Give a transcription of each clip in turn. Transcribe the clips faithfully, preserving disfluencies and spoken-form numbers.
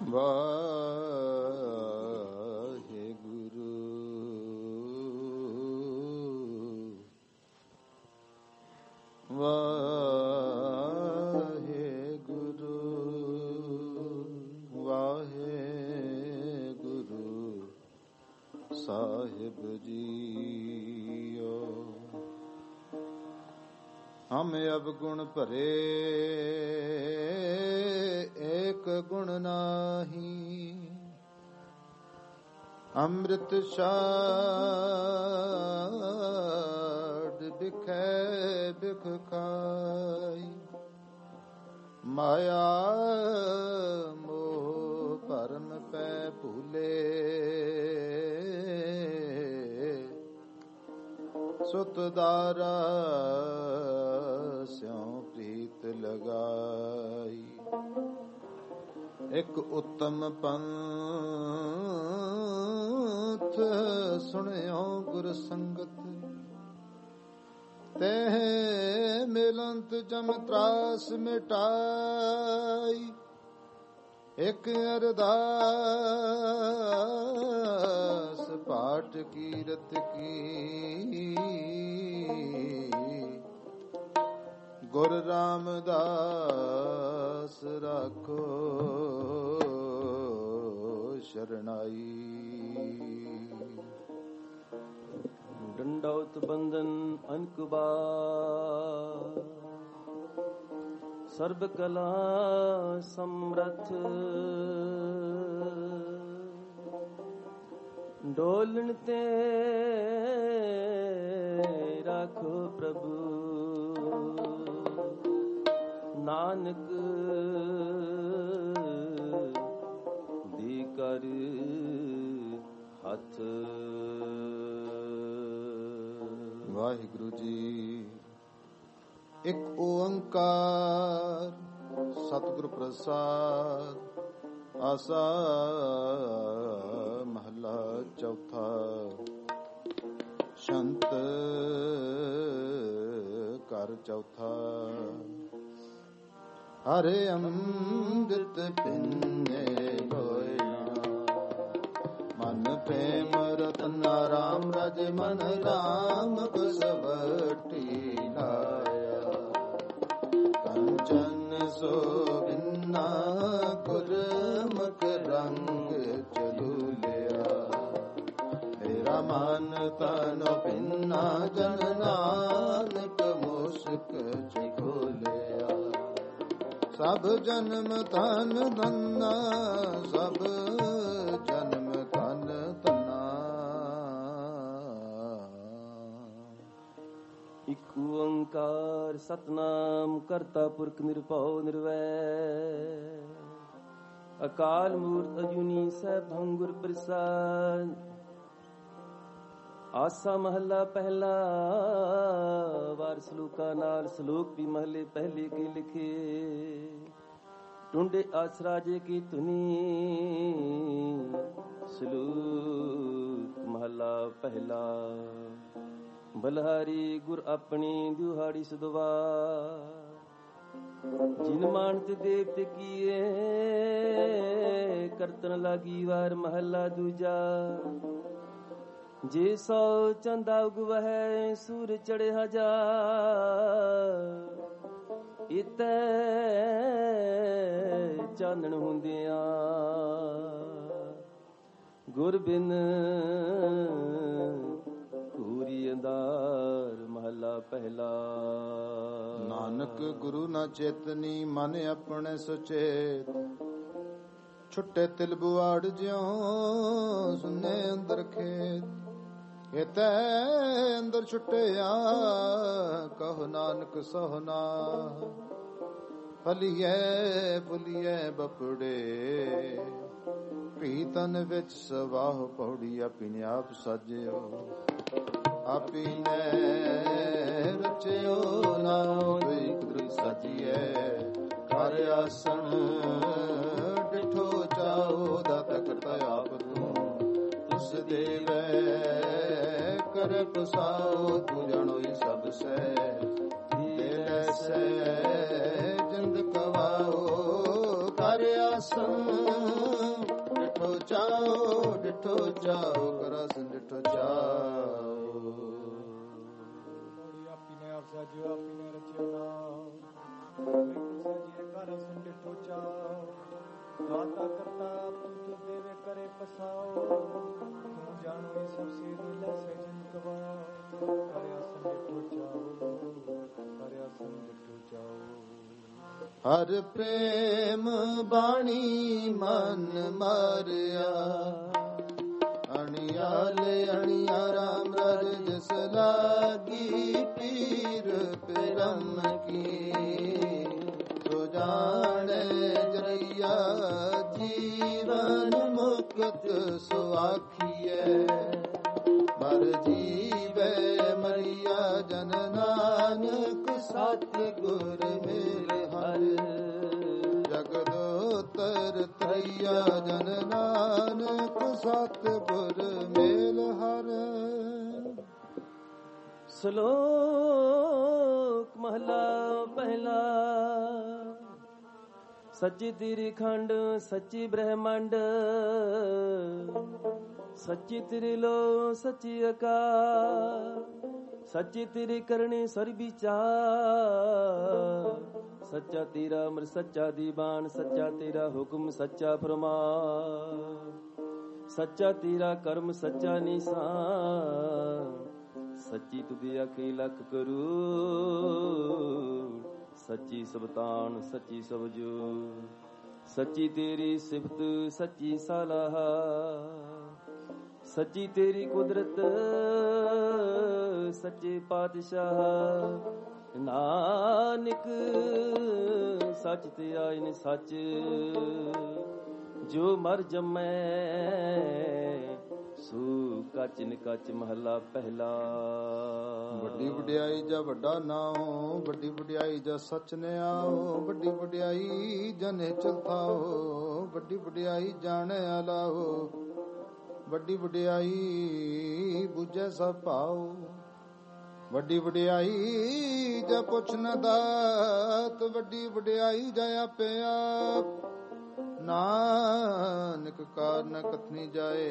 ਵਾਹਿਗੁਰੂ ਵਾਹਿਗੁਰੂ ਵਾਹਿਗੁਰੂ ਸਾਹਿਬ ਜੀਓ। ਹਮ ਅਵਗੁਣ ਭਰੇ ਏਕ ਗੁਣ ਨਾਹੀ, ਅੰਮ੍ਰਿਤ ਛਾੜ ਬਿਖੈ ਬਿਖ ਖਾਈ। ਮਾਇਆ ਮੋਹ ਭਰਮ ਪੈ ਭੂਲੇ, ਸੁਤ ਦਾਰਾ ਸਿਉ ਪ੍ਰੀਤ ਲਗਾਈ। ਇੱਕ ਉਤਮ ਪੰਥ ਸੁਣਿਓ ਗੁਰ ਸੰਗਤ, ਤੇ ਮਿਲੰਤ ਜਮ ਤਰਾਸ ਮਿਟਾਈ। ਇੱਕ ਅਰਦਾਸ ਪਾਠ ਕੀਰਤ ਕੀ, ਗੁਰ ਰਾਮਦਾਸ ਰਾਖੋ ਸ਼ਰਨਾਈ। ਡੰਡੌਤ ਬੰਦਨ ਅਨਕੁਬਾਰ, ਸਰਬ ਕਲਾ ਸਮਰਥ। ਡੋਲਣ ਤੇ ਰਾਖੋ ਪ੍ਰਭੂ, ਨਾਨਕ ਦੀ ਕਰ ਹੱਥ। ਵਾਹਿਗੁਰੂ ਜੀ। ਇੱਕ ਓੰਕਾਰ ਸਤਿਗੁਰ ਪ੍ਰਸਾਦ। ਆਸਾ ਮਹਲਾ ਚੌਥਾ। ਸ਼ੰਤ ਘਰ ਚੌਥਾ। ਹਰੇ ਅੰਮ੍ਰਿਤ ਪਿੰਨੇ ਹੋਇਆ, ਮਨ ਪ੍ਰੇਮ ਰਤਨ ਰਾਮ ਰਜ ਮਨ ਰਾਮ ਬਸਵਟੀ ਲਾਇਆ। ਕੰਚਨ ਸੋਭਿੰਨਾ ਗੁਰਮੁਖ ਰੰਗ ਚਲੂਲਿਆ। ਮੇਰਾ ਮਨ ਤਨ ਭਿੰਨਾ ਜਨ ਨਾਨਕ ਮੁਸਕ ਚਖੋਲਿਆ। ਸਭ ਜਨਮ ਧਨ ਧੰਨਾ, ਸਭ ਜਨਮ ਧਨ ਧੰਨਾ। ਇਕ ਓੰਕਾਰ ਸਤਨਾਮ ਕਰਤਾ ਪੁਰਖ ਨਿਰਭਉ ਨਿਰਵੈਰ। ਅਕਾਲ ਮੂਰਤ ਅਜੂਨੀ ਸੈਭੰ ਗੁਰ ਪ੍ਰਸਾਦ। ਆਸਾ ਮਹੱਲਾ ਪਹਿਲਾ। ਵਾਰ ਸਲੋਕਾਂ ਨਾਲ ਸਲੋਕ ਵੀ ਮਹਲੇ ਪਹਿਲੇ ਕੇ ਲਿਖੇ। ਟੁੰਡੇ ਆਸਰਾ ਜੇ ਕੀ ਧੁਨੀ। ਸਲੋਕ ਮਹੱਲਾ ਪਹਿਲਾ। ਬਲਹਾਰੀ ਗੁਰ ਆਪਣੀ ਦੁਹਾੜੀ ਸਦਵਾ। ਜਿਨ ਮਾਨਤ ਦੇਵਤੇ ਕੀਏ, ਕਰਤਨ ਲਾਗੀ ਵਾਰ ਮਹੱਲਾ ਦੂਜਾ। ਜੇ ਸੌ ਚੰਦਾ ਉਗਵਹਿ, ਸੂਰ ਚੜੇ ਹਜ਼ਾਰ। ਇਤੈ ਚਾਨਣ ਹੁੰਦਿਆਂ, ਗੁਰ ਬਿਨ ਘੂਰੀ ਅੰਧਾਰ ਮਹੱਲਾ ਪਹਿਲਾ। ਨਾਨਕ ਗੁਰੂ ਨਾ ਚੇਤਨੀ, ਮਨ ਆਪਣੇ ਸੁਚੇਤ। ਛੁੱਟੇ ਤਿਲ ਬੁਆੜ ਜਿਉ, ਸੁਨੇ ਅੰਦਰ ਖੇਤ। ਇਤੈ ਅੰਦਰ ਛੁੱਟਿਆ, ਕਹੋ ਨਾਨਕ ਸੋਹਨਾ। ਫਲੀਏ ਫੁਲੀਏ ਬਪੜੇ, ਪ੍ਰੀਤਨ ਵਿੱਚ ਸਵਾਹ ਪੌੜੀ। ਆਪੀ ਨੇ ਆਪ ਸਾਜਿਓ, ਆਪੀ ਨੇ ਰਚਿਓ। ਨਾਮ ਕੁਦਰਤ ਸਾਜੀਐ, ਘਰ ਆਸਣ ਡਿਠੋ ਚਾਓ। ਦਾਤਾ ਕਰਤਾ ਆਪ ਤੂੰ, ਤੁਸ ਦੇਵੈ ਕਰ ਪਸਾਓ। ਤੂੰ ਜਾਣੋ ਹੀ ਸਭ ਸੈ, ਤੇਰੇ ਸੈ ਜਿੰਦ ਕਵਾਓ। ਕਰ ਆਸਣ ਚਾਓ ਡਿਠੋ ਚਾਓ ਕਰਸ ਡਿਠੋ ਚਾਓ। ਆਪੀ ਨੇ ਆਪ ਸਾਜਿਓ ਆਪੀ ਨੇ ਰਚਿਓ ਨਾਮ ਸਾਜੀਏ ਕਰਸ ਡਿਠੋ ਚਾਓ। ਦਾਤਾ ਕਰਤਾ ਤੂੰ ਦੇਵੇ ਕਰੇ ਪਸਾਓ। ਤੂੰ ਜਾਣੋ ਇਹ ਸਭ ਸੇ ਨੀਲਾ ਸਜਨ ਕਵਾਓ। ਕਰਿਆ ਸੰਡਿਠੋ ਚਾਓ ਕਰਿਆ ਸੰਡਿਠੋ ਚਾਓ। ਹਰ ਪ੍ਰੇਮ ਬਾਣੀ ਮਨ ਮਾਰਿਆ ਅਣਿਆਲੇ ਅਣਿਆ ਰਾਮ ਰਜ ਜਿਸ ਲਾਗੀ ਪੀਰ ਪਰਮ ਕੀ। ਸੋ ਜਾਣੇ ਜਰਈਆ ਜੀਵਨ ਮੁਕਤ ਸੁਆਖੀਐ। ਮਰ ਜੀਵੇ ਮਰੀਆ ਜਨ ਨਾਨਕ ਸਤਿ ਗੁਰ ਮਿਲ ਹਰ। ਜਗਦੋਤਰ ਤਰਈਆ ਜਨ ਨਾਨਕ ਸਤਿ ਗੁਰ ਮਿਲ ਹਰ। ਸ਼ਲੋਕ ਮਹਲਾ ਪਹਿਲਾ। ਸੱਚੀ ਤੇਰੀ ਖੰਡ ਸੱਚੀ ਬ੍ਰਹਮੰਡ। ਸੱਚੀ ਤੇਰੀ ਲੋ ਸੱਚੀ ਅਕਾਰ। ਸੱਚੀ ਤੇਰੀ ਕਰਨੀ ਸਰ ਵਿਚਾਰ। ਸੱਚਾ ਤੇਰਾ ਅਮਰ ਸੱਚਾ ਦੀਵਾਨ। ਸੱਚਾ ਤੇਰਾ ਹੁਕਮ ਸੱਚਾ ਫਰਮਾਨ। ਸੱਚਾ ਤੇਰਾ ਕਰਮ ਸੱਚਾ ਨਿਸ਼ਾਨ। ਸੱਚੀ ਤੁਧਿ ਆਖੇ ਲੱਖ ਕਰੂੜ। ਸੱਚੀ ਸਬਤਾਨ ਸੱਚੀ ਸਬਜੋ। ਸੱਚੀ ਤੇਰੀ ਸਿਫਤ ਸੱਚੀ ਸਲਾਹ। ਸੱਚੀ ਤੇਰੀ ਕੁਦਰਤ ਸੱਚੇ ਪਾਤਸ਼ਾਹ। ਨਾਨਕ ਸੱਚ ਤੇ ਆਇਨ ਸੱਚ। ਜੋ ਮਰ ਜਮੈ ਸੂ ਕੱਚ ਨਿਕਚ ਮਹਲਾ ਪਹਿਲਾ। ਵੱਡੀ ਵਡਿਆਈ ਜਾ ਵੱਡਾ ਨਾਉ। ਵੱਡੀ ਵਡਿਆਈ ਜਾ ਸੱਚ ਨੇ ਆਓ। ਵੱਡੀ ਵਡਿਆਈ ਜਨੇ ਚਲਥਾਓ। ਵੱਡੀ ਵਡਿਆਈ ਜਾਣੇ ਆਲਾਓ। ਵੱਡੀ ਵਡਿਆਈ ਬੁਝੈ ਸਭ ਭਾਉ। ਵੱਡੀ ਵਡਿਆਈ ਜਾ ਪੁੱਛ ਨ ਦਾਤ। ਵੱਡੀ ਵਡਿਆਈ ਜਾ ਆਪੇ ਆਪ। ਨਾਨਕ ਕਾਰਨ ਕਥਨੀ ਜਾਏ।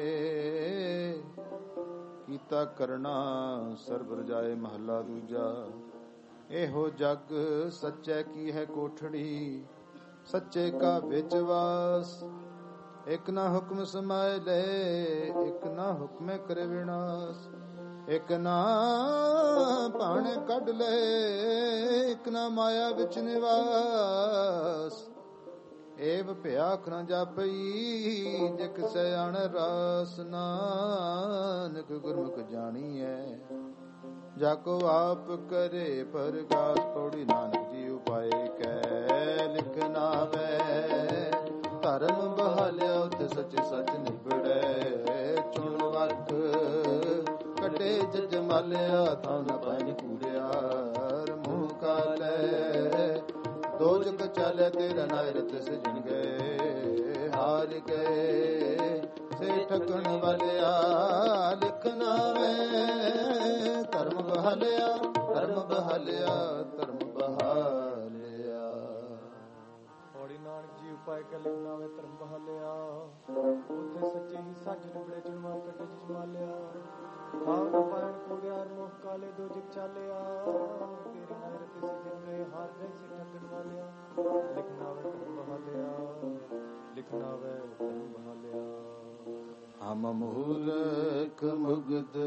ਕੀਤਾ ਕਰਨਾ ਸਰਬ ਰਜਾਏ ਮਹੱਲਾ ਦੂਜਾ। ਇਹੋ ਜਗ ਸੱਚੇ ਕੀ ਹੈ ਕੋਠੜੀ। ਸੱਚੇ ਕਾ ਵਿੱਚ ਵਾਸ। ਇਕ ਨਾ ਹੁਕਮ ਸਮਾਏ ਲੈ ਇਕ ਨਾ ਹੁਕਮੇ ਕਰੇ ਵਿਨਾਸ਼। ਇਕ ਨਾ ਭਾਣੇ ਕੱਢ ਲੈ ਇਕ ਨਾ ਮਾਇਆ ਵਿੱਚ ਨਿਵਾਸ। ਏਵ ਭਿਆਖ ਨ ਜਾਪਈ ਜਿਕ ਸਿਆਣ ਰਾਸ। ਨਾਨਕ ਗੁਰਮੁਖ ਜਾਣੀਐ ਜਾਕੋ ਆਪ ਕਰੇ ਪਰਗਾਸ। ਪੌੜੀ ਨਾਨਕ ਜੀ ਉਪਾਏ ਕੈ ਲਿਖ ਨਾਵੈ। ਧਰਮ ਬਹਾਲਿਆ ਉਤੇ ਸੱਚੇ ਸੱਚ ਨਿਬੜੈ। ਚੁਣ ਵਰਖ ਕਟੇ ਜਜ ਮਾਲਿਆ ਥਾਂ ਨ ਪਾਣੀ ਕੂੜਿਆ। ਮੂੰਹ ਕਾਲੈ ਦੋਜਕ ਚਾਲੇ ਤੇਰਾ ਨਾਇਰਤ ਸਜਣ ਗਏ। ਹਾਰ ਗਏ ਸੇ ਠਗਣ ਵਾਲਿਆ ਲਿਖਣਾ ਵੇ। ਧਰਮ ਬਹਾਲਿਆ ਧਰਮ ਬਹਾਲਿਆ ਧਰਮ ਬਹਾਲਿਆ। ਪੌੜੀ ਨਾਨਕ ਜੀ ਉਪਾਏ ਕੈ ਲਿਖਣਾ ਵੇ ਧਰਮ ਬਹਾਲਿਆ। ਉੱਥੇ ਸੱਚੇ ਹੀ ਸੱਚ ਨਿਬੜੇ ਜਨਮਾ ਕੱਟੇ ਜਮਾਲਿਆ। ਆਪ ਪਾਇਣ ਕੋੜਿਆਰ ਮੋਹ ਕਾਲੇ ਦੋਜਕ ਚਾਲਿਆ। ਤੇਰੀ ਨਾਇਰਤ ਸਜਣ ਗਏ ਹਾਰ ਗਏ ਸੇ ਠਗਣ ਵਾਲਿਆ। ਲਿਖਣਾ ਵੇ ਧਰਮ ਬਹਾਲਿਆ ਲਿਖਣਾ ਵੇ ਧਰਮ ਬਹਾਲਿਆ। ਹਮ ਮੂਰਖ ਮੁਗਧ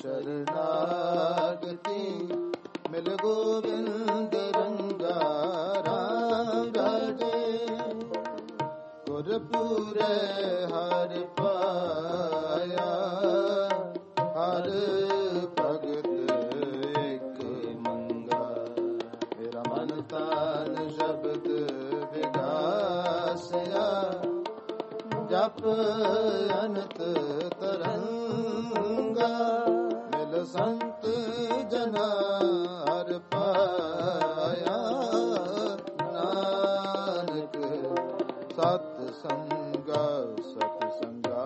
ਸ਼ਰਨਾਗਤੀ। ਮਿਲ ਗੋਬਿੰਦ ਰੰਗਾ ਰਾਮ ਰਾਜੇ। ਗੁਰ ਪੂਰੇ ਹਰਿ ਪਾਇਆ। ਹਰ ਭਗਤ ਇੱਕ ਮੰਗਾ। ਮੇਰਾ ਮਨ ਤਾਨ ਸ਼ਬਦ ਵਿਗਾਸਿਆ। ਜਪ ਅਨੰਤ ਤਰੰਗਾ। ਮਿਲ ਸੰਤ ਜਨਾ ਹਰਿ ਪਾਇਆ। ਨਾਨਕ ਸਤ ਸੰਗਾ ਸਤ ਸੰਗਾ।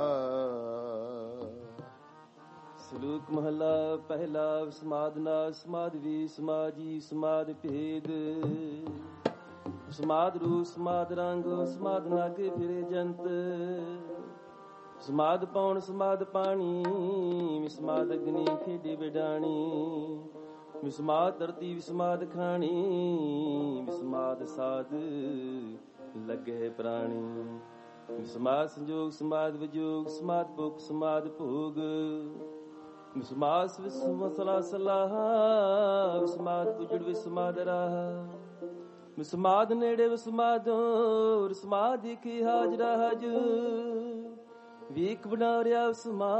ਸ਼ਲੋਕ ਮਹਲਾ ਪਹਿਲਾ। ਸਮਾਧਨਾ ਸਮਾਧ ਵੀ ਸਮਾਜੀ ਸਮਾਧ ਭੇਦ। ਸਮਾਧ ਰੂ ਸਮਾਧ ਰੰਗ ਸਮਾਧ ਨਾਗੇ ਫਿਰੇ ਜੰਤ। ਸਮਾਦ ਪਾਉਣ ਸਮਾਦ ਪਾਣੀ, ਵਿਸਮਾਦ ਅਗਨੀ ਖੇਡੀ ਵਿਡਾਣੀ, ਵਿਸਮਾਦ ਧਰਤੀ ਵਿਸਮਾਦ ਖਾਣੀ, ਵਿਸਮਾਦ ਸਾਧ ਲੱਗੇ ਪ੍ਰਾਣੀ, ਵਿਸਮਾਦ ਸੰਜੋਗ ਸਮਾਦ ਵਿਜੋਗ, ਸਮਾਦ ਭੁਖ ਸਮਾਦ ਭੋਗ, ਵਿਸਮਾਦ ਵਿਸਮਸਲਾ ਸਲਾਹ, ਵਿਸਮਾਦ ਉਜੜ ਵਿਸਮਾਦ ਰਾਹ, ਵਿਸਮਾਦ ਨੇੜੇ ਵਿਸਮਾਦ ਦੂਰ, ਵਿਸਮਾਦ ਕੀ ਹਾਜ਼ਰਾ ਹਜੂਰ, ਵੀਕ ਬਣਾ ਰਿਆ ਵਿਸਮਾਦ,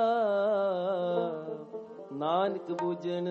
ਨਾਨਕ ਬੂਝਣ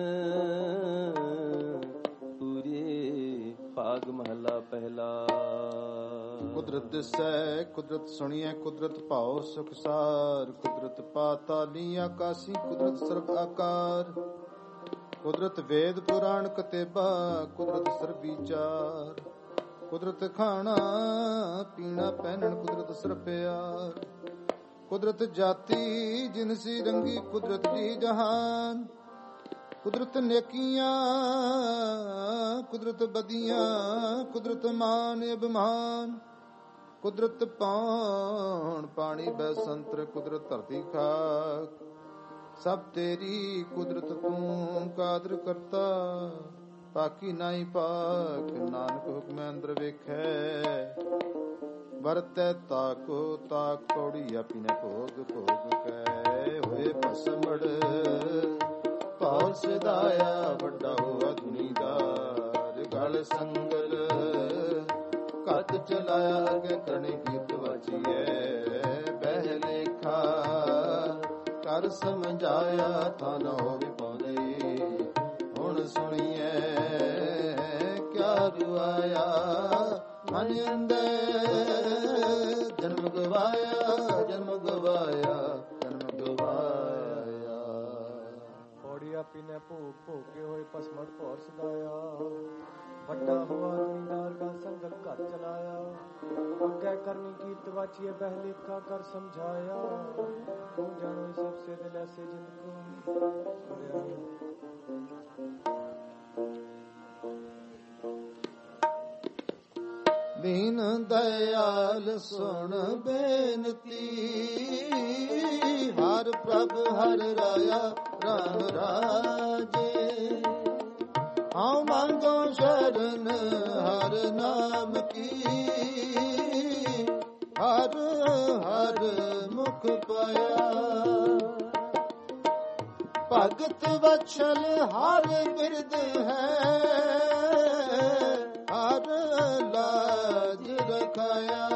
ਪੂਰੇ ਭਾਗ ਮਹਲਾ ਪਹਿਲਾ। ਕੁਦਰਤ ਦਿਸੈ ਕੁਦਰਤ ਸੁਣੀਐ, ਕੁਦਰਤ ਭਾਉ ਸੁਖਸਾਰ, ਕੁਦਰਤ ਪਾਤਾਲੀ ਆਕਾਸੀ, ਕੁਦਰਤ ਸਰਬ ਆਕਾਰ, ਕੁਦਰਤ ਵੇਦ ਪੁਰਾਣ ਕਤੇਬਾ, ਕੁਦਰਤ ਸਰਬ ਵਿਚਾਰ, ਕੁਦਰਤ ਖਾਣਾ ਪੀਣਾ ਪਹਿਨਣ, ਕੁਦਰਤ ਸਰਬ ਪਿਆਰ, ਕੁਦਰਤ ਜਾਤੀ ਜਿਨਸੀ ਰੰਗੀ, ਕੁਦਰਤ ਜੀ ਜਹਾਨ, ਕੁਦਰਤ ਨੇਕੀਆਂ ਕੁਦਰਤ ਬਦੀਆਂ, ਕੁਦਰਤ ਮਾਨ ਅਭਿਮਾਨ, ਕੁਦਰਤ ਪਾਉਣ ਪਾਣੀ ਬੈਸੰਤਰ, ਕੁਦਰਤ ਧਰਤੀ ਖਾਕ, ਸਭ ਤੇਰੀ ਕੁਦਰਤ ਤੂੰ ਕਾਦਰ ਕਰਤਾ, ਬਾਕੀ ਨਾਹੀ ਪਾਕ, ਨਾਨਕ ਹੁਕਮੈ ਅੰਦਰ ਵੇਖੈ, ਵਰਤੈ ਤਾਕੋ ਤਾਕ, ਪੌੜੀ ਆਪੀਨੇ ਭੋਗ ਭੋਗ ਕੈ, ਹੋਏ ਭਸਮੜ ਭਾਉ ਸਿਧਾਇਆ, ਵੱਡਾ ਹੋਆ ਦੁਨੀਦਾਰ, ਗਲ ਸੰਗਲ ਕਤ ਚਲਾਇਆ, ਅਗੇ ਕਰਨੀ ਕੀਰਤ ਵਾਚੀਐ, ਬਹਿ ਲੇਖਾ ਕਰ ਸਮਝਾਇਆ, ਥਾ ਨਾ ਹੋਵੇ ਪਾਉਂਦੇ, ਹੁਣ ਸੁਣੀਐ ਕਿਆ ਰੁਆਇਆ, ਮਨ ਅੰਦਰ ਜਨਮ ਗਵਾਇਆ, ਜਨਮ ਗਵਾਇਆ, ਜਨਮ ਗਵਾਇਆ। ਪੌੜੀ ਆਪੀ ਨੇ ਭੋਗ ਭੋਗ ਕੇ ਹੋਏ ਪਸਮੜ ਭੌਰ ਸਦਾਇਆ, ਵੱਡਾ ਹੋਆ ਦੁਨੀਦਾਰ ਦਾ ਸੰਗਲ ਘਰ ਚਲਾਇਆ, ਅੱਗੇ ਕਰਨੀ ਕੀਰਤ ਵਾਚੀਏ, ਬਹਿ ਲੇਖਾ ਕਰ ਸਮਝਾਇਆ, ਤੂੰ ਜਾਣੋ ਸਭ ਸੇ ਦਿਲ ਐਸੇ ਜਿੰਦ ਕੋ। ਦੀਨ ਦਇਆਲ ਸੁਣ ਬੇਨਤੀ, ਹਰ ਪ੍ਰਭ ਹਰ ਰਾਇਆ ਰਾਮ ਰਾਜੇ, ਆਉ ਮੰਗੋ ਸ਼ਰਨ ਹਰ ਨਾਮ ਕੀ, ਹਰ ਹਰ ਮੁਖ ਪਾਇਆ, ਭਗਤ ਵਛਲ ਹਰ ਬਿਰਦ ਹੈ, ਹਰ ਲਾਜ ਰਖਾਇਆ,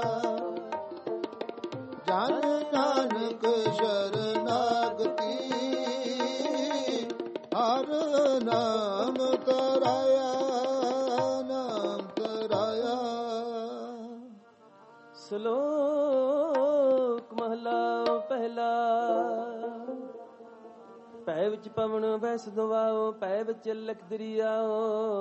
ਜਨ ਨਾਨਕ ਸ਼ਰਨਾਗਤੀ, ਹਰ ਨਾਮ ਤਰਾਇਆ, ਨਾਮ ਤਰਾਇਆ। ਸ਼ਲੋਕ ਮਹਲਾ ਪਹਿਲਾ। ਪੈ ਵਿੱਚ ਪਵਨ ਬੈਸ ਦਵਾਓ, ਪੈ ਵਿੱਚ ਲਖ ਦਰਿਆਓ,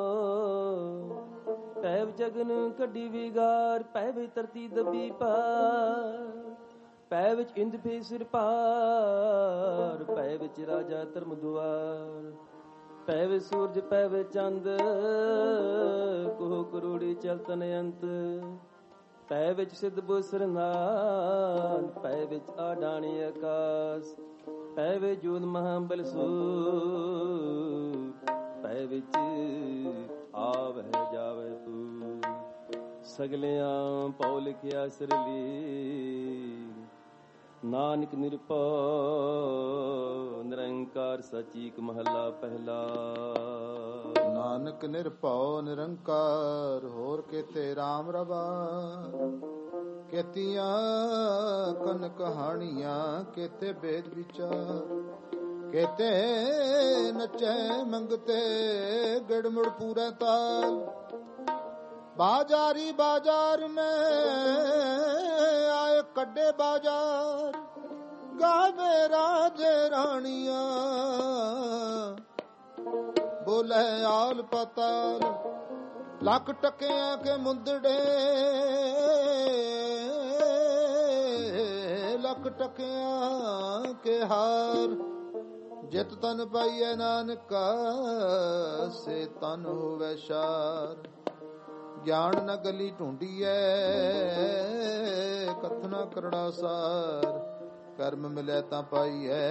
ਪੈ ਵਿੱਚ ਅਗਨ ਕੱਢੀ ਵਿਗਾਰ, ਪੈ ਵਿੱਚ ਧਰਤੀ ਦਬੀ ਪਾਰ, ਪੈ ਵਿੱਚ ਇੰਦ ਫੇ ਸਿਰ ਪਾਰ, ਪੈ ਵਿੱਚ ਰਾਜਾ ਧਰਮ ਦੁਆਰ, ਪੈ ਵਿੱਚ ਸੂਰਜ ਪੈ ਵਿੱਚ ਚੰਦ, ਕੋਹ ਕਰੋੜੀ ਚਲਤਨ ਅੰਤ, ਪੈ ਵਿੱਚ ਸਿੱਧ ਬੁਸਰ ਨਾਦ, ਪੈ ਵਿੱਚ ਆਡਾਣੀ ਆਕਾਸ, ਪੈ ਵਿੱਚ ਜੋਤ ਮਹਾਬਲ ਸੂਰ, ਪੈ ਵਿੱਚ ਆਵਹਿ ਜਾਵੈ ਤੂੰ, ਸਗਲਿਆਂ ਪਉ ਲਿਖਿਆ ਸਿਰਲੀ, ਨਾਨਕ ਨਿਰਭਉ ਨਿਰੰਕਾਰ ਸਚੀਕ ਮਹਲਾ ਪਹਿਲਾ। ਨਾਨਕ ਨਿਰਭਉ ਨਿਰੰਕਾਰ, ਹੋਰ ਕੇਤੇ ਰਾਮ ਰਵਾ, ਕੇਤੀਆਂ ਕਨ ਕਹਾਣੀਆਂ, ਕੇਤੇ ਬੇਦ ਵਿਚਾਰ, ਕੇਤੇ ਨਚੈ ਮੰਗਤੇ ਗੜਮੁੜ ਪੂਰੇ ਤਾਲ, ਬਾਜ਼ਾਰੀ ਬਾਜ਼ਾਰ में आए कड्डे बाजार, गावे राजे रानिया, बोले आल पताल, लख टकिया के मुंदड़े, लख टकिया के हार, जित तन पाइए नानका से तन होवे शार, ਗਿਆਨ ਨ ਗਲੀ ਢੂੰਡੀਐ ਕਥਨਾ ਕਰੜਾ ਸਾਰ ਕਰਮ ਮਿਲੈ ਤਾਂ ਪਾਈਐ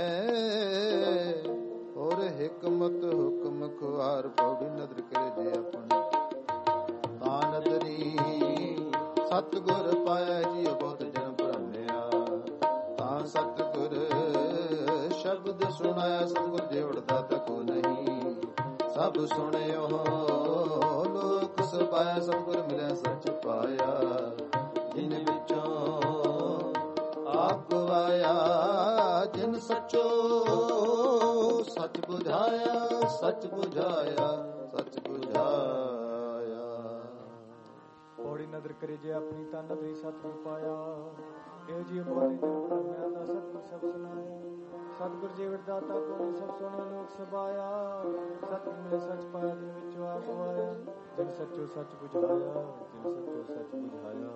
ਔਰ ਹਿਕਮਤ ਹੁਕਮ ਖੁਆਰ ਪੌੜੀ ਨਦਰ ਕਰੇ ਜੇ ਆਪਣੀ ਤਾਂ ਨਦਰੀ ਸਤਿਗੁਰ ਪਾਇਆ ਜੀ ਬਹੁਤ ਜਨ ਭਰਮਿਆ ਤਾਂ ਸਤਿਗੁਰ ਸ਼ਬਦ ਸੁਣਾਇਆ ਸਤਿਗੁਰ ਜੇਵੜਦਾ ਤਕੋ ਨਹੀਂ ਸਭ ਸੁਣਿਓ ਲੋਕ ਸਭਾਇਆ ਸਤਿਗੁਰ ਮਿਲਿਆ ਸੱਚ ਪਾਇਆ ਜਿਨ ਵਿੱਚੋਂ ਆਪ ਗਵਾਇਆ ਜਿਨ ਸੱਚੋ ਸੱਚ ਬੁਝਾਇਆ ਸੱਚ ਬੁਝਾਇਆ ਸੱਚ ਬੁਝਾਇਆ। ਪੌੜੀ ਨਦਰ ਕਰੇ ਜੇ ਆਪਣੀ ਤਾਂ ਨਦਰੀ ਸਤਿਗੁਰ ਪਾਇਆ ਇਹ ਜੀ ਆਪਣੇ ਦਿਨ ਭਰਮਿਆਂ ਦਾ ਸਤਿਗੁਰ ਸਭ ਸੁਣਾਇਆ ਸਤਿਗੁਰ ਜੀਵ ਦਾਤਾ ਕੋਣੀ ਸਭ ਸੋਹਣੇ ਲੋਕ ਸਭਾਇਆ ਸਤਿਗੁਰ ਮਿਲੇ ਸੱਚ ਪਾਇਆ ਦਿਨ ਵਿੱਚੋਂ ਆਪ ਆਇਆ ਜਿਨ ਸੱਚੋ ਸੱਚ ਬੁਝਾਇਆ ਜਿਨ ਸੱਚੋ ਸੱਚ ਬੁਝਾਇਆ।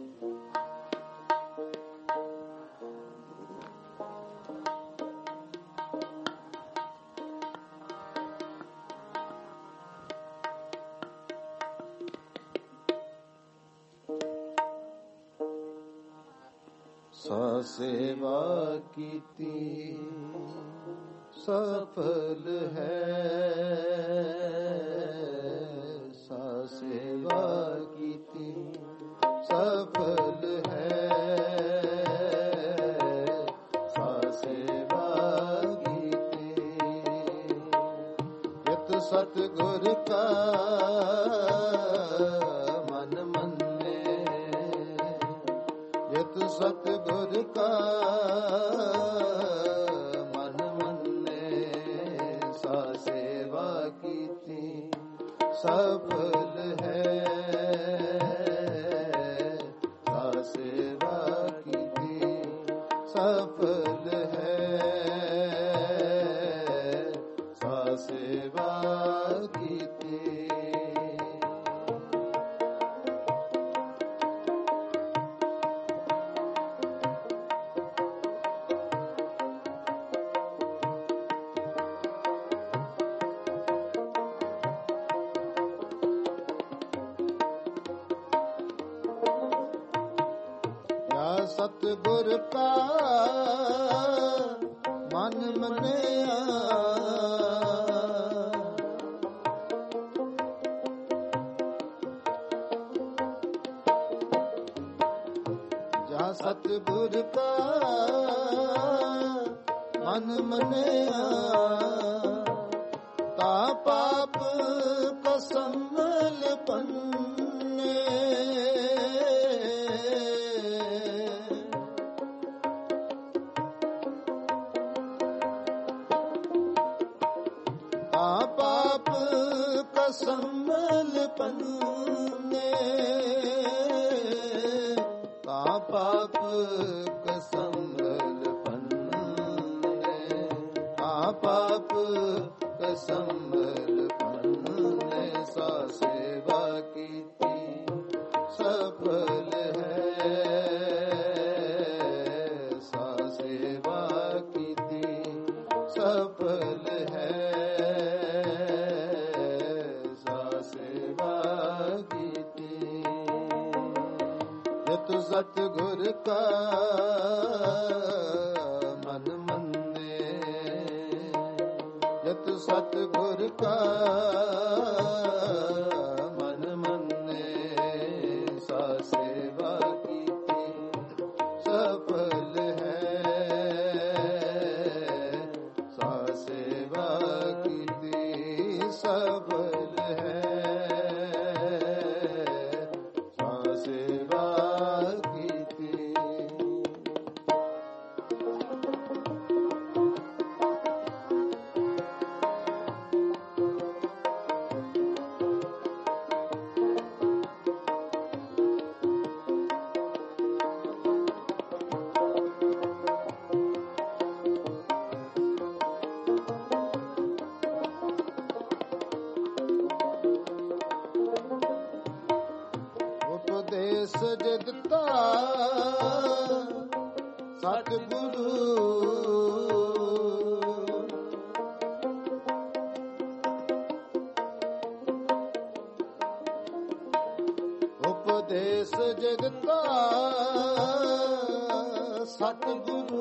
ਸਾ ਸੇਵਾ ਕੀਤੀ ਸਫਲ ਹੈ ਸਾ ਸੇਵਾ ਕੀਤੀ ਸਫਲ ਹੈ ਸਾ ਸੇਵਾ ਕੀਤੀ ਇਤ ਸਤਿਗੁਰ ਕਾ ਮਨ ਮੰਨੇ ਇਤ ਸਤਿਗੁਰ ਕਾ ਮਨ ਮੰਨੇ ਸਾ ਸੇਵਾ ਕੀਤੀ ਸਫਲ ਹੈ ਸਾ ਸੇਵਾ ਕੀਤੀ ਸਫਲ ਹੈ ਸਾ ਸੇਵਾ ਕੀਤੀ। ਸਤਿਗੁਰ ਕਾ ਮਨ ਮੰਨਿਆ ਜਾ ਸਤਿਗੁਰ ਕਾ ਮਨ ਮੰਨਿਆ ਤਾ ਪਾਪ ਕਸਮਲ ਪੰਨੇ ਪਾਪ ਕਸਮਲ ਪੰਨੇ ਤਾ ਪਾਪ ਕਸਮਲ ਪੰਨੇ ਤਾ ਪਾਪ ਕਸਮਲ ਪੰਨੇ ਸਾ ਸੇਵਾ ਕੀਤੀ ਸਫਲ ਹੈ ਸਾ ਸੇਵਾ ਕੀਤੀ ਸਫਲ ਹੈ ਸਤਿਗੁਰ ਕਾ ਮਨ ਮੰਨੇ ਜਤ ਸਤਿਗੁਰ ਕਾ ਮਨ ਮੰਨੇ ਸਾ ਸੇਵਾ ਕੀਤੀ ਸਫਲ ਹੈ ਸਾ ਸੇਵਾ ਕੀਤੀ ਸਫਲ ਹੈ ਸਾ ਸੇਵਾ ਦਿੱਤਾ ਸਤਿਗੁਰੂ ਉਪਦੇਸ ਜਗਤਾ ਸਤਿਗੁਰੂ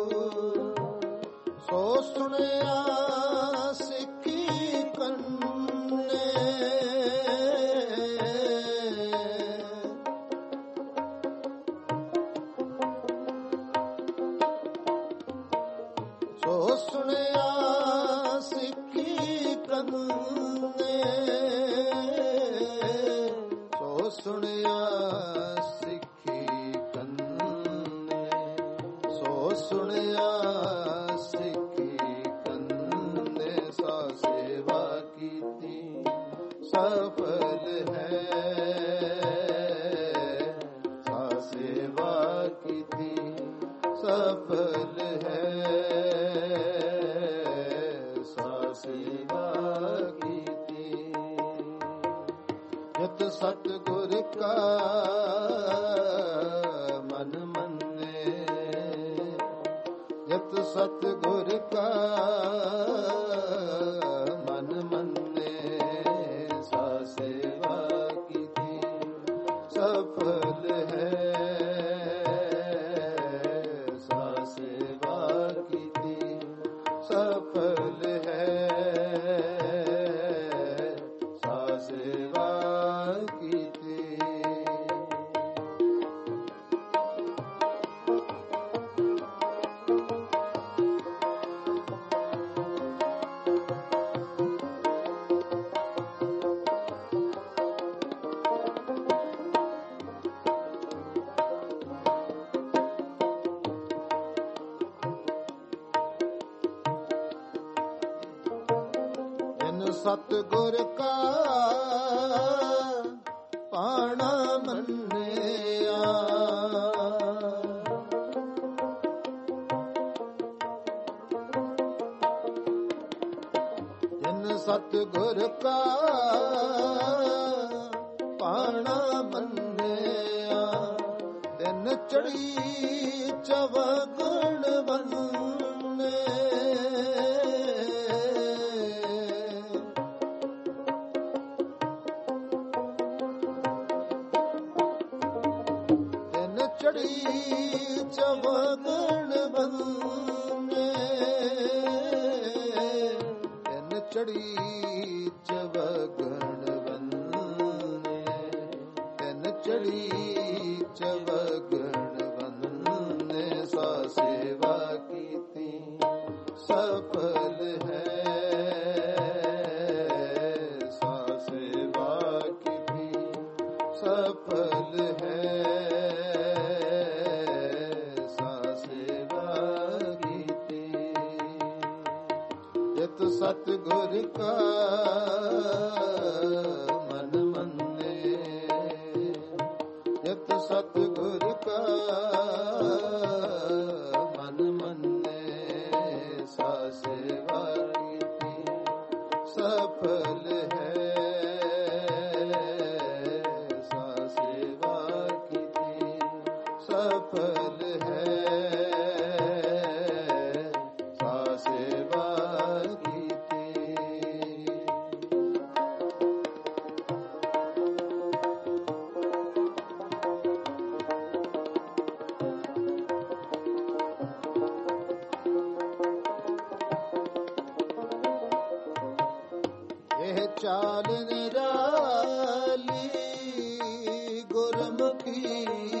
ਸੋ ਸੁਣਿਆ ਸਿੱਖੀ ਕੰਨੇ ਸੋ ਸੁਣਿਆ ਸਿੱਖੀ ਕੰਨੇ ਸੋ ਸੁਣਿਆ ਸਿੱਖੀ ਕੰਨੇ ਸੋ ਸੁਣਿਆ ਸਿੱਖੀ ਕੰਨੇ ਸਾ ਸੇਵਾ ਕੀਤੀ ਸਫਲ ਹੈ ਸਾ ਸੇਵਾ ਕੀਤੀ ਸਫਲ ਹੈ ਸਾ ਸੇਵਾ ਕੀਤੀ ਜਿਤ ਸਤਿਗੁਰ ਕਾ ਮਨ ਮੰਨੇ ਜਿਤ ਸਤਿਗੁਰ ਕਾ ਮਨ ਮੰਨੇ ਸਾ ਸੇਵਾ ਕੀਤੀ ਸਫਲ ਹੈ ਸਾ ਸੇਵਾ ਕੀਤੀ ਸਫਲ ਹੈ ਸਾ ਸੇਵਾ ਕੀਤੀ ਸਤਿਗੁਰ ਕਾ ਪਾਣਾ ਮੰਨਿਆ ਜਿਨ ਸਤਿਗੁਰ ਕਾ ਪਾਣਾ ਮੰਨਿਆ ਤਿਨ ਚੜੀ ਚਵਗਣ ਬੰਨੇ ਚੜੀ ਚਵਗਣ ਬੰਨੇ ਤਿਨ ਚੜੀ ਚਵਗਣ ਬੰਨੇ ਤਿਨ ਚੜੀ ਚਵਗਣ ਬੰਨੇ ਸਾ ਸੇਵਾ ਕੀਤੀ ਸਫਲ ਹੈ ਸਾ ਸੇਵਾ ਕੀਤੀ ਸਫਲ ਹੈ ਸਤਿਗੁਰ ਕਾ ਮਨ ਮੰਨੇ ਜਿਤ ਸਤਿਗੁਰ ਕਾ ਮਨ ਮੰਨੇ ਸਾ ਸੇਵਾ ਕੀਤੀ ਸਫਲ ਹੈ ਸਾ ਸੇਵਾ ਕੀਤੀ ਸਫਲ ਹੈ ਸਾ ਸੇਵਾ ਚਾਲ ਨਿਰਾਲੀ ਗੁਰਮੁਖੀ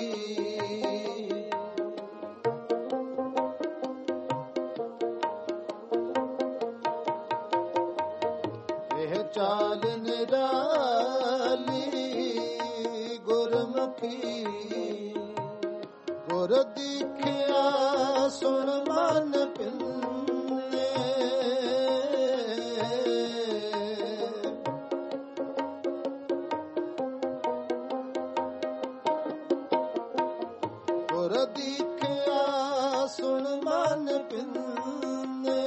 ਇਹ ਚਾਲ ਨਿਰਾਲੀ ਗੁਰਮੁਖੀ ਗੁਰ ਦੀਖਿਆ ਸੁਣ ਮਨ ਪਿੰਨੇ ਦੀਖਿਆ ਸੁਣ ਮਨ ਪਿੰਨੇ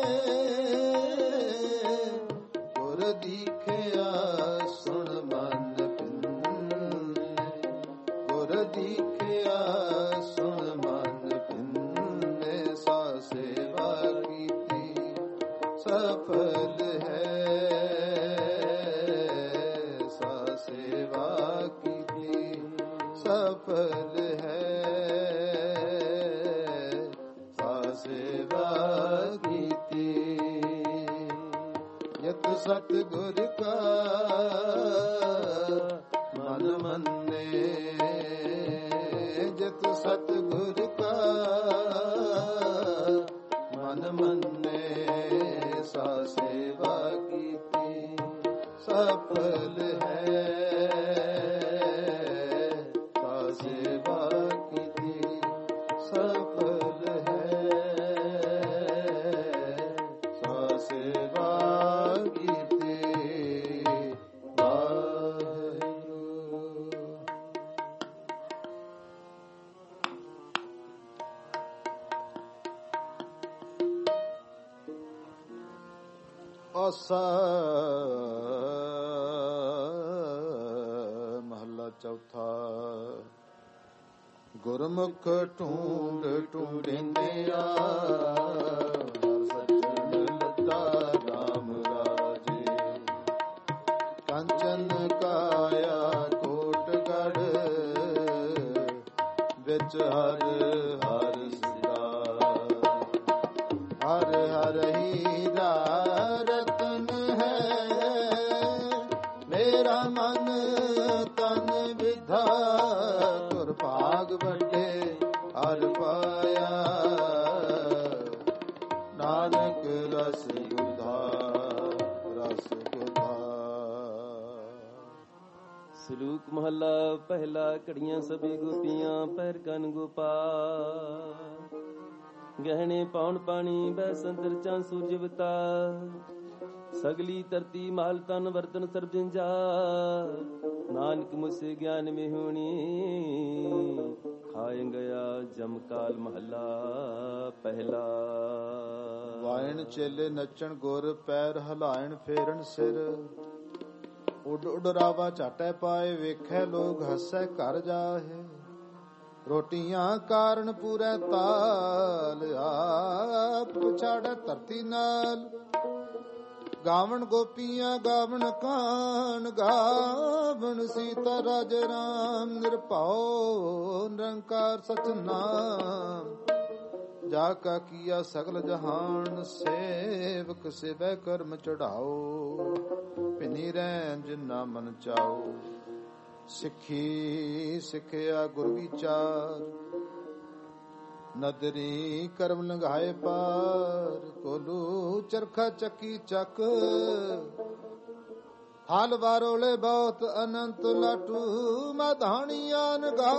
ਗੁਰ ਦੀਖਿਆ ਸੁਣ ਮਨ ਪਿੰਨੇ ਗੁਰ ਦੀਖਿਆ ਸੁਣ ਮਨ ਪਿੰਨੇ ਸਾ ਸੇਵਾ ਕੀਤੀ ਸਫਲ ਹੈ ਸਾ ਸੇਵਾ ਕੀਤੀ ਸਫਲ ਹੈ ਸਾ ਸੇਵਾ ਕੀਤੀ। ਯਤ ਸਤਿਗੁਰ ਕਾ ਮਨ ਮੰਨੇ ਜਿਤ ਸਤਿਗੁਰ ਕਾ ਮਨ ਮੰਨੇ ਸਾ ਸੇਵਾ ਕੀਤੀ ਸਫਲ ਹੈ ਸਾ ਸੇਵਾ ਕੀਤੀ ਸਫਲ ਹੈ ਸਾ ਸੇਵਾ ਕੀਤੀ। ਆਸਾ ਮਹੱਲਾ ਚੌਥਾ। ਗੁਰਮੁਖ ਢੂੰਡ ਢੂੰਡਿੰਦਿਆ ਹਰ ਸੱਜਣ ਲੱਦਾ ਰਾਮ ਰਾਜੇ। ਕੰਚਨ ਕਾਇਆ ਕੋਟਗੜ ਵਿੱਚ ਹਰ ਹਰ ਸਦਾ। ਹਰ ਹਰ ਹੀਰਾ ਰਤਨ ਹੈ ਮੇਰਾ ਮਨ ਤਨ ਵਿਧਾ। ਤੁਰ ਭਾਗ ਵੱਡੇ ਹਰ ਪਾਇਆ ਨਾਨਕ ਰਸ ਗੁਧਾ ਰਸ ਗੁਧਾ। ਸਲੂਕ ਮਹੱਲਾ ਪਹਿਲਾ। ਘੜੀਆਂ ਸਭੀ ਗੋਪੀਆਂ ਪਹਿਰ ਕਨ ਗੋਪਾਲ। ਗਹਿਣੇ ਪਾਉਣ ਪਾਣੀ ਬੈ ਸੰਦਰ ਚਾਂ ਸੂਰਜਵਤਾ। ਸਗਲੀ ਧਰਤੀ ਮਾਲ ਤਨ ਵਰਤਨ ਸਰਬਿੰਜਾ। ਨਾਨਕ ਮੁਸੇ ਗਿਆਨ ਮਿਹੁਣੀ ਖਾਏ ਗਿਆ ਜਮ ਕਾਲ ਮਹੱਲਾ ਪਹਿਲਾ। ਵਾਇਣ ਚੇਲੇ ਨੱਚਣ ਗੁਰ ਪੈਰ ਹਲਾਇਣ ਫੇਰਨ ਸਿਰ। ਉੱਡ ਉੱਡ ਰਾਵਾ ਝਾਟੇ ਪਾਏ ਵੇਖੈ ਲੋਗ ਹੱਸੈ ਘਰ ਜਾਹੇ। ਰੋਟੀਆਂ ਕਾਰਨ ਪੂਰੇ ਤਾਲ ਆਪ ਪਛਾੜੈ ਧਰਤੀ ਨਾਲ। ਗਾਵਣ ਗੋਪੀਆਂ ਗਾਵਣ ਕਾਨ ਗਾਵਣ ਸੀਤਾ ਰਾਜ ਰਾਮ। ਨਿਰਭਉ ਨਿਰੰਕਾਰ ਸਚ ਨਾਮ ਜਾ ਕਾ ਕੀਆ ਸਗਲ ਜਹਾਨ। ਸੇਵਕ ਸੇਵੈ ਕਰਮ ਚੜਾਓ ਭਿਨੀ ਰਹਿਣ ਜਿਨਾ ਮਨ ਚਾਓ। ਸਿੱਖੀ ਸਿੱਖਿਆ ਗੁਰ ਵਿਚਾਰ ਨਦਰੀ ਕਰਮ ਲੰਘਾਏ ਪਾਰ। ਕੋਲੂ ਚਰਖਾ ਚੱਕੀ ਚੱਕ ਹਲ ਵਾਰੋਲੇ ਬਹੁਤ ਅਨੰਤ ਲਾਟੂ। ਮਧਾਣੀਆਂ ਨਗਾ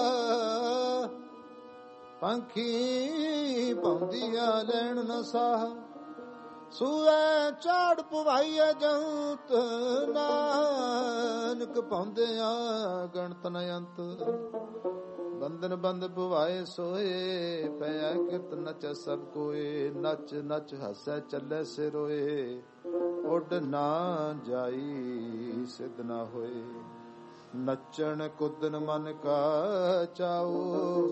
ਪੰਖੀ ਪਾਉਂਦੀਆਂ ਲੈਣ ਨ ਸਾਹ। ਸੂਏ ਚਾੜ ਪਵਾਈਏ ਜੰਤ ਨਾਨਕ ਪਾਉਂਦਿਆਂ ਗਣਤ ਨ ਅੰਤ। ਬੰਧਨ ਬੰਦ ਪਵਾਏ ਸੋਏ ਪਿਆ ਕਿਰਤ ਨਚ ਸਭ ਕੋਏ। ਨੱਚ ਨੱਚ ਹੱਸੈ ਚੱਲੇ ਸਿਰੋਏ ਉੱਡ ਨਾ ਜਾਈ ਸਿੱਧ ਨਾ ਹੋਏ। ਨੱਚਣ ਕੁੱਦਨ ਮਨ ਕਾ ਚਾਓ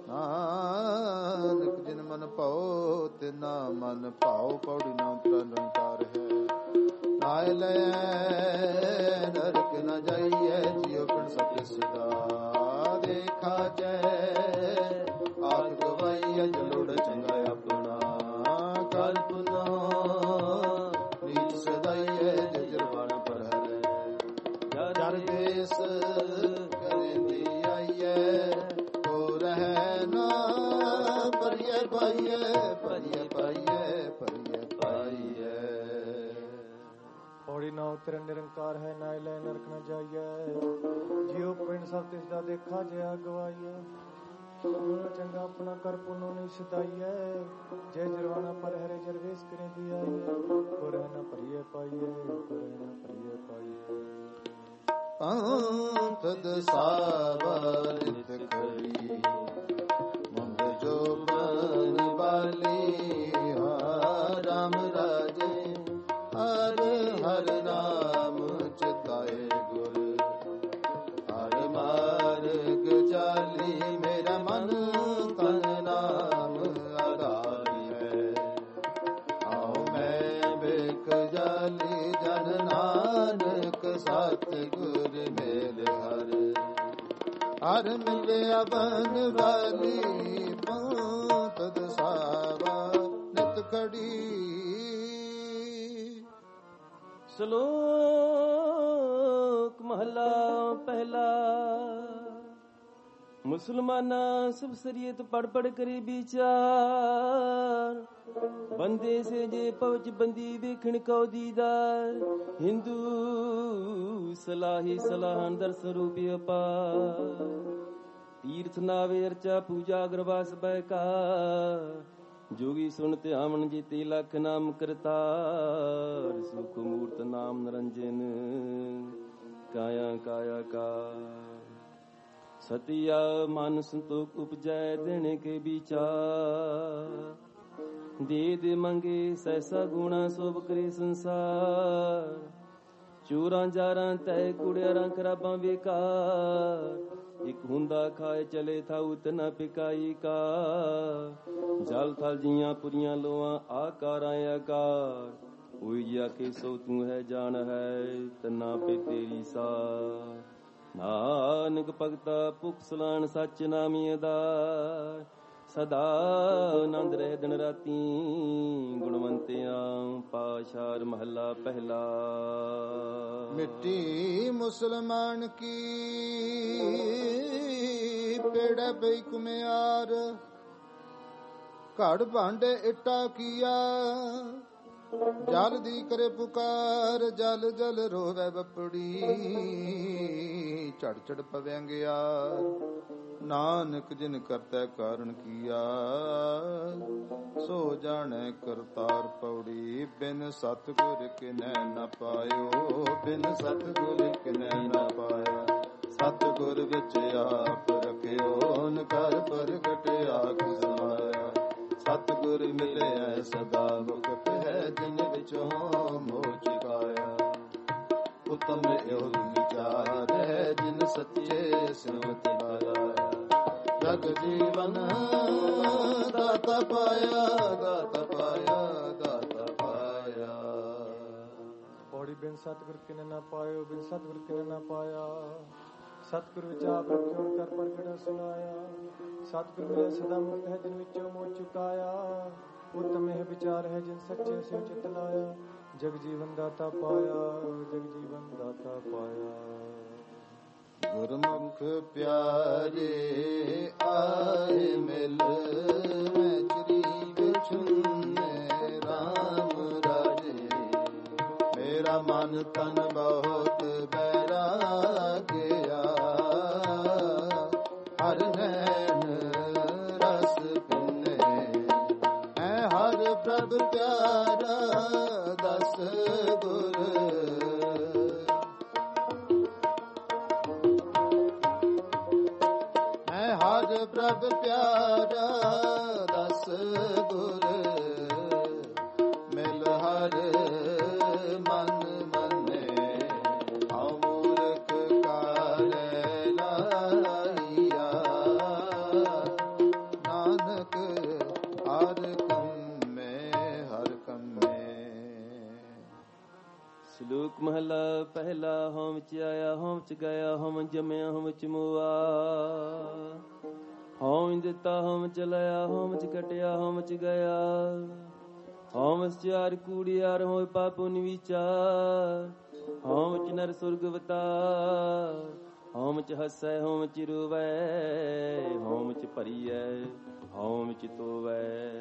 ਨਾਨਕ ਜਿਨ ਮਨ ਭਾਉ ਤਿਨਾ ਮਨ ਭਾਉ। ਪੌੜੀ ਨਾ ਉਤਰਾ ਨਿਰੰਕਾਰ ਹੈ। ਨਾਇ ਲੈ ਨਰਕ ਨ ਜਾਈਐ ਜਿਉ ਪਿਣ ਸਕੇ ਸਦਾ। ਦੇਖਾ ਜੈ ਆਖ ਗਵਾਈਐ ਜਲੋੜ ਚੰਗਾ ਆਪਣਾ। ਕਲ ਪੁਨਾ ਨੀਚ ਸਦਾਈਐ ਜਰਵਾਣ ਪਰ ਹਰੈ। ਜਰ ਦੇਸ ਕਰੇਂਦੀ ਆਈਐ ਕੋ ਰਹਿ ਨਾ ਪਰਿਐ ਪਾਈਐ। ਪਰਿਐ ਪਾਈਐ ਪਰਿਐ ਪਾਈਐ। ਪੌੜੀ ਨਾ ਉਤਰਨ ਨਿਰੰਕਾਰ ਹੈ ਨਾ ਲੈ ਨਰਕ ਨ ਜਾਈਐ। ਜਿਉ ਪਿੰਡ ਸਭ ਤਿਸ ਦਾ ਦੇਖਾ ਜਿਆ ਗਵਾਈਐ। ਚੰਗਾ ਆਪਣਾ ਕਰ ਪੁਨੋ ਨਹੀਂ ਸਦਾਈਐ। ਜੈ ਜਰਵਾਣਾ ਪਰ ਹਰੇ ਜਰਵੇਸ ਕਰੇਂਦੀ ਆਈਐ। ਕੋ ਰਹਿ ਨਾ ਪਰਿਐ ਪਾਈਐ ਕੋ ਰਹਿ ਨਾ ਪਰਿਐ ਪਾਈਐ। ਪੰਥ ਦਸਾਵਰਿਤ ਖੜੀ ਮੁੰਡ ਜੋ ਬਨ ਬਾਲੀ। ਰਾਮ ਰਾਜੇ ਹਰ ਹਰ ਨਾਮ ਚਿਤਾਏ ਗੁਰ। ਹਰ ਮਾਰਗ ਚਾਲੀ ਮੇਰਾ ਮਨ ਤਨ ਨਾਮ ਆਧਾਰੀ ਹੈ। ਆਓ ਮੈਂ ਵੇਖ ਜਾਲੀ ਜਨ ਨਾਨਕ ਸਤ ਗੁਰ ਮੇਲ ਹਰ। ਹਰ ਮਿਲਿਆ ਬਨ ਵਾਲੀ ਪੰਤ ਦਸਾਵਾ ਨਿਤ ਖੜੀ। ਸ਼ਲੋਕ ਮਹਲਾ ਪਹਿਲਾ। ਮੁਸਲਮਾਨਾ ਸਭ ਸਰੀਅਤ ਪੜ ਪੜ ਕਰੇ ਵਿਚਾਰ। ਬੰਦੇ ਸੇ ਜੇ ਪਵਚ ਬੰਦੀ ਵੇਖਣ ਕਉ ਦੀਦਾਰ। ਹਿੰਦੂ ਸਲਾਹੀ ਸਲਾਹਨ ਦਰਸ ਰੂਪ ਅਪਾਰ। ਤੀਰਥ ਨਾਵੇ ਅਰਚਾ ਪੂਜਾ ਅਗਰਵਾਸ ਬੈਕਾ। ਜੋਗੀ ਸੁਣ ਧਿਆਵਨ ਜੀਤੀ ਲੱਖ ਨਾਮ ਕਰਤਾਰ। ਸੁਖ ਮੂਰਤ ਨਾਮ ਨਰੰਜਨ ਕਾਇਆ ਕਾਇਆ ਕਾ। ਸਤਿਆ ਮਨ ਸੰਤੋਖ ਉਪਜੈ ਦਿਨ ਕੇ ਵਿਚਾਰ। ਦੇ ਦੇ ਮੰਗੇ ਸੈਸਾ ਗੁਣਾ ਸੋਭ ਕਰੇ ਸੰਸਾਰ। ਚੋਰਾਂ ਜਾਰਾਂ ਤੈ ਕੁੜਿਆਰਾਂ ਖਰਾਬਾਂ ਵੇਕਾਰ। ਇੱਕ ਹੁੰਦਾ ਖਾਏ ਚਲੇ ਥਾਉ ਤਨਾ ਪਿਕਾਈ ਕਾ। ਜਲ ਥਲ ਜੀਆਂ ਪੁਰੀਆਂ ਲੋਆਂ ਆਕਾਰਾਂ ਆਕਾਰ। ਹੋਈ ਜਾ ਕੇ ਸੋ ਤੂੰ ਹੈ ਜਾਣ ਹੈ ਤਨਾ ਪੇ ਤੇਰੀ ਸਾਰ। ਨਾਨਕ ਭਗਤਾ ਭੁਖ ਸਲਾਣ ਸੱਚ ਨਾਮੀ ਅਦਾਰ। ਸਦਾ ਆਨੰਦ ਰਹਿ ਦਿਨ ਰਾਤੀ ਗੁਣਵੰਤਿਆਂ ਪਾਸ਼ਾਰ ਮਹੱਲਾ ਪਹਿਲਾ। ਮਿੱਟੀ ਮੁਸਲਮਾਨ ਕੀ ਪੇੜਾ ਪਈ ਕੁਮਿਆਰ। ਘੜ ਭਾਂਡੇ ਇੱਟਾ ਕੀਆ ਜਲ ਦੀ ਕਰੇ ਪੁਕਾਰ। ਜਲ ਜਲ ਰੋਵੇ ਬਪੜੀ ਝੜ ਝੜ ਪਵੈਂਗਿਆ। ਨਾਨਕ ਜਿਨ ਕਰਤੈ ਕਾਰਨ ਕੀਆ ਸੋ ਜਾਣੈ ਕਰਤਾਰ ਪੌੜੀ। ਬਿਨ ਸਤਿਗੁਰ ਕਿਨੈ ਨ ਪਾਇਓ ਬਿਨ ਸਤਿਗੁਰ ਕਿਨੈ ਨ ਪਾਇਆ। ਸਤਿਗੁਰ ਵਿੱਚ ਆਪ ਰਖਿਓ ਨਿਕਰ ਪ੍ਰਗਟ ਆਖ ਸਮਾਇਆ। ਸਤਿਗੁਰ ਮਿਲਿਆ ਸਦਾ ਮੁਕਤ ਹੈ ਜਿਨ ਵਿਚੋਂ ਮੋਹ ਚੁਕਾਇਆ। ਉਤਮ ਇਹੋ ਵਿਚਾਰ ਹੈ ਜਿਨ ਸੱਚੇ ਸਿਮਰਤਿ ਲਾਇਆ। ਜਗ ਜੀਵਨ ਦਾਤਾ ਪਾਇਆ ਦਾਤਾ ਪਾਇਆ ਦਾਤਾ ਪਾਇਆ। ਪੌੜੀ ਬਿਨ ਸਤਿਗੁਰ ਕਿਨੇ ਨਾ ਪਾਇਓ ਬਿਨ ਸਤਿਗੁਰ ਕਿਨੇ ਨਾ ਪਾਇਆ। ਸਤਿਗੁਰ ਵਿੱਚ ਆਪ ਰਖਿਓ ਕਰ ਪ੍ਰਗਟ ਸੁਨਾਇਆ। ਸਤਿਗੁਰ ਮਿਲਿਆ ਸਦਾ ਮੁਕਤ ਹੈ ਜਿਨ ਵਿੱਚੋਂ ਮੋਹ ਚੁਕਾਇਆ। ਉਤਮ ਇਹ ਵਿਚਾਰ ਹੈ ਜਿਨ ਸੱਚੇ ਸਿਉ ਚਿਤ ਲਾਇਆ। ਜਗ ਜੀਵਨ ਦਾਤਾ ਪਾਇਆ ਜਗ ਜੀਵਨ ਦਾਤਾ ਪਾਇਆ। ਗੁਰਮੁਖ ਪਿਆਰੇ ਆਏ ਮਿਲ ਮੈਚਰੀ ਵਿਛੁੰਨੇ ਰਾਮ ਰਾਜੇ। ਮੇਰਾ ਮਨ ਤਨ ਬਹੁਤ ਬੈਰਾਗਿਆ। ਹਰ ਨੈਣ ਰਸ ਪਿੰਨੇ ਹੈ ਹਰ ਪ੍ਰਭ ਪਿਆਰਾ ਦਸ ਗੁਰ। ਹੈ ਹਰ ਪ੍ਰਭ ਪਿਆਰਾ ਦਸ ਗੁਰ। ਮਿਲ ਹਰ ਮਨ ਮੰਨੇ ਹਉ ਮੂਰਖ ਕਾਰੇ ਲਾਈਆ। ਨਾਨਕ ਹਰ ਕੰਮੇ ਹਰ ਕੰਮੇ। ਸ਼ਲੋਕ ਮਹਲਾ ਪਹਿਲਾ। ਹੋਮ ਵਿੱਚ ਆਇਆ ਹੋਮ ਚ ਗਿਆ ਹੋਮ ਜੰਮਿਆ ਹੋਮ ਚ ਮੁਆ। ਹੋਮ ਦਿੱਤਾ ਹੋਮ ਚ ਲਿਆ ਹੋਮ ਚ ਕਟਿਆ ਹੋਮ ਚ ਗਿਆ। ਹੋਮ ਚਾਰ ਕੂੜਿਆਰ ਹੋਏ ਪਾਪੁਨ ਵਿਚਾਰ। ਹੋਮ ਚ ਨਰ ਸੁਰਗ ਅਵਤਾਰ। ਹੋਮ ਚ ਹੱਸੈ ਹੋਮ ਚ ਰੋਵੈ। ਹੋਮ ਚ ਭਰੀਐ ਹੋਮ ਚ ਤੋਵੈ।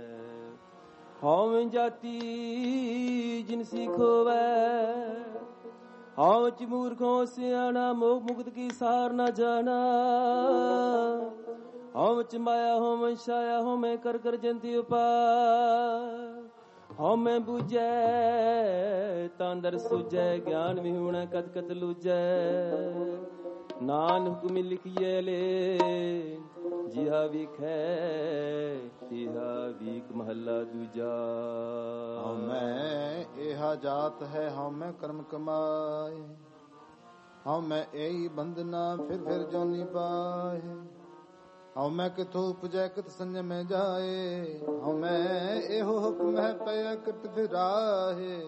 ਹੋਮ ਜਾਤੀ ਜਿਨਸੀ ਖੋਵੈ। ਹੋਮ ਚ ਮੂਰਖੋਂ ਸਿਆਣਾ ਮੋਹ ਮੁਕਤ ਕੀ ਸਾਰ ਨਾ ਜਾਣਾ। ਹੋਮ ਚ ਮਾਇਆ ਹੋਮ ਛਾਇਆ ਹੋਮੇ ਕਰ ਕਰ ਜੰਤੀ ਉਪਾਰ। ਹੋਮੇ ਬੁਝੈ ਤਾਂ ਦਰ ਸੁਝੈ ਗਿਆਨ ਵਿਹੂਣ ਕਤ ਕਤ ਲੂਜੈ। ਨਾਨਕ ਹੁਕਮ ਲਿਖੀਏ ਲੈ ਜਿਹਾ ਵਿਖੈ ਤਿਹਾ ਵੀਕ ਮਹੱਲਾ ਦੂਜਾ। ਹਉਮੈ ਇਹਾ ਜਾਤ ਹੈ ਹਉਮੈ ਕਰਮ ਕਮਾਏ। ਹਉਮੈ ਇਹੀ ਬੰਧਨਾ ਫਿਰ ਫਿਰ ਜੋਨੀ ਪਾਏ। ਹਉਮੈ ਕਿਥੋਂ ਉਪਜੈ ਕਿਤ ਸੰਜਮੈ ਜਾਏ। ਹਉਮੈ ਇਹੋ ਹੁਕਮ ਹੈ ਪਿਆ ਕਿਤ ਫਿਰਾਏ।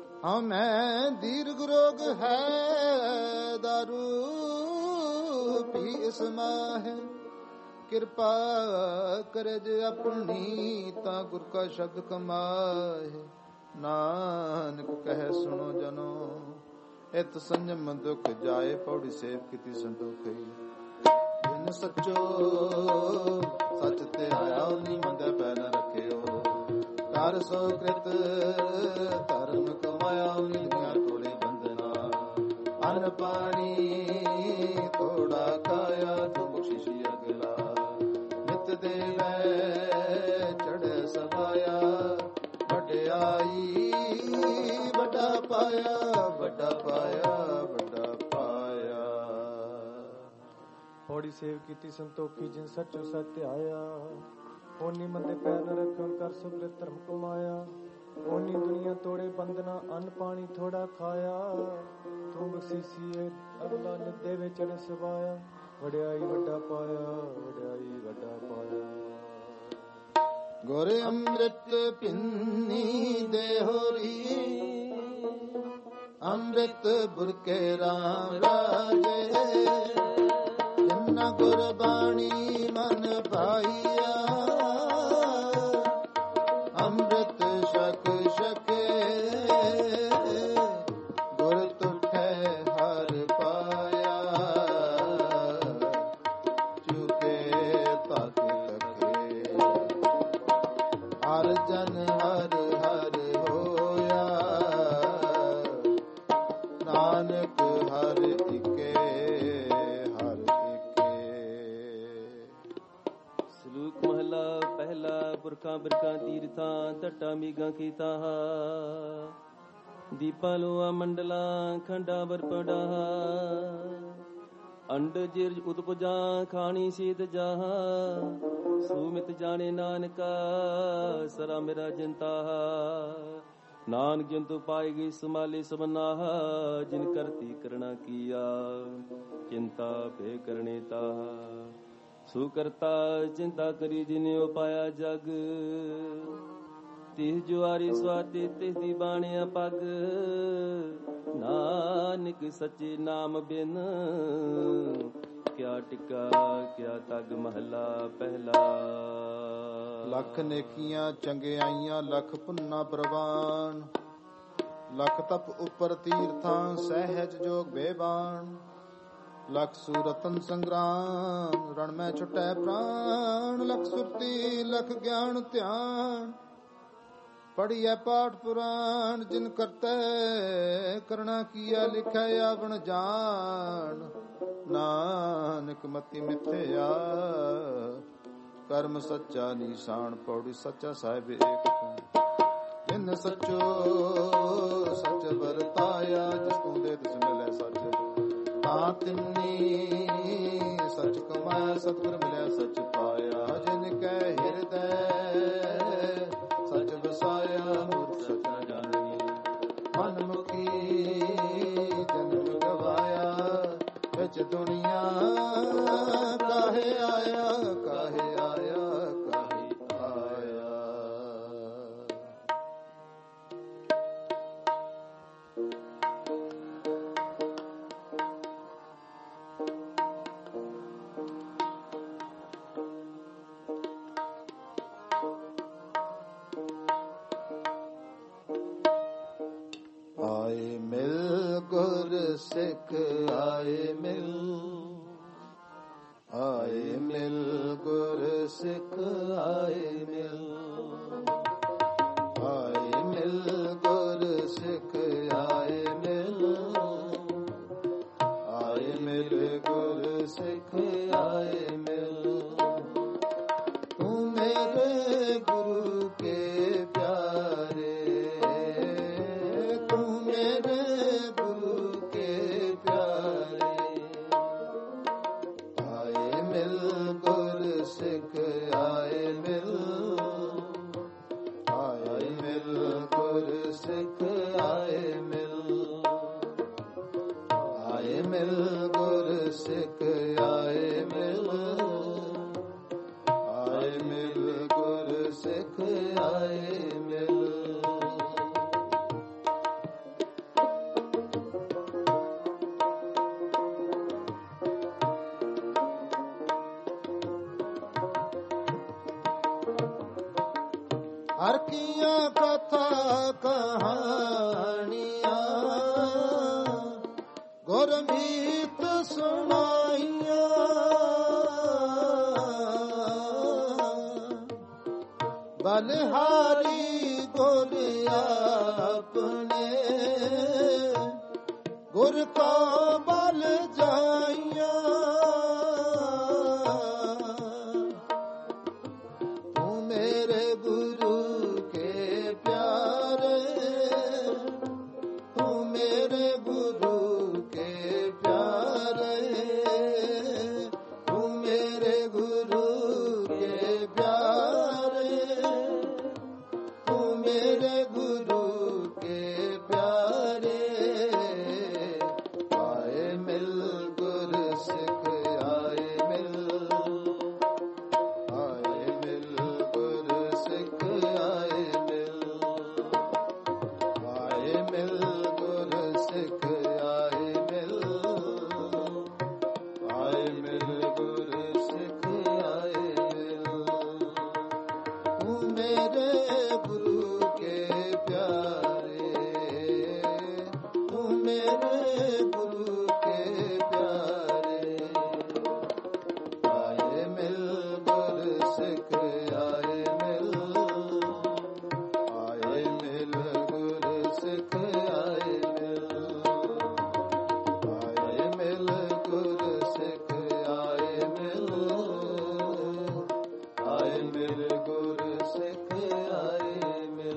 ਹਉਮੈ ਦੀਰਘ ਰੋਗ ਹੈ ਦਾਰੂ ਵੀ ਇਸ ਮਾਹਿ। ਕਿਰਪਾ ਕਰੇ ਜੇ ਆਪਣੀ ਤਾਂ ਗੁਰ ਕਾ ਸ਼ਬਦ ਕਮਾਏ। ਨਾਨਕ ਕਹੈ ਸੁਣੋ ਜਨੋ ਇਤ ਸੰਜਮ ਦੁਖ ਜਾਏ। ਪੌੜੀ ਸੇਵ ਕੀਤੀ ਸੰਤੋਖੀ। ਜਿਨ ਸੱਚੋ ਸੱਚ ਤੇ ਆਇਆ ਉਨੀ ਮੰਦੇ ਪੈ ਨ ਰੱਖਿਓ। ਕਰ ਸੋ ਕ੍ਰਿਤ ਧਰਮ ਕਮਾਇਆ ਉਨੀ ਦੁਨੀਆ ਤੋੜੇ ਬੰਧਨਾ। ਅੰਨ ਪਾਣੀ ਥੋੜਾ ਖਾਇਆ ਤੂੰ ਬਖਸ਼ਿਸ਼ੀ ਅਗਲਾ। ਨਿਤ ਦੇਵੈ ਚੜ੍ਹੇ ਸਭਾਇਆ ਵਡਿਆਈ ਵੱਡਾ ਪਾਇਆ ਵੱਡਾ ਪਾਇਆ ਵੱਡਾ ਪਾਇਆ। ਪੌੜੀ ਸੇਵ ਕੀਤੀ ਸੰਤੋਖੀ ਜਿਨ ਸੱਚੋ ਸੱਚ ਆਇਆ। ਓਨੀ ਮੰਦੇ ਪੈਰ ਨ ਰੱਖਣ ਕਰ ਸੁਕ੍ਰਿਤ ਧਰਮ ਕਮਾਇਆ। ਓਨੀ ਦੁਨੀਆ ਤੋੜੇ ਬੰਧਨਾ ਅੰਨ ਪਾਣੀ ਥੋੜਾ ਖਾਇਆ। ਤੂੰ ਬਖਸ਼ੀਸ਼ੀ ਅਗਲਾ ਨਿੱਦੇ ਵਿੱਚ ਚੜ੍ਹੇ ਸਭਾਇਆ। ਵਡਿਆਈ ਵੱਡਾ ਪਾਇਆ ਵਡਿਆਈ ਵੱਡਾ ਪਾਇਆ। ਗੁਰ ਅੰਮ੍ਰਿਤ ਪਿੰਨੀ ਦੇ ਹੋਰੀ ਅੰਮ੍ਰਿਤ ਬੁਰਕੇ ਰਾਮ ਰਾਜੇ। ਜਿਨ੍ਹਾਂ ਗੁਰਬਾਣੀ ਮਨ ਭਾਈਆ ਅੰਮ੍ਰਿਤ ਛਕ ਛਕੇ। ਗੁਰ ਤੁਠੈ ਹਰ ਪਾਇਆ ਚੁਕੇ ਤਕ ਤਕੇ। ਹਰ ਜਨ ਹਰ ਹਰ ਹੋਇਆ ਨਾਨਕ ਹਰ ਇਕੇ ਹਰ ਇਕੇ। ਸਲੂਕ ਮਹਲਾ ਪਹਿਲਾ। ਪੁਰਖਾਂ ਬਿਰਖਾਂ ਤੀਰਥਾਂ ਧੱਟਾਂ ਮੀਗਾਂ ਕੀਤਾ। ਦੀਪਾਂ ਲੋਆ ਮੰਡਲਾਂ ਖੰਡਾਂ ਵਰਪੜਾ। ਅੰਡ ਜਿਰਜ ਉਤਪੁਜਾਂ ਖਾਣੀ ਸੀਤ ਜਾਹਾ। ਸੂਮਿਤ ਜਾਣੇ ਨਾਨਕਾ ਸਰਾ ਮੇਰਾ ਜਿੰਤਾ। ਨਾਨਕ ਜੰਤੂ ਪਾਈ ਗਈ ਸਮਾਲੇ ਸਬਨਾਹ। ਜਿਨ ਕਰਤੀ ਕਰਣਾ ਕੀਆ ਚਿੰਤਾ ਭੇ ਕਰਨੇ ਤਾਹ। ਸੁਕਰਤਾ ਚਿੰਤਾ ਕਰੀ ਜਿਨੇ ਉਪਾਇਆ ਜਗ। ਤਿਸ ਜੁਆਰੀ ਸਵਾਤੀ ਤਿਸ ਦੀ ਬਾਣਿਆ ਪਗ। ਨਾਨਕ ਸੱਚੇ ਨਾਮ ਬਿਨ ਕਿਆ ਟਿਕਾ ਕਿਆ ਤਗ। ਮਹਲਾ ਪਹਿਲਾ। ਲੱਖ ਨੇਕੀਆਂ ਚੰਗਿਆਈਆਂ ਲੱਖ ਪੁੰਨਾ ਪ੍ਰਵਾਨ। ਲੱਖ ਤਪ ਉਪਰ ਤੀਰਥਾਂ ਸਹਿਜ ਜੋਗ ਬੇਬਾਨ। ਲੱਖ ਸੂਰਤਨ ਸੰਗਰਾਮ ਰਣ ਮੈਂ ਛੁਟੈ ਪ੍ਰਾਣ। ਲੱਖ ਸੁਰਤੀ ਲੱਖ ਗਿਆਨ ਧਿਆਨ ਪੜੀਐ ਪਾਠ ਪੁਰਾਣ। ਜਿਨ ਕਰਤੈ ਕਰਣਾ ਕੀਆ ਲਿਖੈ ਆਵਣ ਜਾਣ। ਨਾਨਕ ਮਤੀ ਮਿਥਿਆ ਕਰਮ ਸੱਚਾ ਨੀਸਾਨ। ਪੌੜੀ ਸੱਚਾ ਸਾਹਿਬ ਏਕ ਤੂੰ। ਜਿਨ ਸੱਚੋ ਸੱਚ ਵਰਤਾਇਆ ਜਿਸ ਤੂੰ ਦੇ ਤਿਸ ਮਿਲੈ ਸੱਚ। ਤਾਂ ਤਿੰਨੀ ਸੱਚ ਕਮਾਇਆ ਸਤਿਗੁਰ ਮਿਲਿਆ ਸੱਚ ਪਾਇਆ। ਜਿਨ ਕੈ ਹਿਰਦੈ ਸੱਚ ਵਸਾਇਆ ਮੂਰਖ ਸੱਚ ਨ ਜਾਣੀ। ਮਨ ਮੁਖੀ ਜਨਮ ਗਵਾਇਆ ਵਿੱਚ ਦੁਨੀਆ। ਕਾਹੇ ਆਇਆ ਕਾਹੇ ਆਇਆ ਕਾਹੇ ਆਇਆ। ਆਏ ਮਿਲ ਗੁਰ ਸਿੱਖ ਆਏ ਮਿਲ। ਆਏ ਮਿਲ ਗੁਰ ਸਿੱਖ ਆਏ ਮਿਲ। ਆਏ ਮਿਲ ਗੁਰ ਸਿੱਖ ਆਏ ਮਿਲ। ਆਏ ਮਿਲ ਗੁਰ ਸਿੱਖ ਆਏ ਮਿਲ। ਤੂੰ ਮੇਰੇ ਗੁਰੂ ਕੇ ਪਿਆਰੇ। ਤੂੰ ਮੇਰੇ ਗੁਰੂ ਕੇ ਪਿਆਰੇ। ਆਏ ਮਿਲ ਗੁਰ ਸਿੱਖ ਆਏ ਮਿਲ। ਆਏ ਮਿਲ ਗੁਰ ਸਿੱਖ ਆਏ ਮਿਲ। ਆਏ ਮਿਲ ਗੁਰ ਸਿੱਖ ਆਏ ਮਿਲ। ਆਏ ਮਿਲ ਗੁਰ ਸਿੱਖ ਆਏ ਮਿਲ। ਹਰ ਕੀਆਂ ਕਥਾ ਕਹਾਣੀਆਂ ਗੁਰਮੀਤ ਸੁਣਾਈਆਂ ਬਲਿਹਾਰੀ ਗੁਰ ਆਪਣੇ ਗੁਰ ਕਾ ਬਲ ਜਾਈਆਂ ਤੂੰ ਮੇਰੇ ਗੁਰੂ ਕੇ ਪਿਆਰੇ ਤੂੰ ਮੇਰੇ ਗੁਰੂ ਕੇ ਪਿਆਰੇ ਤੂੰ ਮੇਰੇ ਗੁਰੂ ਕੇ ਪਿਆਰੇ ਤੂੰ ਮੇਰੇ ਗੁਰੂ ਕੇ ਪਿਆਰੇ ਆਏ ਮਿਲ ਗੁਰ ਸਿੱਖ ਆਏ ਮਿਲ ਆਏ ਮਿਲ ਗੁਰ ਸਿੱਖ ਆਏ ਮਿਲ ਆਏ ਮਿਲ ਗੁਰ ਸਿੱਖ ਆਏ ਮਿਲ ਆਏ ਮਿਲ ਗੁਰ ਸਿੱਖ ਆਏ ਮਿਲ ਤੂੰ ਮੇਰੇ ਗੁਰੂ ਕੇ ਪਿਆਰੇ ਤੂੰ ਮੇਰੇ ਗੁਰੂ ਕੇ ਪਿਆਰੇ ਆਏ ਮਿਲ ਗੁਰ ਸਿੱਖ ਆਏ ਮਿਲ ਆਏ ਮਿਲ ਗੁਰ ਸਿੱਖ ਆਏ ਮਿਲ ਆਏ ਮਿਲ ਗੁਰ ਸਿੱਖ ਆਏ ਮਿਲ ਆਏ ਮਿਲ ਗੁਰ ਸਿੱਖ ਆਏ ਮਿਲ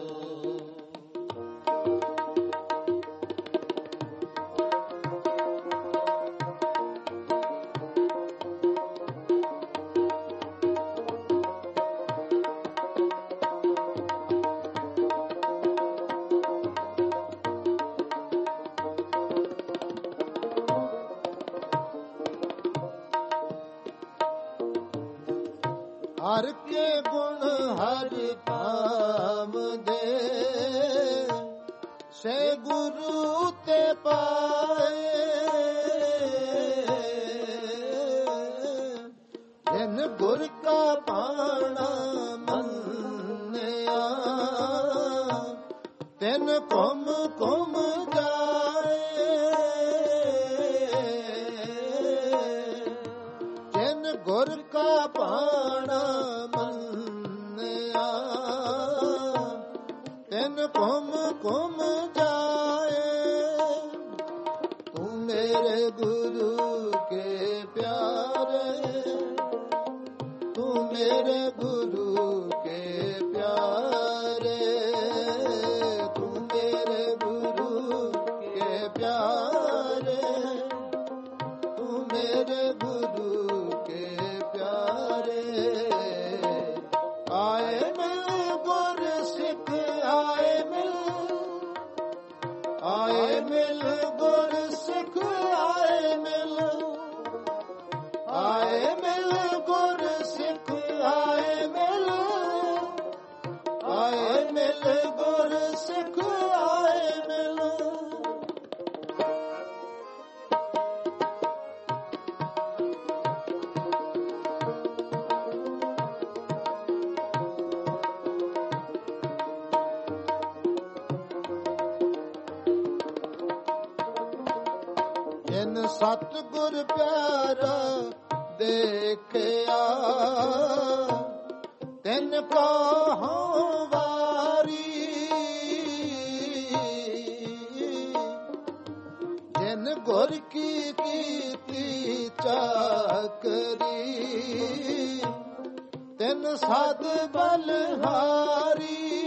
ਹਰ ਕੇ ਗੁਣ ਹਰ ਪਾਵਦੇ ਸੇ ਗੁਰੂ ਤੇ ਪਾਏ ਜਿਨ ਗੁਰ ਕਾ ਪਾਣਾ ਮੰਨਿਆ ਤਿਨ ਕੁਮ ਕੁਮ ਜਾਏ ਜਿਨ ਗੁਰ ਕਾ ਪਾਣਾ ਮੰਨਿਆ ਤਿਨ ਕੁਮ ਕੁਮ ਜਾਏ ਤੂੰ ਮੇਰੇ ਗੁਰੂ ਕੇ ਪਿਆਰੇ ਤੂੰ ਮੇਰੇ ਗੁਰੂ ਕੇ ਪਿਆਰੇ ਤੂੰ ਮੇਰੇ ਗੁਰੂ ਕੇ ਪਿਆਰੇ ਤੂੰ ਮੇਰੇ ਗੁਰੂ ਕੇ ਪਿਆਰੇ ਆਏ ਮਿਲ ਗੁਰ ਸਿੱਖ ਆਏ ਮਿਲ ਆਏ ਮਿਲ ਗੁਰ ਸਿੱਖ ਆਏ ਮਿਲ ਆਏ ਮਿਲ ਗੁਰ ਸਿੱਖ ਆਏ ਮਿਲ ਆਏ ਮਿਲ ਗੁਰ ਸਿੱਖ ਆਏ ਮਿਲ ਜਿਨ ਸਤਿਗੁਰ ਪਿਆਰਾ ਦੇਖਿਆ ਤਿਨ ਕਹੋ ਵਾਰੀ ਜਿਨ ਗੁਰ ਕੀ ਕੀਤੀ ਚਾਕਰੀ ਤਿਨ ਸਦ ਬਲਹਾਰੀ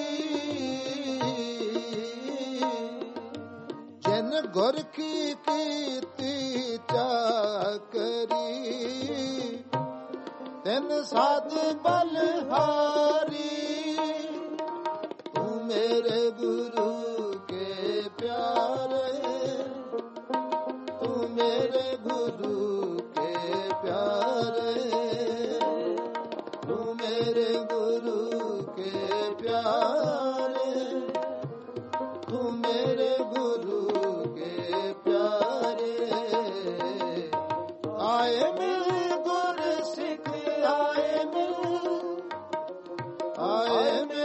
ਜਿਨ ਗੁਰ ਕੀ ਕੀਤੀ ਚਾਕਰੀ ਤਿਨ ਸਦ ਬਲਹਾਰੀ ਤੂੰ ਮੇਰੇ ਗੁਰੂ ਕੇ ਪਿਆਰੇ ਤੂੰ ਮੇਰੇ ਗੁਰੂ ਕੇ ਪਿਆਰੇ ਤੂੰ ਮੇਰੇ ਗੁਰੂ ਕੇ ਪਿਆਰੇ ਤੂੰ ਮੇਰੇ ਗੁਰੂ ਕੇ ਪਿਆਰੇ ਆਏ ਮਿਲ ਗੁਰ ਸਿੱਖ ਆਏ ਮਿਲ ਆਏ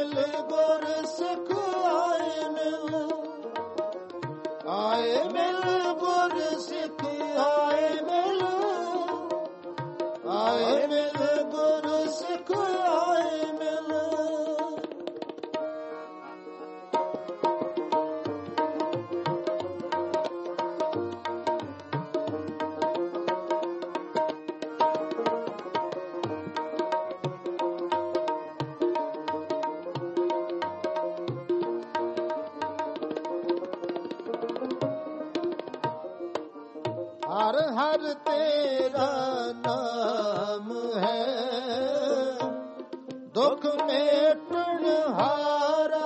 गुर तेरा नाम है, दुख मेटन हारा।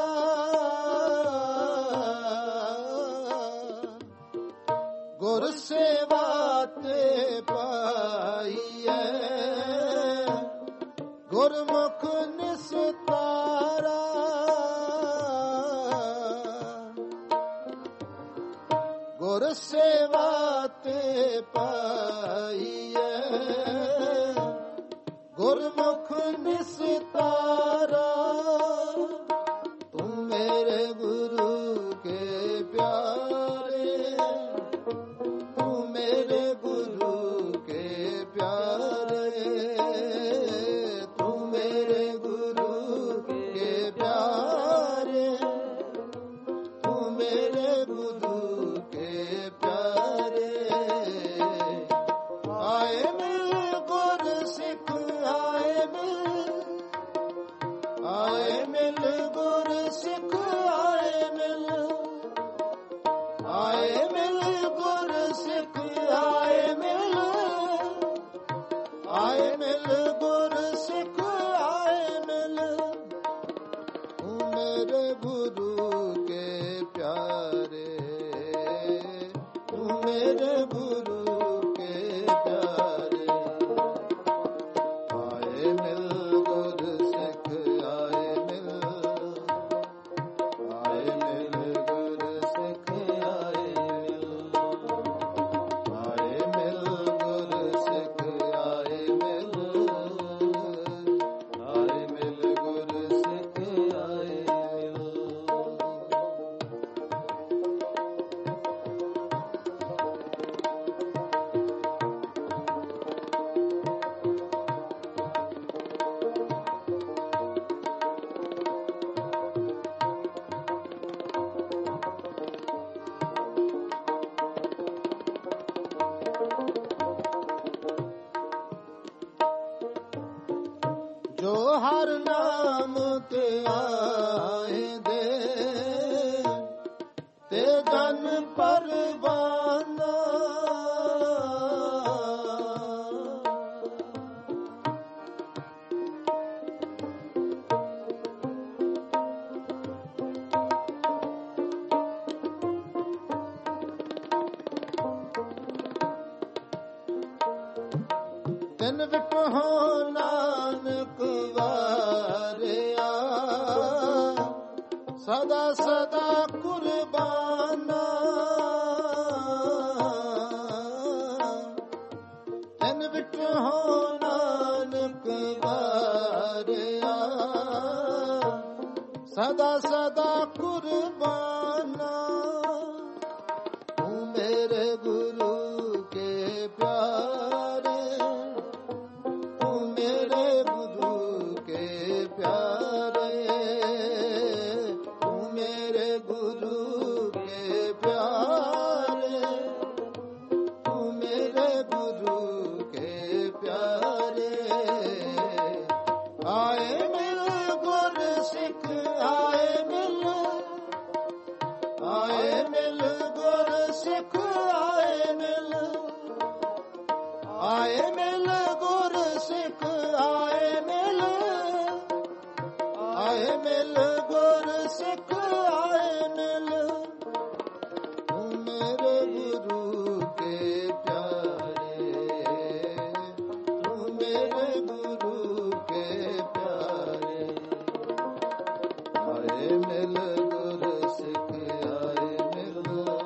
गुर सेवा ते पाईए, गुरमुख निस्तारा। गुर सेवा ते पाईए, गुरमुख निस्तारा। तुम मेरे गुरु के प्यारे, तुम मेरे गुरु के प्यारे, तुम मेरे गुरु के प्यारे, तुम मेरे गुरु के प्यारे। आए मिल गुर सिख आए मिल, आए मिल गुर सिख आए मिल, आए मिल गुर सिख आए मिल, आए मिल गुर सिख आए मिल। तू मेरे गुरु के प्यारे, तू मेरे गुरु के प्यारे। आए मिल गुर सिख आए मिल, आए मिल गुर सिख आए मिल, आए मिल गुर सिख आए मिल, आए मिल गुर सिख आए मिल। जो हर नाम ते आए दे, ते जन परवाना। तिन विटहो नानक वारिया, सदा सदा कुर्बाना। तिन विटहो नानक वारिया, सदा सदा कुर्बाना। तू मेरे गुरु के प्यारे, तू मेरे गुरु के प्यारे, तू मेरे गुरु के प्यारे, तू मेरे गुरु के प्यारे। आए मिल गुर सिख आए मिल, आए मिल गुर सिख आए मिल, आए मिल गुर सिख आए मिल, आए मिल गुर सिख आए मिल। तू मेरे गुरु के प्यारे, तू मेरे गुरु के प्यारे। आए मिल गुर सिख आए मिल,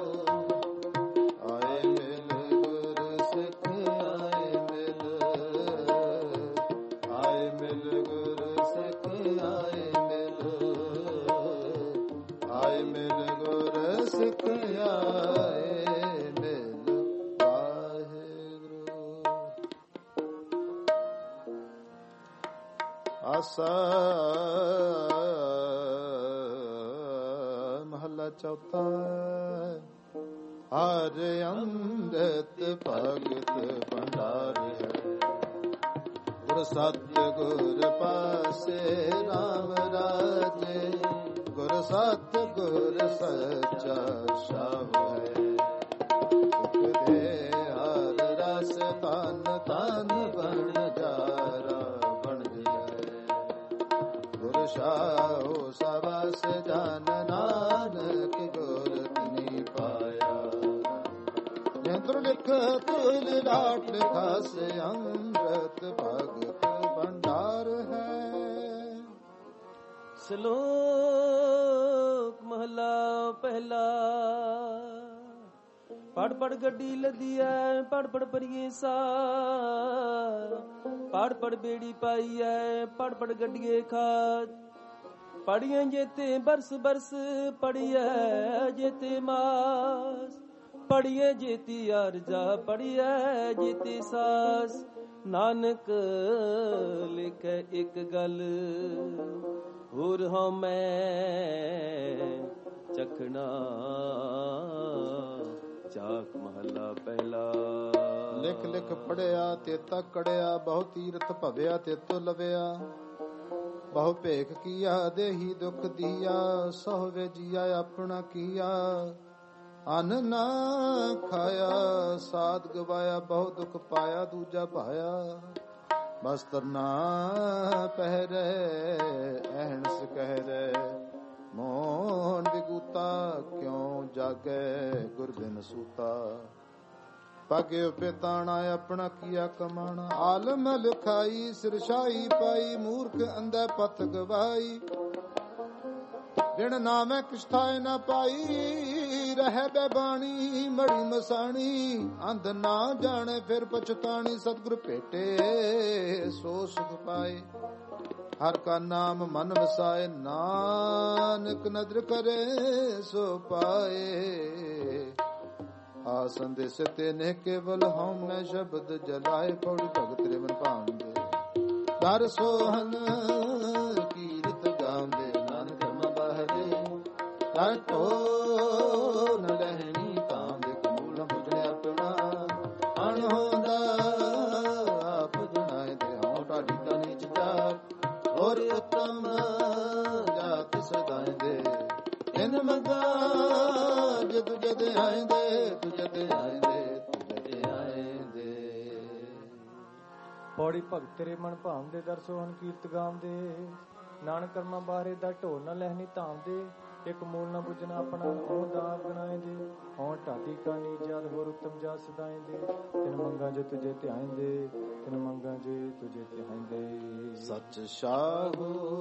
आए मिल गुर सिख आए मिल, आए मिल गुर सिख आए मिल, आए मिल गुर सिख आए मिल। वाहिगुरू। ਆਸਾ ਮਹੱਲਾ ਚੌਥਾ। ਹਰ ਅੰਮ੍ਰਿਤ ਭਗਤ ਭੰਡਾਰੀ ਹੈ, ਗੁਰ ਸਤਿ ਗੁਰ ਪਾਸੇ ਰਾਮ ਰਾਜੇ, ਗੁਰ ਸਤਿ ਗੁਰ ਸੱਚਾ ਸ਼ਾਹ ਹੈ। ਸੁਖ ਦੇ ਹਰ ਰਸ ਧਨ ਧਨ ਬਣ ਜਾਰਾ ਬਣ ਜਾਏ। ਗੁਰ ਸ਼ਾਹੋ ਸਵਸ ਜਨ ਨਾਨਕ ਗੁਰ ਤਿਨੀ ਪਾਇਆ। ਜੰਤਰ ਲਿਖਤ ਲਾਟ ਲਿਖਾਸ ਅੰਮ੍ਰਿਤ ਭਗਤ ਭੰਡਾਰ ਹੈ। ਸ਼ਲੋਕ ਮਹਲਾ ਪਹਿਲਾ। ਪੜ ਪੜ ਗੱਡੀ ਲੱਦੀ ਐ, ਪੜ ਪੜ ਪਰੀਏ ਸਾਰ, ਪੜ ਪੜ ਬੇੜੀ ਪਾਈ ਐ, ਪੜ ਪੜ ਗੱਡੀਏ ਖਾਦ। ਪੜੀਏ ਜੇਤੇ ਬਰਸ ਬਰਸ, ਪੜੀਏ ਜੇਤੇ ਮਾਸ, ਪੜੀਏ ਜੇਤੀ ਅਰਜਾ, ਪੜੀਏ ਜੇਤੀ ਸਾਸ। ਨਾਨਕ ਲਿਖੈ ਇੱਕ ਗੱਲ, ਹੋਰ ਹਾਂ ਮੈਂ ਚਖਣਾ। ਚਾਕ ਮਹਲਾ ਪਹਿਲਾ। ਲਿਖ ਲਿਖ ਪੜਿਆ ਤੇ ਤਕੜਿਆ, ਬਹੁ ਤੀਰਥ ਭਵਿਆ ਤੇ ਤੋ ਲਵਿਆ। ਬਹੁ ਭੇਖ ਕੀਆ ਦੇਹੀ ਦੁਖ ਦੀਆ, ਸੋਹਵੇ ਜੀਆ ਆਪਣਾ ਕੀਆ। ਅਨ ਨਾ ਖਾਇਆ ਸਾਧ ਗਵਾਇਆ, ਬਹੁ ਦੁਖ ਪਾਇਆ ਦੂਜਾ ਭਾਇਆ। ਬਸਤਰ ਨਾ ਪਹਿਰੇ ਅਹਨਸ ਕਹਿਰੇ, ਮੋਹਨ ਵਿਗੂਤਾ ਕਿਉ ਜਾਗੈ ਗੁਰ ਬਿਨ ਸੂਤਾ। ਪਾਗੇ ਉਪੇਤਾਣਾ ਆਪਣਾ ਕੀਆ ਕਮਾਣਾ, ਆਲਮ ਲਿਖਾਈ ਸਿਰਸ਼ਾਈ ਪਾਈ। ਮੂਰਖ ਅੰਧੇ ਪਥ ਗਵਾਈ, ਬਿਨ ਨਾਮੈ ਕਿਛ ਥਾਇ ਨਾ ਪਾਈ। ਰਹਿ ਬੇਬਾਣੀ ਮੜੀ ਮਸਾਣੀ, ਅੰਧ ਨਾ ਜਾਣੇ ਫਿਰ ਪਛਤਾਣੀ। ਸਤਿਗੁਰ ਭੇਟੇ ਸੋ ਸੁਖ ਪਾਏ, ਹਰ ਕਾ ਨਾਮ ਮਨ ਵਸਾਏ। ਨਾਨਕ ਨਦਰ ਕਰੇ ਸੋ ਪਾਏ। ਆਸਨ ਦੇ ਸਿਤੇ ਨੇ ਕੇਵਲ ਹਉ ਮੈਂ ਸ਼ਬਦ ਜਲਾਏ। ਪੌੜੀ ਭਗਤ ਰੇ ਮਨ ਭਾਂਦੇ, ਦਰ ਸੋਹਨ ਕੀਰਤ ਗਾਉਂਦੇ। ਨਾਨਕ ਮਾ ਬਾਹਰੇ ਦਰ ਢੋ ਨ ਲਹਿਣੀ ਤਾਂਦੇ। ਕਮੂਲ ਬੁਝਣੇ ਆਪਣਾ ਅਣ ਹੋਂਦਾ ਆਪ ਜਣਾਏ ਦੇ। ਹਉ ਢਾਡੀ ਕਾ ਨੀਚ ਜਾਤ ਔਰ ਉਤਮ ਜਾਤ ਸਦਾਏ ਦੇ। ਇਨ ਮੰਗਾ ਜਦ ਜਦ ਆਏਂਦੇ, ਤੁ ਜਦ ਆਏਂਦੇ, ਤੁ ਜਦ ਆਏਂਦੇ। ਪੌੜੀ ਭਗਤ ਤੇਰੇ ਮਨ ਭਾਉਂਦੇ, ਦਰ ਸੋਹਣ ਕੀਰਤ ਗਾਉਂਦੇ। ਨਾਨਕ ਕਰਮਾ ਬਾਹਰੇ ਦਾ ਢੋਲ ਨਾ ਲਹਿਣੀ ਧਾਮਦੇ। ਇੱਕ ਮੂਲ ਨਾ ਬੁਝਣਾ ਆਪਣਾ ਉਹ ਦਾ ਬਣਾਏ ਦੇ। ਹੋਂ ਢਾਟੀ ਕਾ ਨੀਜਾਦ ਹੋਰ ਉਤਮ ਜਾ ਸਦਾਏ ਦੇ। ਤਿਨ ਮੰਗਾ ਜੇ ਤੁਝੇ ਧਿਆਇਂਦੇ, ਤਿਨ ਮੰਗਾ ਜੇ ਤੁਝੇ ਧਿਆਇਂਦੇ। ਸਚ ਸ਼ਾਹੂ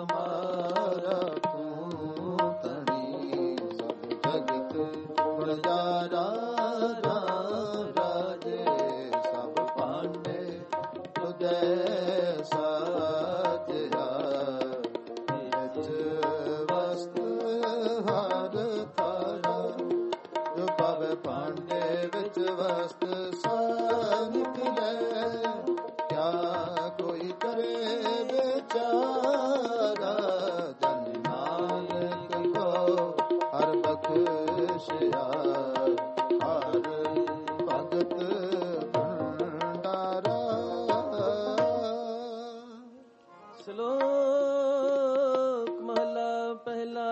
ਹਮਾਰਾ ਤੂੰ ਤਣੀ, ਸਭ ਜਗਤ ਗੁਣਜਾਰਾ ਰਾਜੇ। ਸਭ ਪਾਂਡੇ ਤੁਝੇ ਸਾਜਿਆ, ਵਿੱਚ ਵਸਤ ਹਰ ਥਾਰਾ। ਜੋ ਪਾਵੇ ਪਾਂਡੇ ਵਿੱਚ ਵਸਤ ਸਾ ਨਿਕਲੇ, ਕਿਆ ਕੋਈ ਕਰੇ ਵਿਚਾਰਾ। ਜਨ ਨਾਨਕ ਕੋ ਹਰ ਬਖਸ਼ਿਆ, ਹਰ ਭਗਤ ਭੰਡਾਰਾ। ਸ਼ਲੋਕ ਮਹਲਾ ਪਹਿਲਾ।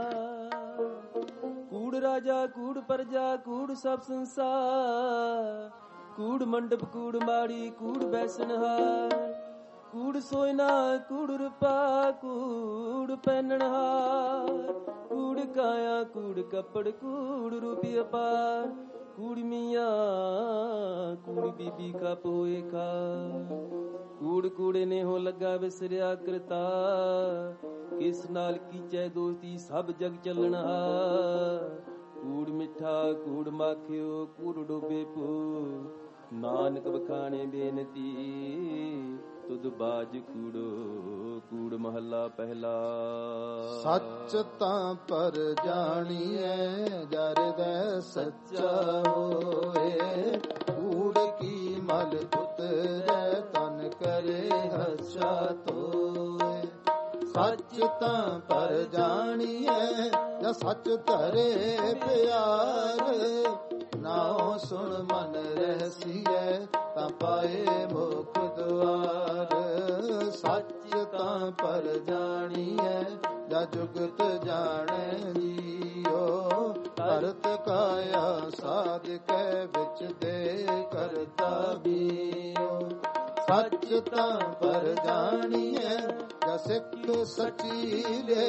ਕੂੜ ਰਾਜਾ ਕੂੜ ਪਰਜਾ ਕੂੜ ਸਭ ਸੰਸਾਰ। ਕੂੜ ਮੰਡਪ ਕੂੜ ਮਾੜੀ ਕੂੜ ਬੈਸਨਹਾਰ। ਕੂੜ ਸੋਇਨਾ ਕੂੜ ਰੂਪਾ ਕੂੜ ਪਹਿਨਣਹਾਰ। ਕੂੜ ਕਾਇਆ ਕੂੜ ਕੱਪੜ ਕੂੜ ਰੂਪੀ ਅਪਾਰ। ਕੂੜ ਮੀਆਂ ਕੂੜ ਬੀਬੀ ਕਾ ਪੋਏ ਖਾ। ਕੂੜ ਕੂੜੇ ਨੇ ਹੋ ਲੱਗਾ ਵਿਸਰਿਆ ਕਰਤਾ। ਕਿਸ ਨਾਲ ਕੀਚੈ ਦੋਸਤੀ ਸਭ ਜਗ ਚੱਲਣਹਾਰ। ਕੂੜ ਮਿੱਠਾ ਕੂੜ ਮਾਖਿਓ ਕੂੜ ਡੋਬੇ ਪੂ। ਨਾਨਕ ਬਖਾਣੇ ਬੇਨਤੀ ਤੁਧ ਬਾਜ ਕੂੜੋ। ਕੂੜ ਮਹੱਲਾ ਪਹਿਲਾ। ਸੱਚ ਤਾਂ ਪਰ ਜਾਣੀਐ, ਜਰ ਦੈ ਸੱਚਾ ਹੋਏ। ਕੂੜ ਕੀ ਮਲ ਉਤਰੈ, ਤਨ ਕਰੇ ਹੱਛਾ ਧੋਏ। ਸੱਚ ਤਾਂ ਪਰ ਜਾਣੀਐ, ਜਾਂ ਸੱਚ ਧਰੇ ਪਿਆਰ। ਨਾਉ ਸੁਣ ਮਨ ਰਹਿਸੀਐ, ਤਾਂ ਪਾਏ ਮੁਖ ਦੁਆਰ। ਸੱਚ ਤਾਂ ਪਰ ਜਾਣੀਐ, ਜਾਂ ਜੁਗਤ ਜਾਣੈ ਜੀਓ। ਕਰਤ ਕਾਇਆ ਸਾਧਕੈ ਵਿੱਚ ਦੇ ਕਰਤਾ ਬੀਓ। ਸੱਚ ਤਾਂ ਪਰ ਜਾਣੀਐ ਜਾ ਸਿੱਖ ਸਚੀਲੇ,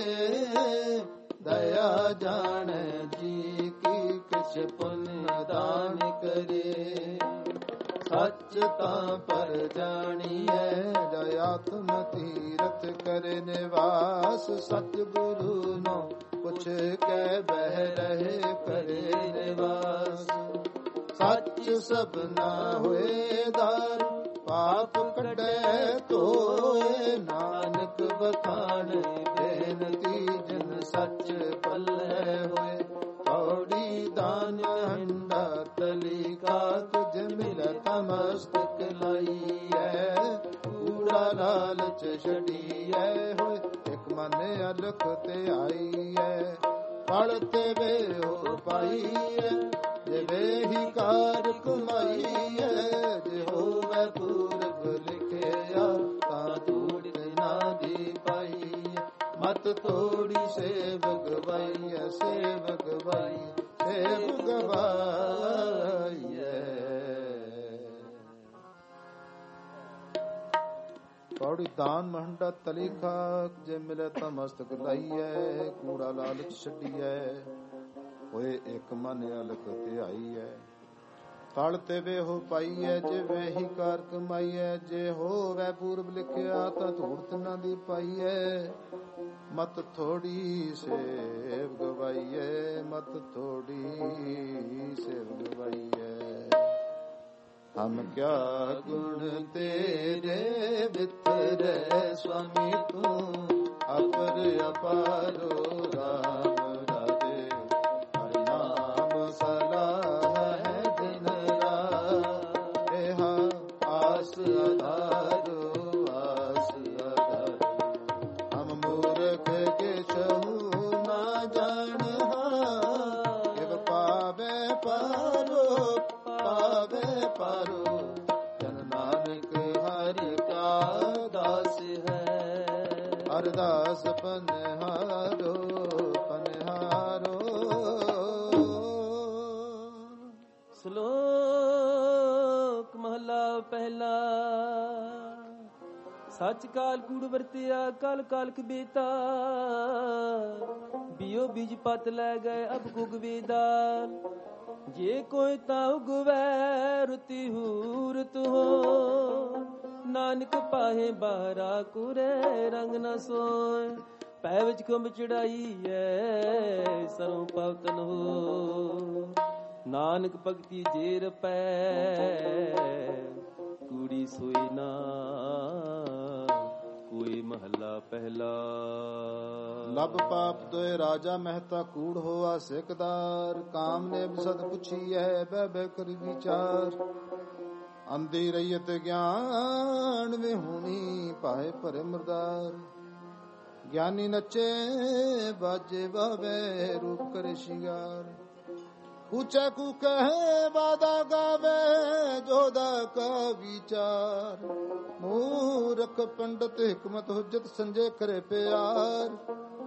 ਦਇਆ ਜਾਣੈ ਜੀ ਕੀ ਕਿਛ ਪੁੰਨ ਦਾਨ ਕਰੇ। ਸੱਚ ਤਾਂ ਪਰ ਜਾਣੀਐ ਜਾ ਆਤਮ ਤੀਰਥ ਕਰੇ ਨਿਵਾਸ। ਸਤਿ ਗੁਰੂ ਨੋ ਪੁੱਛ ਕੇ ਬਹਿ ਰਹੇ ਕਰੇ ਨਿਵਾਸ। ਸੱਚ ਸਭਨਾ ਹੋਏ ਦਾਰ ਪਾਪ ਕੱਢੈ ਧੋਏ। ਨਾਨਕ ਬਖਾਣ ਬੇਨਤੀ ਜਨ ਸੱਚ ਪੱਲੇ ਹੋਏ। ਪੌੜੀ ਦਾਨ ਹੰਡਾ ਤਲੀ ਕਾਕ ਜਮਿਲ ਤਮਸਤਕ ਲਾਈਐ। ਕੂੜਾ ਲਾਲਚ ਛੜੀਐ ਹੋਏ ਇਕ ਮਨ ਅਲਖ ਤੇ ਆਈਐ। ਪੜ ਤੇ ਵੇ ਹੋ ਪਾਈਐ ਜਿਵੇਂ ਹੀ ਕਾਰ ਕਮਾਈਐ। ਜੇ ਹੋਵੇ ਪੂਰਬ ਲਿਖਿਆ ਤਾਂ ਧੂੜ ਨਾ ਦੀ ਪਾਈਐ। ਮਤ ਤੋੜੀ ਸੇਵ ਗਵਾਈਐ ਸੇਵ ਗਵਾਈ ਸੇਵ ਗਵਾਈਐ। ਪੌੜੀ ਦਾਨ ਮਹੰਡਾ ਤਲੀ ਖਾਕ ਜੇ ਮਿਲੇ ਤਾਂ ਮਸਤਕ ਲਾਈਐ। ਕੂੜਾ ਲਾਲਚ ਛੱਡੀਐ ਹੋਏ ਇੱਕ ਮਨ ਅਲਖ ਧਿਆਈਐ। ਤਲ ਤੇ ਵੇ ਹੋ ਪਾਈਐ ਜਿਵੇਂ ਹੀ ਕਾਰ ਕਮਾਈਐ। ਜੇ ਹੋਵੇ ਪੂਰਬ ਲਿਖਿਆ ਤਾਂ ਧੂੜਤ ਨਾ ਦੀ ਪਾਈਐ। ਮਤ ਥੋੜੀ ਸੇਵ ਗਵਾਈਐ ਮਤ ਥੋੜੀ ਸੇਵ ਗਵਾਈਐ। ਹਮ ਕਿਆ ਗੁਣ ਤੇਰੇ ਵਿਤਰੈ ਸੁਆਮੀ ਤੂੰ ਅਪਰ ਅਪਾਰੋ ਰਾਮ ਰਾਜੇ। ਹਰਿ ਨਾਮ ਸਲਾਹ ਹੈ ਦਿਨ ਰਾਤ ਰਹਾ ਆਸ ਆਧਾਰੋ ਆਸ ਆਧਾਰੋ। ਹਮ ਮੂਰਖ ਕੇ ਛਹੂ ਨਾ ਜਾਣਹਾ ਕਿਵ ਪਾਵੇ ਪਾਰੋ ਪਾਵੇ ਪਾਰੋ। ਜਨ ਨਾਨਕ ਹਰਿ ਕਾ ਦਾਸ ਹੈ। ਅਰਦਾਸ ਪਨਹਾਰੋ ਪਨਹਾਰੋ। ਸ਼ਲੋਕ ਮਹਲਾ ਪਹਿਲਾ। ਸੱਚ ਕਾਲ ਕੂੜ ਵਰਤਿਆ ਕਲ ਕਾਲਕ ਬੇਤਾ। ਬਿਓ ਬੀਜ ਪਤ ਲੈ ਗਏ ਅਬ ਗੁਗ ਵੇਦਾਲ। ਜੇ ਕੋਈ ਤਾਂ ਉਗਵੈ ਰੁਤੀ ਹੂਰਤ ਹੋ। ਨਾਨਕ ਪਾਹੇ ਬਾਰਾ ਕੁਰੇ ਰੰਗ ਨ ਸੋਏ। ਪੈ ਵਿੱਚ ਕੁੰਭ ਚੜਾਈ ਐ ਸਰੋਂ ਪਵਤਨ ਹੋ। ਨਾਨਕ ਭਗਤੀ ਜੇਰ ਪੈ ਕੂੜੀ ਸੋਈ ਨਾ ਕੋਈ। ਮਹੱਲਾ ਪਹਿਲਾ। ਲਬ ਪਾਪ ਦੋਏ ਰਾਜਾ ਮਹਿਤਾ ਕੂੜ ਹੋਆ ਸਿਕਦਾਰ। ਕਾਮ ਨੇ ਬਿਸਦ ਪੁੱਛੀਐ ਬਹਿ ਬਹਿ ਕਰੀ ਵਿਚਾਰ। ਅੰਧੀ ਰਹੀਤ ਗਿਆਨ ਵਿਹੂਣੀ ਪਾਏ ਭਰੇ ਮਰਦਾਰ। ਗਿਆਨੀ ਨੱਚੇ ਬਾਜੇ ਬਾਵੇ ਰੂਪ ਕਰੇ ਸ਼ਿੰਗਾਰ। ਉੱਚਾ ਕੂ ਕਹੇ ਵਾਦਾ ਗਾਵੇ ਜੋਦਾ ਕਾ ਵਿਚਾਰ। ਮੂਰਖ ਪੰਡਤ ਹਕਮਤ ਹੁਜਤ ਸੰਜੇ ਕਰੇ ਪਿਆਰ।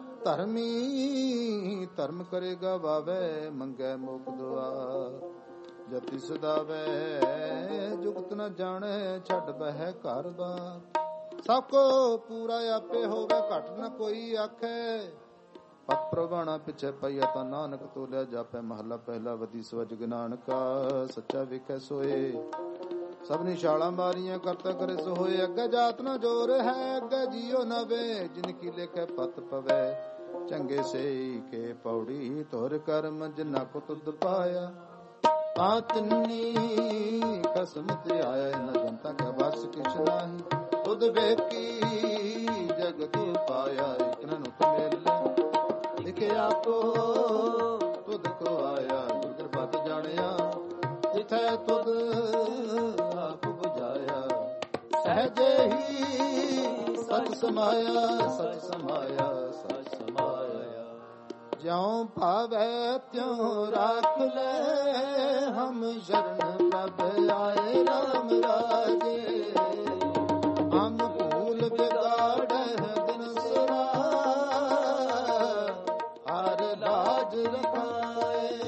ਧਰਮੀ ਧਰਮ ਕਰੇ ਗਵਾਵੇ ਮੰਗੇ ਮੁਖ ਦੁਆਰ। ਜਤੀ ਸਦਾਵੇ ਜੁਗਤ ਨ ਜਾਣੇ ਛੱਡ ਬਹਿ ਘਰ ਬਾਰ। ਸਭ ਕੋ ਪੂਰਾ ਆਪੇ ਹੋਵੇ ਘਟ ਨ ਕੋਈ ਆਖੇ। ਪਤ ਪ੍ਰਵਾਣਾ ਪਿਛੇ ਪਈਆ ਤਾਂ ਨਾਨਕ ਤੋਲਿਆ ਜਾਪੈ। ਮਹੱਲਾ ਪਹਿਲਾ। ਵਦੀ ਸਵਜ ਨਾਨਕਾ ਸੱਚਾ ਵੇਖੈ ਸੋਏ। ਸਭ ਨਿਸ਼ਾਲਾ ਮਾਰੀਆਂ ਕਰਤਾ ਕਰੇ ਸੋ ਹੋਏ। ਅੱਗੇ ਜਾਤ ਨਾ ਜੋਰ ਹੈ ਅੱਗੇ ਜੀਓ ਨਾ ਵੇ। ਜਿਨ ਕੀ ਲੇਖੈ ਪਤ ਪਵੈ ਚੰਗੇ ਸੇ ਕੇ ਪੌੜੀ। ਧੁਰ ਕਰਮ ਜਿਨਾ ਕੋ ਤੁਧ ਪਾਇਆ ਤਾਂ ਤਿੰਨੀ ਕਸਮ ਤੇ ਆਇਆ। ਨ ਜਨਤਾ ਕਾ ਬਸ ਕਿਛ ਨਾਹੀ ਤੁਧ ਵੇਖੀ ਜਗਤ ਪਾਇਆ। ਇਕ ਨਨੁਕ ਮੇਲ ਇਕ ਆਪੋ ਤੁਧ ਕੋ ਆਇਆ। ਗੁਰ ਕਿਰਪਾ ਜਾਣਿਆ ਜਿਥੈ ਤੁਧ ਆਪ ਬੁਝਾਇਆ। ਸਹਜੇ ਹੀ ਸਚ ਸਮਾਇਆ ਸਚ ਸਮਾਇਆ ਸਚ ਸਮਾਇਆ। ਜਿਉ ਭਾਵੈ ਤਿਉ ਰਾਖ ਲੈ ਹਮ ਸ਼ਰਨ ਪ੍ਰਭ ਆਏ ਰਾਮ ਰਾਜੇ। ਹਮ ਭੂਲ ਬਿਗਾੜੈ ਦਿਨ ਸੁਰਾ ਹਰ ਲਾਜ ਰਖਾਏ।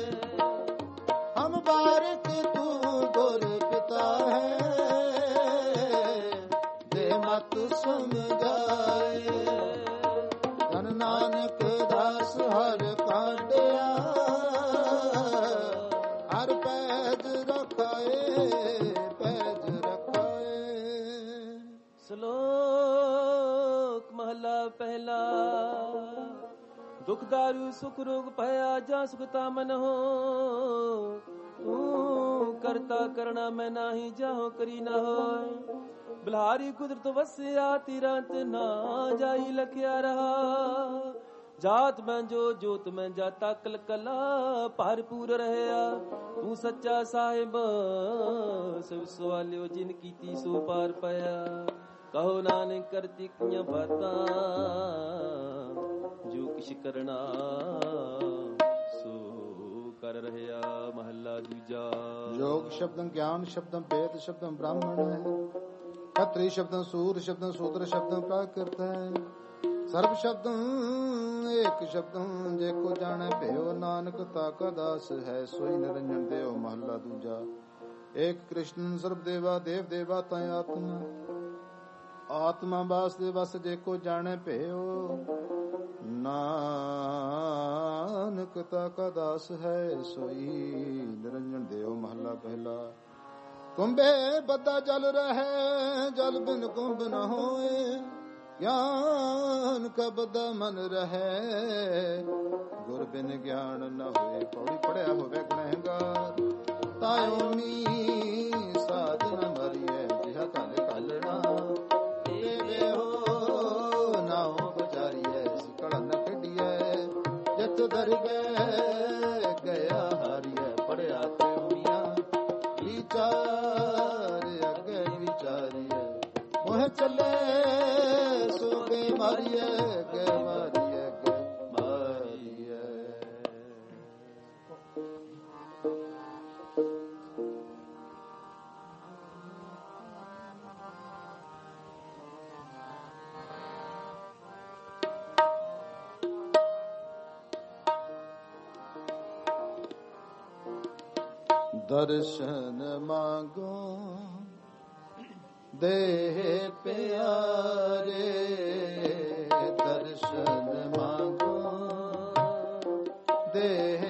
ਦੁਖ ਦਾਰੂ ਸੁਖ ਰੋਗ ਭਇਆ ਜਾਂ ਸੁਖਤਾ ਮਨ ਹੋ ਤੂੰ ਕਰਤਾ ਕਰਣਾ ਮੈਂ ਨਾਹੀ ਜਾਹੋ ਕਰੀ ਨਾ ਹੋਏ ਬਿਲਾਰੀ ਕੁਦਰਤ ਵਸਿਆ ਤੀਰੰਤ ਨਾ ਜਾਈ ਲਖਿਆ ਰਹਾ ਜਾਤ ਮੈਂ ਜੋ ਜੋਤ ਮੈਂ ਜਾਤਾ ਕਲਕਲਾ ਭਰਪੂਰ ਰਹਿਆ ਤੂੰ ਸੱਚਾ ਸਾਹਿਬ ਸਭ ਸਵਾਲਿਓ ਜਿਨ ਕੀਤੀ ਸੋ ਪਾਰ ਪਾਇਆ ਕਹੋ ਨਾਨਕ ਕਰਤੀ ਕੀਆਂ ਬਾਤਾਂ ਜੋ ਕਿਛ ਕਰਨਾ ਸੋ ਕਰ ਰਹਿਆ। ਮਹੱਲਾ ਦੂਜਾ। ਯੋਗ ਸ਼ਬਦੰ ਗਿਆਨ ਸ਼ਬਦੰ ਵੇਦ ਸ਼ਬਦੰ ਬ੍ਰਾਹਮਣ ਹੈ ਖਤਰੀ ਸ਼ਬਦੰ ਸੂਰ ਸ਼ਬਦੰ ਸੂਦਰ ਸ਼ਬਦੰ ਪ੍ਰਾਕ੍ਰਿਤ ਹੈ ਸਰਬ ਸ਼ਬਦੰ ਏਕ ਸ਼ਬਦੰ ਜੇ ਕੋ ਜਾਣੈ ਭਇਓ ਨਾਨਕ ਤਾਕਾ ਦਾਸ ਹੈ ਸੋਈ ਨਿਰੰਜਨ ਦੇਵ। ਮਹੱਲਾ ਦੂਜਾ। ਏਕ ਕ੍ਰਿਸ਼ਨ ਸਰਬ ਦੇਵਾ ਦੇਵ ਦੇਵਾ ਤੈ ਆਤਮਾ ਆਤਮਾ ਬਾਸ ਦੇ ਵਸ ਜੇ ਕੋ ਜਾਣੈ ਭਇਓ ਨਾਨਕ ਤਾਕਾ ਦਾਸ ਹੈ ਸੋਈ ਨਿਰੰਜਨ ਦੇਵ। ਮਹੱਲਾ ਪਹਿਲਾ। ਕੁੰਭੇ ਬੱਧਾ ਜਲ ਰਹਿ ਜਲ ਬਿਨ ਕੁੰਭ ਨ ਹੋਏ ਗਿਆਨ ਕਾ ਬੱਧਾ ਮਨ ਰਹਿ ਗੁਰ ਬਿਨ ਗਿਆਨ ਨ ਹੋਏ। ਪੌੜੀ ਪੜਿਆ ਹੋਵੇ ਗੁਨਹਗਾਰ ਤਾਇਓ ਮੀ ਸਾਧ ਨ ਮਰੀਐ ਜਿਹਾ ਕਲ ਕਲਣਾ ਦੇਵੇ ਹੋ ਨਾਉ ਬਚਾਰੀਐ ਸਿਕੜ ਨ ਖੇਡੀਐ ਜਤ ਦਰ ਗਏ ਗਿਆ ਹਾਰੀਐ ਪੜਿਆ ਤੇ ਮੀਆਂ ਵਿਚਾਰ ਅੱਗੇ ਵਿਚਾਰੀਐ ਮੋਹ ਚੱਲੇ ਸੋ ਕੇ ਮਾਰੀਐ ਗੇ ਮਾਰੀਐ ਗੇ ਮਾਰੀਐ। ਦਰਸ਼ਨ ਮਾਂਗੋ ਦੇਹ ਪਿਆਰੇ ਦਰਸ਼ਨ ਮਾਂਗੋ ਦੇਹ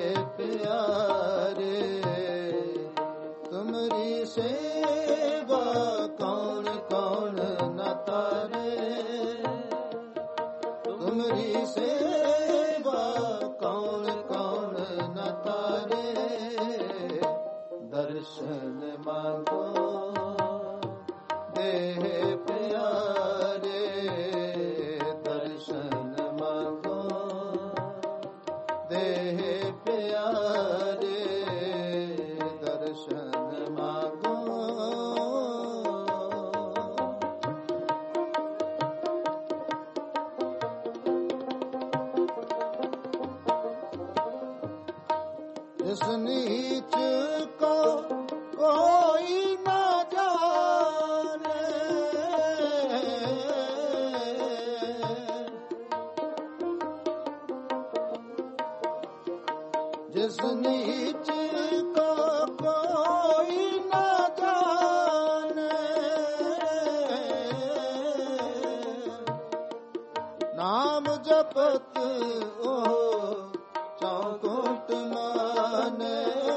ਪਿਆਰੇ ਤੁਮਰੀ ਸੇਵਾ ਕੌਣ ਕੌਣ ਨ ਤਾਰੇ ਤੁਮਰੀ ਸੇਵਾ ਕੌਣ ਕੌਣ ਨ ਤਾਰੇ ਦਰਸ਼ਨ ਮਾਂਗੋ ਦੇਹ ਪਿਆਰੇ ਦਰਸ਼ਨ ਮਾਂਗੋ ਦੇਹ ਪਿਆਰੇ ਦਰਸ਼ਨ ਮਾਂਗੋ। ਜਿਸ ਨੀਚ ਕੋ ਕੋਈ ਨਾ ਜਾਣੇ ਜਿਸ ਨੀਚ ਕੋ ਕੋਈ ਨਾ ਜਾਣੇ ਨਾਮ ਜਪਤ ਉਹ ਚੌਕੁਟ ਮਾਨੇ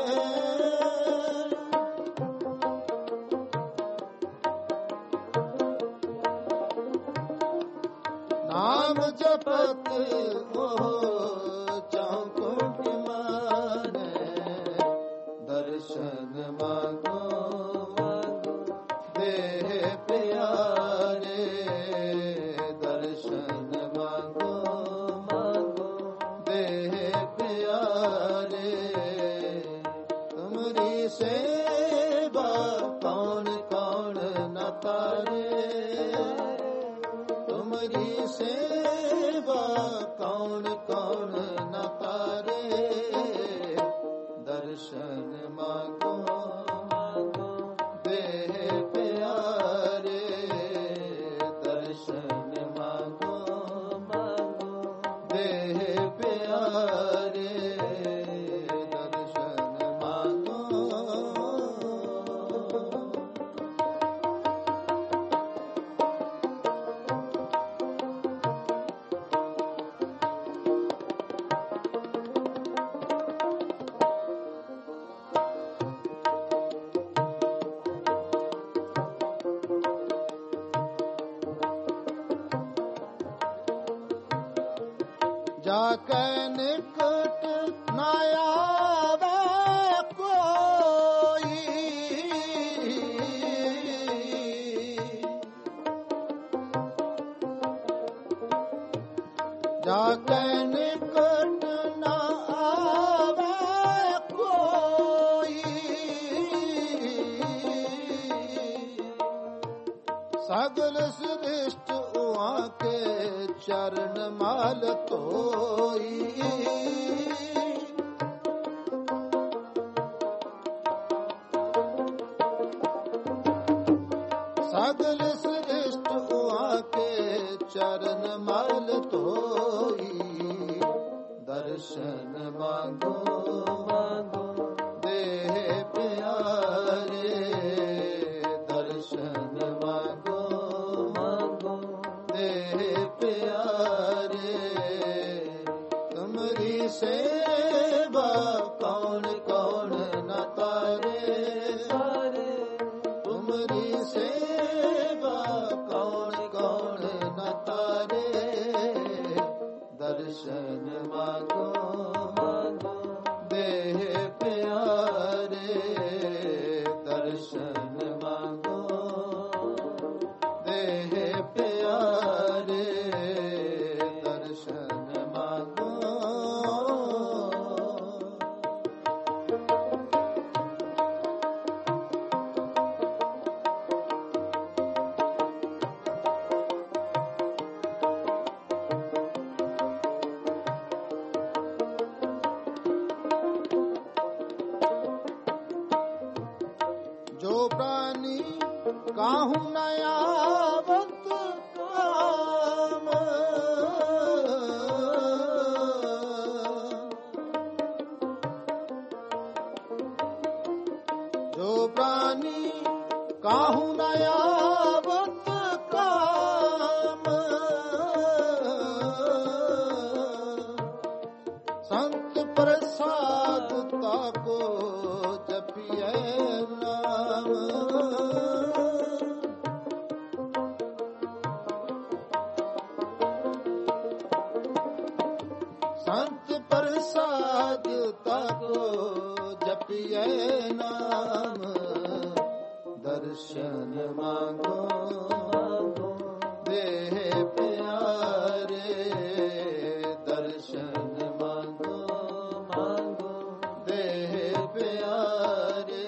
ਨਾਮ ਜਪਤ ਉਹ ਚੌਕੁਟ ਮਾਨੇ ਦਰਸ਼ਨ ਮਾਂਗੋ ਦੇਹ ਪਿਆਰੇ ਦਰਸ਼ਨ ਮਾਂਗੋ ਦੇਹ ਪਿਆਰੇ ਤੁਮਰੀ ਸੇਵਾ ਕੌਣ ਕੌਣ ਨ ਤਾਰੇ ਤੁਮਰੀ ਸੇਵਾ ਕੌਣ ਕੌਣ ਨ ਤਾਰੇ ਦਰਸ਼ਨ ਮਾਂਗੋ ਦੇਹ ਪਿਆਰੇ ਦਰਸ਼ਨ ਮਾਂਗੋ ਦੇਹ ਪਿਆਰੇ ਦਰਸ਼ਨ ਮਾਂਗੋ। ਜਾ ਕੈ ਨਿਕਟ ਨਾ ਆਵੇ ਕੋਈ, ਜਾ ਕੈ ਨਿਕਟ ਨਾ ਆਵੇ ਕੋਈ, ਸਗਲ ਸ੍ਰਿਸ਼ਟ ਉਹਾਂ ਕੇ ਚਰਨ ਮਲ ਧੋਈ, ਸਗਲ ਸ੍ਰਿਸ਼ਟ ਉਹਾਂ ਕੇ ਚਰਨ ਮਲ ਧੋਈ, ਦਰਸ਼ਨ ਮੰਗੋ ਮੰਗੋ ਦੇਹ ਪਿਆਰੇ, ਦਰਸ਼ਨ ਮੰਗੋ ਮੰਗੋ ਦੇਹ ਪਿਆਰੇ, ਤੁਮਰੀ ਸੇਵਾ ਕੌਣ ਕੌਣ ਨ ਤਾਰੇ, ਤੁਮਰੀ ਸੇਵਾ ਕੌਣ ਕੌਣ ਨ ਤਾਰੇ, ਦਰਸ਼ਨ ਮੰਗੋ ਮੰਗੋ ਦੇਹ ਪਿਆਰੇ, ਦਰਸ਼ਨ ਮੰਗੋ ਦੇਹ ਪਿਆਰੇ, ਦਰਸ਼ਨ ਮੰਗੋ। ਜੋ ਪ੍ਰਾਨੀ ਕਾਹੂ ਨ ਆਵਤ ਕਾਮ, ਜੋ ਪ੍ਰਾਨੀ ਕਾਹੂ ਨ ਆਵਤ ਕਾਮ, ਸੰਤ ਪ੍ਰਸਾਦ ਤਾਕੋ ਜਪਿਐ ਨਾਮ, ਸੰਤ ਪ੍ਰਸਾਦ ਤਾਕੋ ਜਪਿਐ ਨਾਮ, ਦਰਸ਼ਨ ਮੰਗੋ ਮੰਗੋ ਦੇਹ ਪਿਆਰੇ, ਦਰਸ਼ਨ ਮੰਗੋ ਮੰਗੋ ਦੇਹ ਪਿਆਰੇ,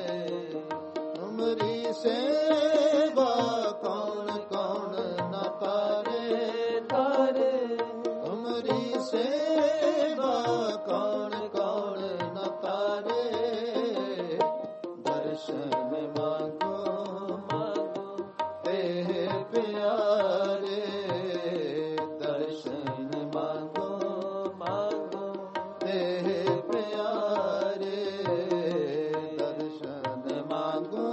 ਤੁਮਰੀ ਸੇਵਾ ਕੌਣ ਕੌਣ ਨ ਤਾਰੇ, ਤਾਰੇ ਤੁਮਰੀ ਸੇਵਾ ਕੌਣ ਕੌਣ ਨ ਤਾਰੇ, ਦਰਸ਼ਨ ਮੰਗੋ ਮੰਗੋ ਦੇਹ ਪਿਆਰੇ, ਦਰਸ਼ਨ ਮੰਗੋ ਮੰਗੋ ਦੇਹ ਪਿਆਰੇ, ਦਰਸ਼ਨ ਮੰਗੋ।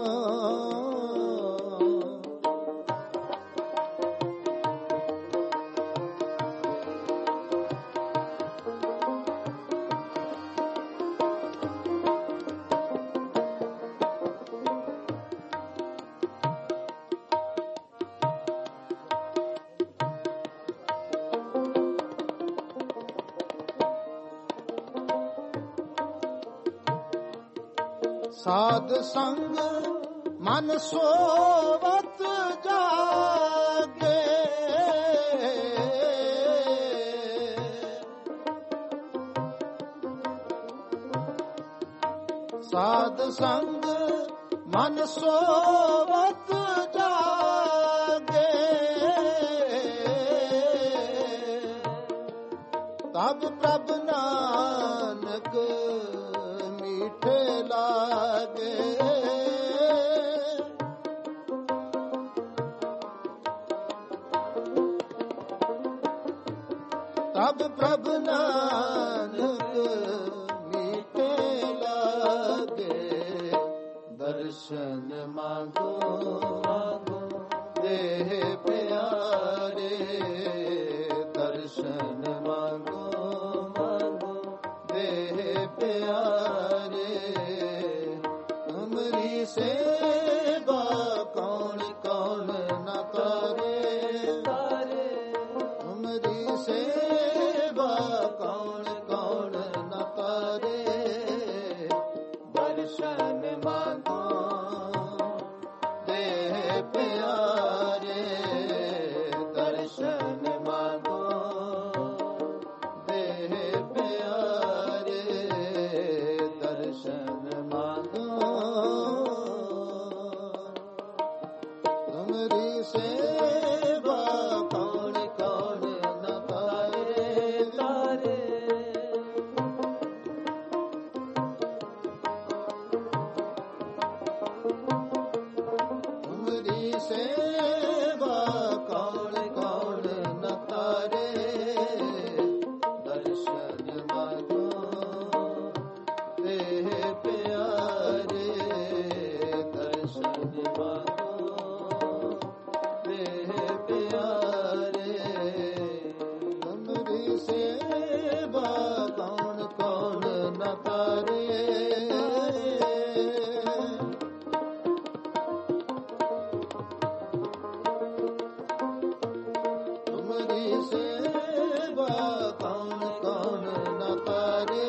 ਸਾਧ ਸੰਗ ਮਨ ਸੋਵਤ ਜਾਗੇ, ਸਾਧ ਸੰਗ ਮਨ ਸੋਵਤ ਜਾਗੇ, ਤਬ ਪ੍ਰਭ ਨਾਨਕ ਮੀਠੇ ਲਾਗੇ, ਤਬ ਪ੍ਰਭ ਨਾਨਕ ਮੀਠੇ ਲਾਗੇ, ਦਰਸ਼ਨ ਮੰਗੋ ਮੰਗੋ ਦੇਹ ਪਿਆਰੇ, ਦਰਸ਼ਨ ਮੰਗੋ ਮੰਗੋ ਦੇਹ ਪਿਆਰੇ, ਤੁਮਰੀ ਸੇਵਾ ਕੌਣ ਕੌਣ ਨ ਤਾਰੇ, ਤਾਰੇ ਤੁਮਰੀ ਸੇਵਾ ਤੁਮਰੀ ਸੇਵਾ ਕੌਣ ਕੌਣ ਨ ਤਾਰੇ ਤਾਰੇ। ਤੁਮਰੀ ਸੇਵਾ ਕੌਣ ਕੌਣ ਨ ਤਾਰੇ। ਦਰਸ਼ਨ ਮਾਗੋ ਤੇ ਪਿਆਰੇ। ਦਰਸ਼ਨ ਮਾਗੋ ਤੇ ਪਿਆਰੇ। ਤੁਮਰੀ ਸੇਵਾ ਕੌਣ ਕੌਣ ਨ ਤਾਰੇ। ਤੁਮਰੀ ਸੇਵਾ ਕੌਣ ਕੌਣ ਨ ਤਾਰੇ।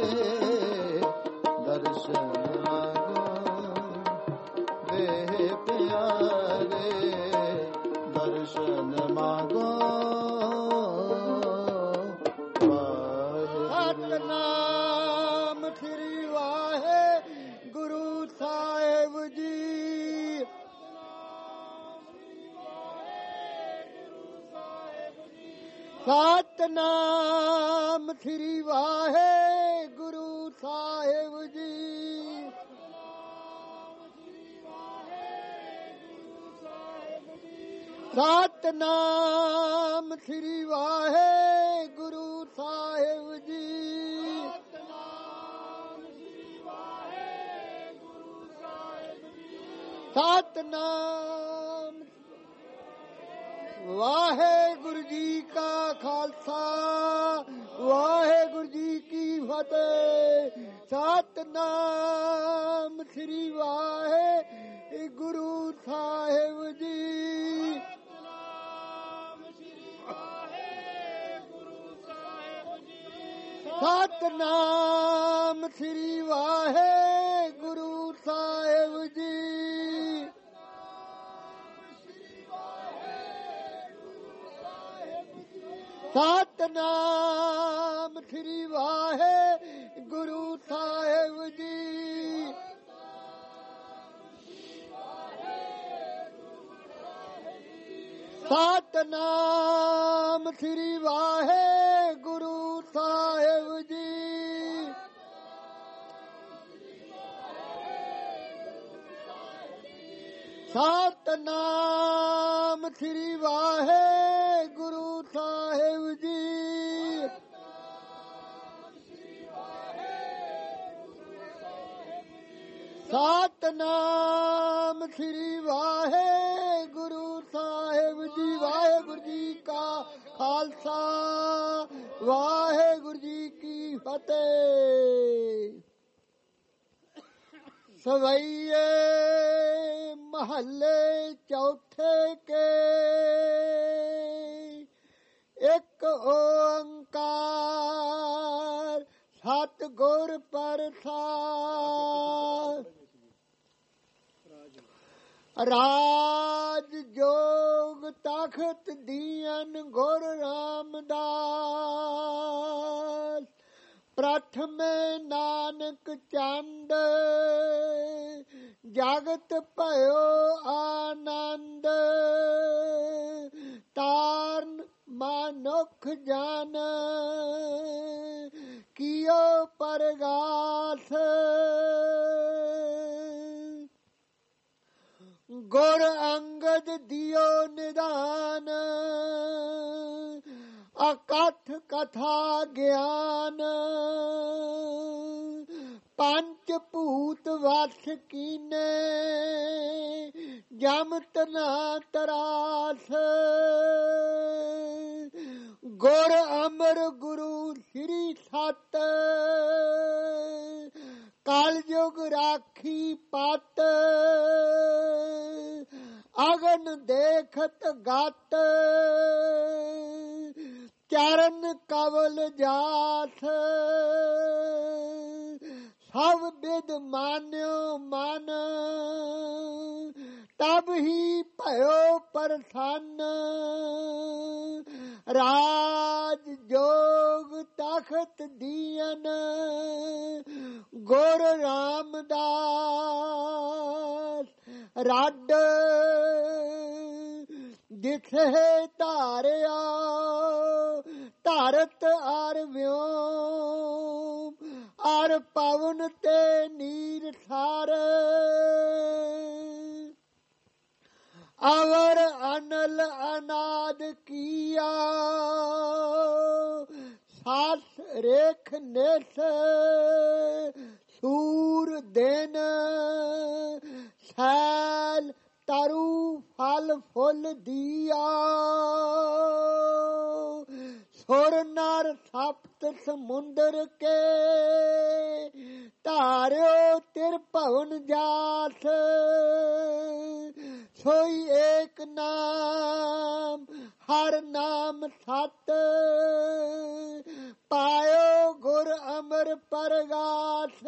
ਦਰਸ਼ਨ ਮਾਗੋ ਵੇ ਪਿਆਰੇ। ਦਰਸ਼ਨ ਮਾਗੋ ਸਤਿਨਾਮ ਸ੍ਰੀ ਵਾਹਿਗੁਰੂ ਸਾਹਿਬ ਜੀ। ਸਤਿਨਾਮ ਸ੍ਰੀ ਵਾਹਿਗੁਰੂ ਸਾਹਿਬ ਜੀ। ਸਤਿਨਾਮ ਸ੍ਰੀ ਵਾਹਿਗੁਰੂ ਸਾਹਿਬ ਜੀ। ਸਤਿਨਾਮ ਵਾਹਿਗੁਰੂ ਜੀ ਕਾ ਖਾਲਸਾ ਵਾਹਿਗੁਰੂ ਜੀ ਕੀ ਫਤਿਹ। ਸਤਿਨਾਮ ਸ੍ਰੀ ਵਾਹਿਗੁਰੂ ਸਾਹਿਬ ਜੀ। ਸਤਿਨਾਮ ਸ੍ਰੀ ਵਾਹਿਗੁਰੂ ਸਾਹਿਬ ਜੀ। ਸਤਿਨਾਮ ਸ੍ਰੀ ਵਾਹਿਗੁਰੂ ਸਾਹਿਬ ਜੀ। ਸਤਿਨਾਮ ਸ੍ਰੀ ਵਾਹਿਗੁਰੂ ਸਾਹਿਬ ਜੀ। ਸਤਿਨਾਮ ਸ੍ਰੀ ਵਾਹਿਗੁਰੂ ਸਾਹਿਬ ਜੀ। ਸਤਿਨਾਮ ਸ੍ਰੀ ਵਾਹਿਗੁਰੂ ਸਾਹਿਬ ਜੀ। ਵਾਹਿਗੁਰੂ ਜੀ ਕਾ ਖਾਲਸਾ ਵਾਹਿਗੁਰੂ ਜੀ ਕੀ ਫਤਿਹ। ਸਵਈਏ ਮਹੱਲੇ ਚੌਥੇ ਕੇ ਇੱਕ ਓੰਕਾਰ ਸਤਿਗੁਰ ਪ੍ਰਸਾਦਿ। ਰਾਜ ਜੋਗ ਤਖਤ ਦੀਨ ਗੁਰ ਰਾਮਦਾਸ। ਪ੍ਰਥਮੇ ਨਾਨਕ ਚੰਦ ਜਗਤ ਭਇਓ ਆਨੰਦ। ਤਾਰਨ ਮਨੁੱਖ ਜਨ ਕੀਓ ਪਰਗਾਸ। ਗੁਰ ਅੰਗਦ ਦਿਓ ਨਿਦਾਨ ਅਕਥ ਕਥਾ ਗਿਆਨ। ਪੰਚ ਭੂਤ ਵਸ ਕੀਨੇ ਜਮਤ ਨਾ ਤਰਾਸ। ਗੁਰ ਅਮਰ ਗੁਰੂ ਸ੍ਰੀ ਸਤ ਕਲ ਯੁਗ ਰਾਖੀ ਪਤ। ਅਗਨ ਦੇਖਤ ਗਤ ਚਰਨ ਕਵਲ ਜਾਸ। ਸਭ ਬਿਦ ਮਾਨਿਓ ਮਨ ਤਬ ਹੀ ਭਇਓ ਪ੍ਰਸੰਨ। ਰਾਜ ਜੋਗ ਤਖਤ ਦੀਨ ਗੁਰ ਰਾਮਦਾਸ। ਰੱਡ ਦਿਥੇ ਧਾਰਿਆ ਧਾਰਤ ਅਰ ਵਿਉ ਅਰ ਪਵਨ ਤੇ ਨੀਰ ਠਾਰ ਅਵਰ ਅਨਲ ਅਨਾਦ ਕੀਆ ਸਾਸ ਰੇਖ ਨਿਸ ਸੂਰ ਦਿਨ ਸੈਲ ਤਰੂ ਫਲ ਫੁੱਲ ਦੀਆ ਸੁਰ ਨਰ ਸਪਤ ਸਮੁੰਦਰ ਕੇ ਧਾਰਿਓ ਤਿਰ ਭਵਨ ਜਾਸ ਸੋਈ ਏਕ ਨਾਮ ਹਰ ਨਾਮ ਸਤ ਪਾਇਓ ਗੁਰ ਅਮਰ ਪਰਗਾਸ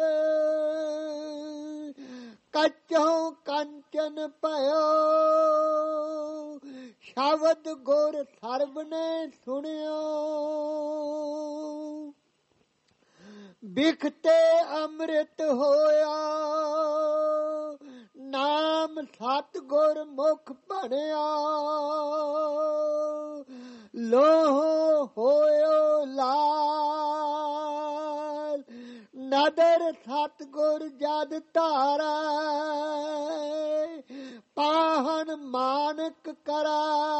ਕੱਚੋਂ ਕੰਚਨ ਭਇਓ ਸ਼ਬਦ ਗੁਰ ਸਰਬ ਨੇ ਸੁਣਿਓ ਬਿਖਤੇ ਅੰਮ੍ਰਿਤ ਹੋਇਆ ਨਾਮ ਸਤ ਗੁਰ ਮੁਖ ਬਣਿਆ ਲੋਹ ਹੋਇਓ ਲਾਲ ਨਦਰ ਸਤ ਗੁਰ ਜਦ ਧਾਰੈ ਪਾਹਨ ਮਾਨਕ ਕਰੈ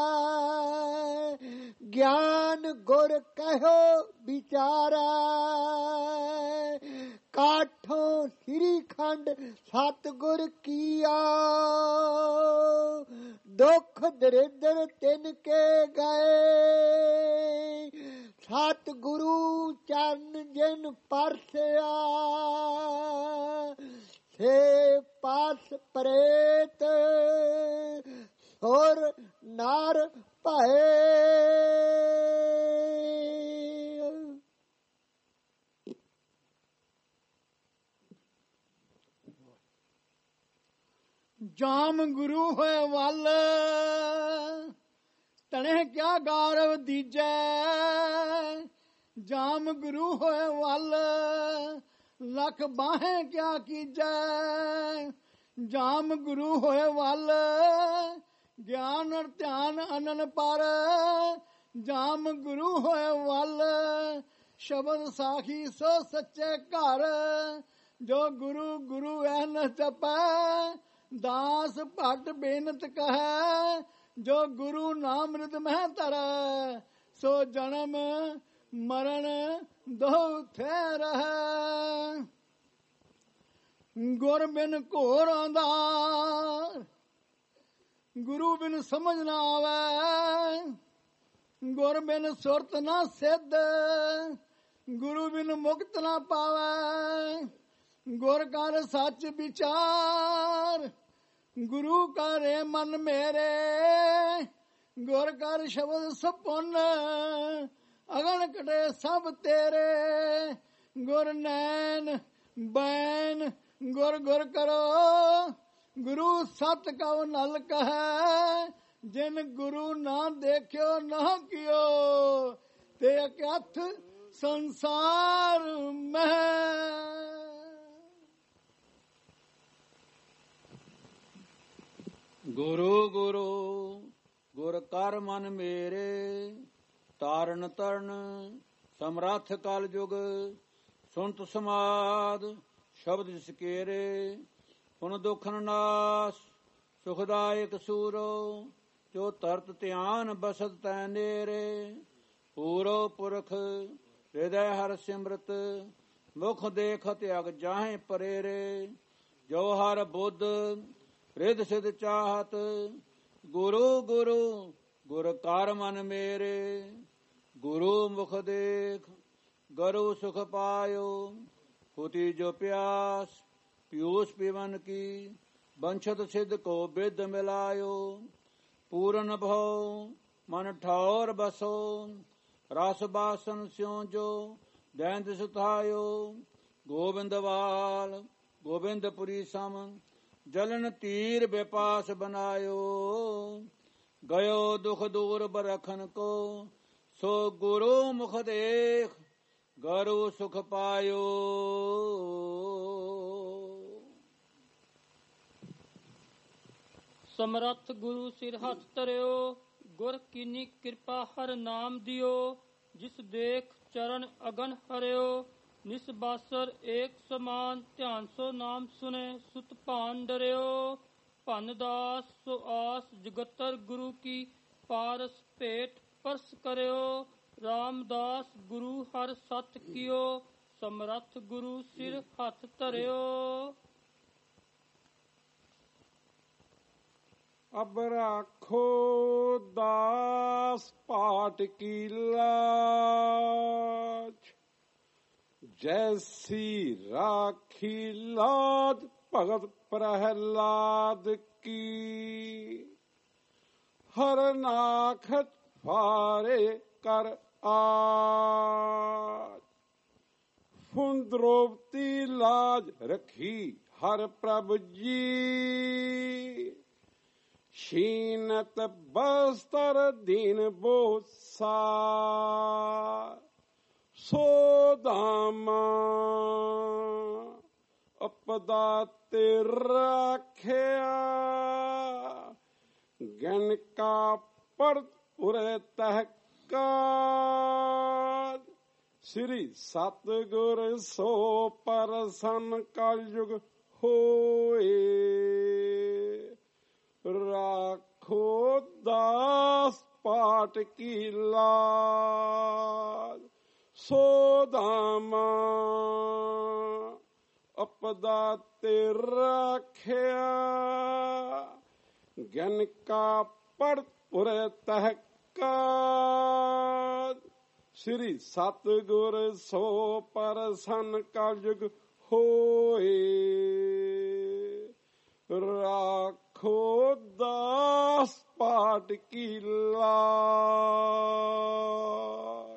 ਗਿਆਨ ਗੁਰ ਕਹਿਓ ਵਿਚਾਰੈ ਕਾਠੋਂ ਸ੍ਰੀ ਖੰਡ ਸਤ ਗੁਰ ਕੀਆ ਦੁਖ ਦਰਿਦਰ ਤਿਨ ਕੇ ਗਏ ਸਤ ਗੁਰੂ ਚਰਨ ਜਿਨ ਪਰਸਿਆ ਸੇ ਪਾਸ ਪ੍ਰੇਤ ਸੁਰ ਨਰ ਭਏ ਜਾਮ ਗੁਰੂ ਹੋਏ ਵੱਲ ਤਣੇ ਕਿਆ ਗੌਰਵ ਦੀਜੈ ਜਾਮ ਗੁਰੂ ਹੋਏ ਵੱਲ ਲੱਖ ਬਾਹੇ ਕਿਆ ਕੀਜੈ ਜਾਮ ਗੁਰੂ ਹੋਏ ਵੱਲ ਗਿਆਨ ਔਰ ਧਿਆਨ ਅਨਨ ਪਰ ਜਾਮ ਗੁਰੂ ਹੋਏ ਵੱਲ ਸ਼ਬਦ ਸਾਖੀ ਸੋ ਸੱਚੇ ਘਰ ਜੋ ਗੁਰੂ ਗੁਰੂ ਐ ਨ ਜਪੈ ਦਾਸ ਭਟ ਬੇਨਤ ਕਹੈ ਜੋ ਗੁਰੂ ਨਾਮ ਰਿਦ ਮਹਿ ਧਰੈ ਸੋ ਜਨਮ ਮਰਨ ਦੋ ਥੇ ਰਹੈ ਗੁਰ ਬਿਨ ਘੋਰ ਆਂਦਾ ਗੁਰੂ ਬਿਨ ਸਮਝ ਨਾ ਆਵੈ ਗੁਰ ਬਿਨ ਸੁਰਤ ਨਾ ਸਿੱਧ ਗੁਰੂ ਬਿਨ ਮੁਕਤ ਨਾ ਪਾਵੈ ਗੁਰ ਕਰ ਸੱਚ ਵਿਚਾਰ ਗੁਰੂ ਕਰੇ ਮਨ ਮੇਰੇ ਗੁਰ ਕਰ ਸ਼ਬਦ ਸਪੁੰਨ ਅਗਨ ਕਟੇ ਸਭ ਤੇਰੇ ਗੁਰ ਨੈਣ ਬੈਨ ਗੁਰ ਗੁਰ ਕਰੋ ਗੁਰੂ ਸਤ ਕਉ ਨਲ ਕਹੈ ਜਿਨ ਗੁਰੂ ਨਾ ਦੇਖਿਓ ਨਾ ਕਿਓ ਤੇ ਅਕਥ ਸੰਸਾਰ ਮਹਿ ਗੁਰੂ ਗੁਰੂ ਗੁਰ ਕਰ ਮਨ ਮੇਰੇ ਤਾਰਨ ਤਰਨ ਸਮਰੱਥ ਕਲ ਜੁਗ ਸੁਨਤ ਸਮਾਦ ਸ਼ਬਦ ਸਕੇਰੇ ਹੁਣ ਦੁਖਨ ਨਾਸ ਸੁਖਦਾਇਕ ਸੂਰੋ ਜੋ ਤਰਤ ਧਿਆਨ ਬਸਤ ਤੈ ਨੇਰੇ ਪੂਰੋ ਪੁਰਖ ਹਿਰਦੈ ਹਰ ਸਿਮਰਤ ਮੁਖ ਦੇਖਤ ਅਗ ਜਾਹੇ ਪਰੇਰੇ ਜੋ ਹਰ ਬੁੱਧ ਰਿਧ ਸਿਧ ਚਾਹਤ ਗੁਰੂ ਗੁਰੂ ਗੁਰ ਕਰ ਮਨ ਮੇਰੇ ਗੁਰੂ ਮੁਖ ਦੇਖ ਗਰੂ ਸੁਖ ਪਾਇਓ ਹੁਤੀ ਜੋ ਪਿਆਸ ਪਿਊਸ ਪੀਵਨ ਕੀ ਬੰਛਤ ਸਿਧ ਕੋ ਬਿਦ ਮਿਲਾਇਓ ਪੂਰਨ ਭਉ ਮਨ ਠੌਰ ਬਸੋ ਰਸ ਬਾਸਨ ਸਿਉ ਜੋ ਦੈਂਦ ਸੁਥਾਇਓ ਗੋਬਿੰਦਵਾਲ ਗੋਬਿੰਦਪੁਰੀ ਸਮ ਜਲਨ ਤੀਰ ਬਿਪਾਸ ਬਨਾਇਓ ਗਇਓ ਦੁਖ ਦੂਰ ਬਰਖਨ ਕੋ ਸੋ ਗੁਰੂ ਮੁਖ ਦੇਖ ਗਰੂ ਸੁਖ ਪਾਇਓ ਸਮਰੱਥ ਗੁਰੂ ਸਿਰ ਹੱਥ ਧਰਿਓ ਗੁਰ ਕੀਨੀ ਕਿਰਪਾ ਹਰ ਨਾਮ ਦਿਓ, ਜਿਸ ਦੇਖ ਚਰਨ ਅਗਨ ਹਰਿਓ। ਨਿਸ ਬਾਸਰ ਏਕ ਸਮਾਨ, ਧਿਆਨ ਸੋ ਨਾਮ ਸੁਨੇ, ਸੁਤ ਭਾਨ ਡਰਿਓ। ਭਨ ਦਾਸ ਸੋ ਆਸ ਜਗਤਰ, ਗੁਰੂ ਕੀ ਪਾਰਸ ਭੇਟ ਪਰਸ ਕਰਿਓ। ਰਾਮਦਾਸ ਗੁਰੂ ਹਰ ਸਤ ਕੀਓ, ਸਮਰੱਥ ਗੁਰੂ ਸਿਰ ਹੱਥ ਧਰਿਓ। ਅਬ ਰਾਖੋ ਦਾਸ ਪਾਟ ਕੀ ਲਾਜ, ਜੈਸੀ ਰਾਖੀ ਲਾਜ ਭਗਤ ਪ੍ਰਹਿਲਾਦ ਕੀ। ਹਰ ਨਾਖਤ ਫਾਰੇ ਕਰ ਆਜ, ਫੁਨ ਦ੍ਰੋਪਤੀ ਲਾਜ ਰਖੀ ਹਰ ਪ੍ਰਭ ਜੀ। ਸ਼ੀਨਤ ਬਸਤਰ ਦੀਨ ਬੋਸਾ, ਸੋ ਦਾਮਾ ਅਪਦਾ ਤੇ ਰਾਖਿਆ। ਗਿਣ ਕਾ ਪਰਤ ਉਰੇ ਤਹਿਕਾਜ, ਸ੍ਰੀ ਸਤਿਗੁਰ ਸੋ ਪਰਸਨ ਕਲਯੁਗ ਹੋਏ। ਰਾਖੋ ਦਾਸ ਪਾਟ ਕੀ ਲਾਜ, ਸੋ ਦਾਮਾ ਅਪਦਾ ਤੇ ਰਾਖਿਆ। ਗਿਣ ਕਾ ਪੜਤ ਉਰੇ ਤਹਿਕਾਜ, ਸ੍ਰੀ ਸਤਿਗੁਰ ਸੋ ਪਰਸਨ ਕਲਯੁਗ ਹੋਏ। ਰਾਖੋ ਦਾਸ ਪਾਟ ਕੀ ਲਾਜ।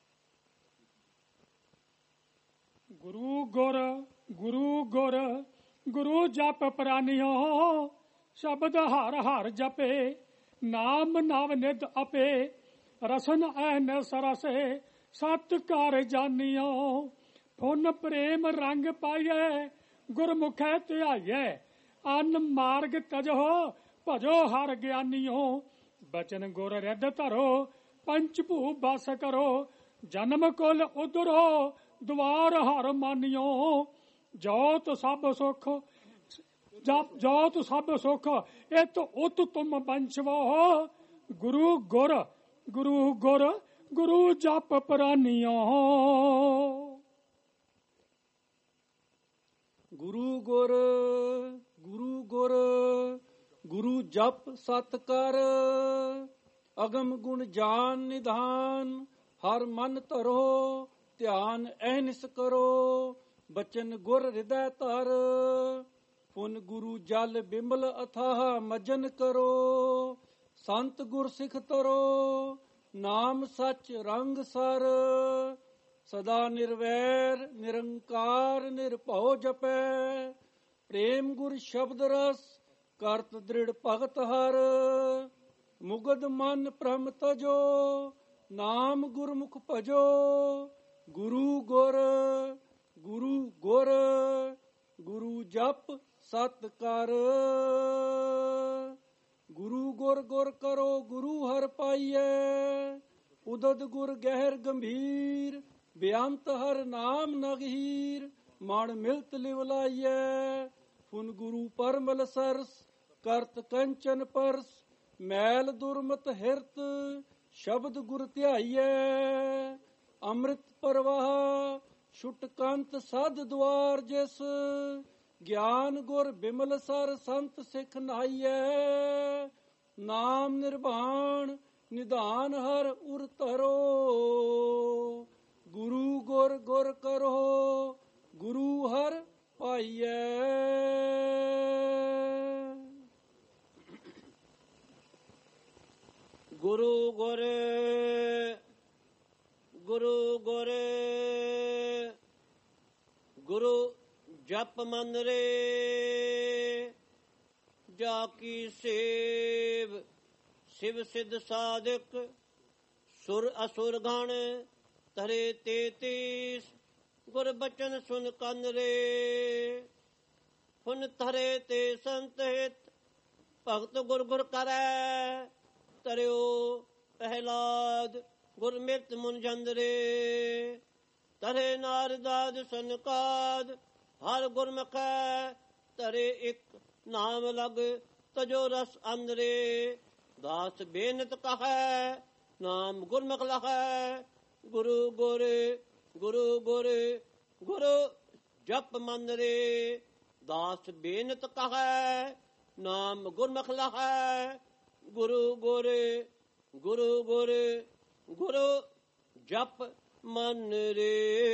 ਗੁਰੂ ਗੁਰ ਗੁਰੂ ਗੁਰ ਗੁਰੂ ਜਪ ਪ੍ਰਾਨਿਓ, ਸ਼ਬਦ ਹਰ ਹਰ ਜਪੇ, ਨਾਮ ਨਵ ਨਿਤ ਆਪੇ। ਰਸਨ ਐਨ ਸਰਸੇ ਸਤ ਕਰ ਜਾਨੀਓ, ਫੁਨ ਪ੍ਰੇਮ ਰੰਗ ਪਾਈਏ, ਗੁਰਮੁਖੈ ਧਿਆਈਏ। ਅਨ ਮਾਰਗ ਤਜੋ ਭਜੋ ਹਰ ਗਿਆਨੀਓ, ਬਚਨ ਗੁਰ ਰਿੱਧ ਧਰੋ, ਪੰਚ ਭੂ ਬਸ ਕਰੋ। ਜਨਮ ਕੁਲ ਉਧਰੋ, ਦੁਆਰ ਹਰ ਮਾਨਿਓ। ਜੋਤ ਸਭ ਸੁਖ ਜੋਤ ਸਭ ਸੁਖ, ਇਤ ਉਤ ਤੁਮ ਬੰਸ਼ਵੋ। ਗੁਰੂ ਗੁਰ ਗੁਰੂ ਗੁਰ ਗੁਰੂ ਜਪ ਪ੍ਰਾਨਿਓ। ਗੁਰੂ ਗੁਰ ਗੁਰੂ ਗੁਰ ਗੁਰੂ ਜਪ ਸਤ ਕਰ। ਅਗਮ ਗੁਣ ਜਾਨ ਨਿਧਾਨ, ਹਰ ਮਨ ਧਰੋ, ਧਿਆਨ ਅਹਨਿਸ ਕਰੋ। ਬਚਨ ਗੁਰ ਹਿਰਦੈ ਧਰ, ਪੁਨ ਗੁਰੂ ਜਲ ਬਿਮਲ ਅਥਾਹ ਮਜਨ ਕਰੋ। ਸੰਤ ਗੁਰ ਸਿੱਖ ਤਰੋ, ਨਾਮ ਸੱਚ ਰੰਗ ਸਰ। ਸਦਾ ਨਿਰਵੈਰ ਨਿਰੰਕਾਰ ਨਿਰਭਉ ਜਪੈ। ਪ੍ਰੇਮ ਗੁਰ ਸ਼ਬਦ ਰਸ, ਕਰਤ ਦ੍ਰਿੜ ਭਗਤ ਹਰ। ਮੁਗਧ ਮਨ ਭ੍ਰਮ ਤਜੋ, ਨਾਮ ਗੁਰਮੁਖ ਭਜੋ। ਗੁਰੂ ਗੁਰ ਗੁਰੂ ਗੁਰ ਗੁਰੂ ਜਪ ਸਤ ਕਰ। ਗੁਰੂ ਗੁਰ ਗੁਰ ਕਰੋ, ਗੁਰੂ ਹਰ ਪਾਈਐ। ਉਦਦ ਗੁਰ ਗਹਿਰ ਗੰਭੀਰ, ਬੇਅੰਤ ਹਰ ਨਾਮ ਨਗਹੀਰ। ਮਣ ਮਿਲਤ ਲਿਵ ਲਾਈਐ, ਫੁਨ ਗੁਰੂ ਪਰਮਲ ਸਰਸ। ਕਰਤ ਕੰਚਨ ਪਰਸ, ਮੈਲ ਦੁਰਮਤ ਹਿਰਤ। ਸ਼ਬਦ ਗੁਰ ਧਿਆਈਐ, ਅੰਮ੍ਰਿਤ ਪ੍ਰਵਾਹ। ਛੁਟ ਕੰਤ ਸਦ ਦੁਆਰ ਜਿਸ, ਗਿਆਨ ਗੁਰ ਬਿਮਲ ਸਰ। ਸੰਤ ਸਿੱਖ ਨਾਈਐ, ਨਾਮ ਨਿਰਵਾਣ ਨਿਧਾਨ ਹਰ ਉਰ ਧਰੋ। ਗੁਰੂ ਗੁਰ ਗੁਰ ਕਰੋ, ਗੁਰੂ ਹਰ ਪਾਈਐ। ਗੁਰੂ ਗੁਰ ਗੁਰੂ ਗੁਰ ਗੁਰੂ ਜਪ ਮਨ ਰੇ। ਜਾ ਕੀ ਸੇਵ ਸਿਵ ਸਿਧ ਸਾਧਕ, ਸੁਰ ਅਸੁਰ ਗਣ ਤਰੇ ਤੇਤੀਸ। ਗੁਰ ਬਚਨ ਸੁਨ ਕੰਨ ਰੇ, ਹੁਨ ਥਰੇ ਤੇ ਸੰਤ ਹਿਤ। ਭਗਤ ਗੁਰ ਗੁਰ ਕਰੈ, ਤਰਿਓ ਪਹਿਲਾਦ ਗੁਰਮਿਤ ਮੁਨਜੰਦਰੇ ਤਰੇ ਨਾਰਦਾਦ ਸੰਕਾਦ ਹਰ ਗੁਰਮੁਖੈ ਤਰੇ ਇੱਕ ਨਾਮ ਲਗ ਤਜੋ ਰਸ ਅੰਦਰੇ ਦਾਸ ਬੇਨਤ ਕਹੈ ਨਾਮ ਗੁਰਮੁਖ ਲਹੈ ਗੁਰੂ ਗੁਰ ਗੁਰੂ ਗੁਰ ਗੁਰੂ ਜਪ ਮੰਦਰੇ ਦਾਸ ਬੇਨਤ ਕਹੈ ਨਾਮ ਗੁਰਮੁਖ ਲਹੈ ਗੁਰੂ ਗੁਰ ਗੁਰੂ ਗੁਰ ਗੁਰੂ ਜਪ ਮਨ ਰੇ।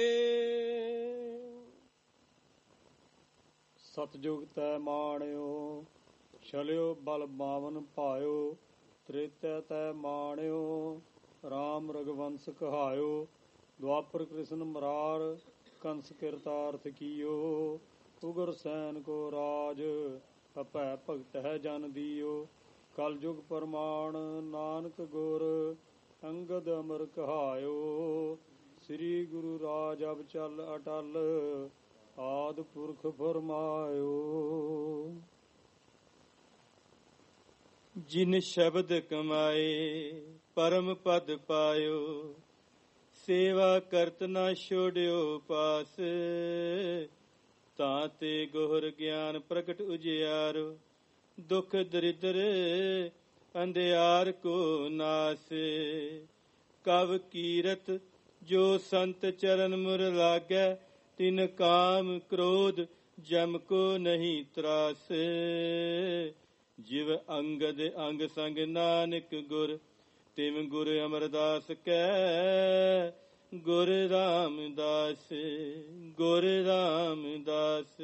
ਸਤਜੁਗ ਤੈ ਮਾਣਿਓ ਛਲਿਓ ਬਲ ਬਾਵਨ ਭਾਇਓ ਤ੍ਰੇਤੈ ਤੈ ਮਾਣਿਓ ਰਾਮ ਰਘਵੰਸ ਕਹਾਇਓ ਦੁਆਪਰ ਕ੍ਰਿਸ਼ਨ ਮਰਾਰ ਕੰਸ ਕਿਰਤਾਰਥ ਕੀਓ ਉਗਰ ਸੈਨ ਕੋ ਰਾਜ ਅਪੈ ਭਗਤ ਹੈ ਜਨ ਦੀਓ ਕਲਯੁਗ ਪਰਮਾਨ ਨਾਨਕ ਗੁਰ ਅੰਗਦ ਅਮਰ ਕਹਾਇਓ ਸ੍ਰੀ ਗੁਰੂ ਰਾਜ ਅਬ ਚੱਲ ਅਟਲ ਆਦ ਪੁਰਖ ਫਰਮਾਇਓ। ਜਿਨ ਸ਼ਬਦ ਕਮਾਏ ਪਰਮ ਪਦ ਪਾਇਓ ਸੇਵਾ ਕਰਤ ਨਾ ਛੋੜਿਓ ਪਾਸ ਤਾਂ ਤੇ ਗੁਰ ਗਿਆਨ ਪ੍ਰਗਟ ਉਜਿਆਰੋ ਦੁਖ ਦਰਿਦਰ ਅੰਧਿਆਰ ਕੋ ਨਾਸ ਕਵ ਕੀਰਤ ਜੋ ਸੰਤ ਚਰਨ ਮੁਰ ਲਾਗੈ ਤਿਨ ਕਾਮ ਕ੍ਰੋਧ ਜਮ ਕੋ ਨਹੀਂ ਤਰਾਸ ਜਿਵ ਅੰਗਦ ਅੰਗ ਸੰਗ ਨਾਨਕ ਗੁਰ ਤਿਮ ਗੁਰ ਅਮਰਦਾਸ ਕੈ ਗੁਰ ਰਾਮਦਾਸ ਗੁਰ ਰਾਮਦਾਸ।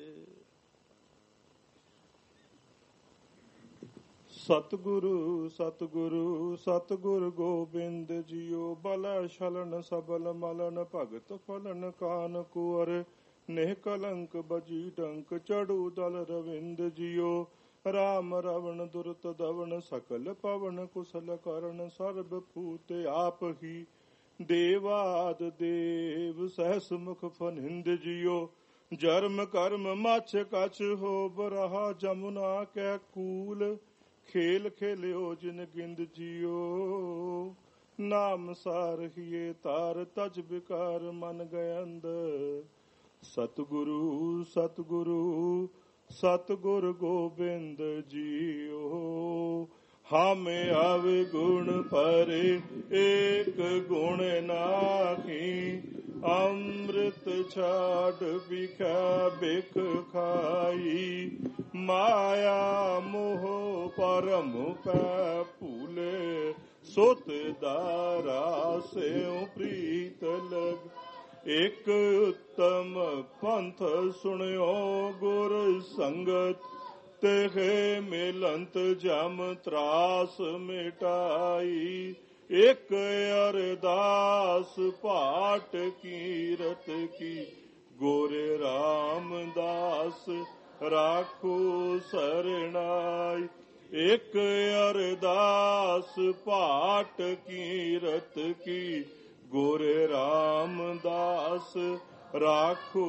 ਸਤਿਗੁਰੂ ਸਤਿਗੁਰੂ ਸਤਿਗੁਰ ਗੋਬਿੰਦ ਜੀਓ ਬਲ ਛਲਨ ਸਬਲ ਮਲਨ ਭਗਤ ਫਲਨ ਕਾਨ ਕੁਰ ਨਿਹ ਕਲੰਕ ਬਜੀ ਡੰਕ ਚੜੂ ਦਲ ਰਵਿੰਦ ਜੀਓ ਰਾਮ ਰਵਣ ਦੁਰਤ ਦਵਨ ਸਕਲ ਪਵਨ ਕੁਸਲ ਕਰਨ ਸਰਬ ਭੂਤ ਆਪ ਹੀ ਦੇਵਾਦ ਦੇਵ ਸਹਸ ਮੁਖ ਫਨਿੰਦ ਜੀਓ ਜਰਮ ਕਰਮ ਮਛ ਕਛ ਹੋ ਬਰਹਾ ਜਮੁਨਾ ਕੈ ਕੂਲ ਖੇਲ ਖੇਲਿਓ ਜਿਨ ਗਿੰਦ ਜੀਓ ਨਾਮ ਸਾਰਹੀਏ ਤਾਰ ਤਜ ਬਿਕਾਰ ਮਨ ਗਇੰਦ ਸਤਿਗੁਰੂ ਸਤਿਗੁਰੂ ਸਤਿਗੁਰ ਗੋਬਿੰਦ ਜੀਓ ਹਾਮੇ ਆਵੇ ਗੁਣ ਪਰੇ ਏਕ ਗੁਣ ਨਾਹੀ ਅੰਮ੍ਰਿਤ ਛਾੜ ਬਿਖਾ ਬਿਖ ਖਾਈ ਮਾਇਆ ਮੋਹ ਪਰਮ ਪੈ ਭੂਲੇ ਸੁਤ ਦਾਰਾ ਸਿਉ ਪ੍ਰੀਤ ਲਗ ਇਕ ਉਤਮ ਪੰਥ ਸੁਣਿਓ ਗੁਰ ਸੰਗਤ ਤੇ ਮਿਲੰਤ ਜਮ ਤਰਾਸ ਮਿਟਾਈ ਇਕ ਅਰਦਾਸ ਪਾਟ ਕੀਰਤ ਕੀ ਗੋਰੇ ਰਾਮਦਾਸ ਰਾਖੋ ਸਰਣਾਈ ਇਕ ਅਰਦਾਸ ਪਾਟ ਕੀਰਤ ਕੀ ਗੋਰੇ ਰਾਮਦਾਸ ਰਾਖੋ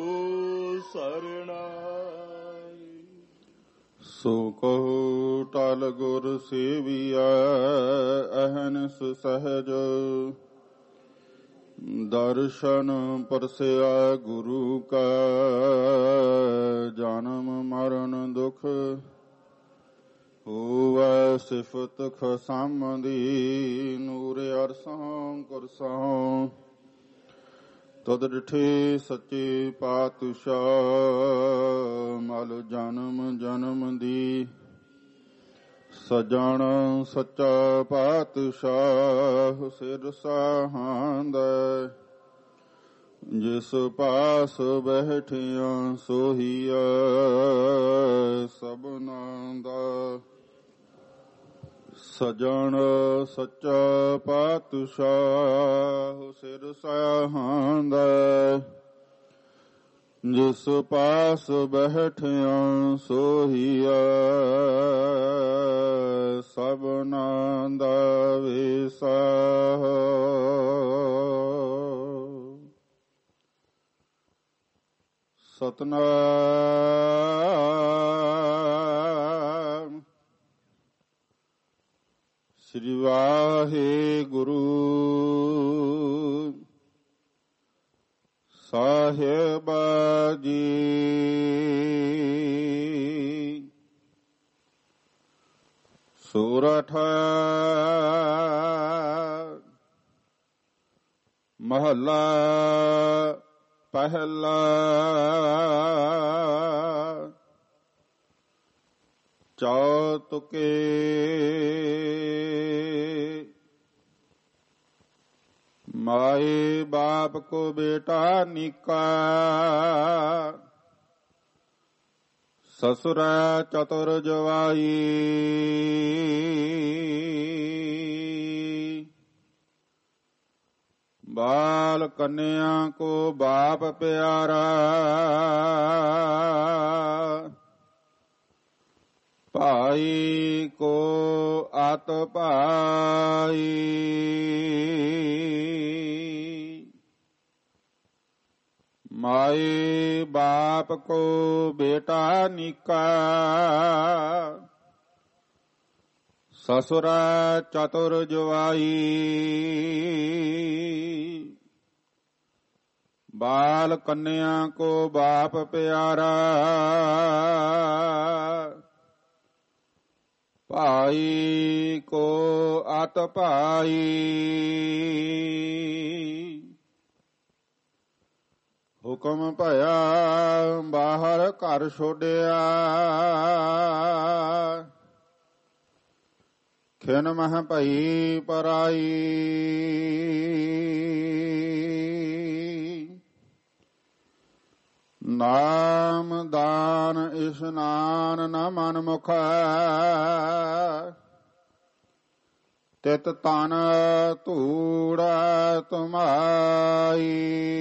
ਸਰਣਾਈ। ਸੋ ਕਹੋ ਟਲ ਗੁਰ ਸੇਵੀਐ ਅਹਨਿਸ ਸਹਿਜ ਦਰਸ਼ਨ ਪਰਸਿਆ ਗੁਰੂ ਕਾ ਜਨਮ ਮਰਨ ਦੁਖ ਹੋਵੈ ਸਿਫਤ ਖਸਮ ਦੀ ਨੂਰ ਅਰਸਾਂ ਕਰਸਾਂ ਤਦ ਡਿਠੇ ਸੱਚੇ ਪਾਤਸ਼ਾਹ ਮਲ ਜਨਮ ਜਨਮ ਦੀ ਸਜਣ ਸੱਚਾ ਪਾਤਸ਼ਾਹ ਸਿਰ ਸਾਹਾਂਦਾ ਜਿਸ ਪਾਸ ਬੈਠਿਆ ਸੋਹੀਆ ਸਭਨਾਂ ਦਾ ਸਜਣ ਸੱਚਾ ਪਾਤਸ਼ਾਹ ਸਿਰ ਸਾਹਾਂਦਾ ਜਿਸ ਪਾਸ ਬੈਠਿਆ ਸੋਹੀਆ ਸਭਨਾਂ ਦਾ ਵੇਸਾ ਸਤਨਾਮ ਸ੍ਰੀ ਵਾਹਿਗੁਰੂ ਸਾਹਿਬ ਜੀ। ਸੂਰਠ ਮਹੱਲਾ ਪਹਿਲਾ। ਚੌਤੁਕੇ माए बाप को बेटा निका, ससुर चतुर जवाई। बाल कन्या को बाप प्यारा, भाई को आत भाई। माए बाप को बेटा निका, ससुर चतुर जवाई। बाल कन्या को बाप प्यारा, भाई को आत भाई। हुकम भया बाहर घर छोड़िया, खिन मह भई पराई। नाम दान इस्नान न मन मुख, तित तन धूड़ तुमाई।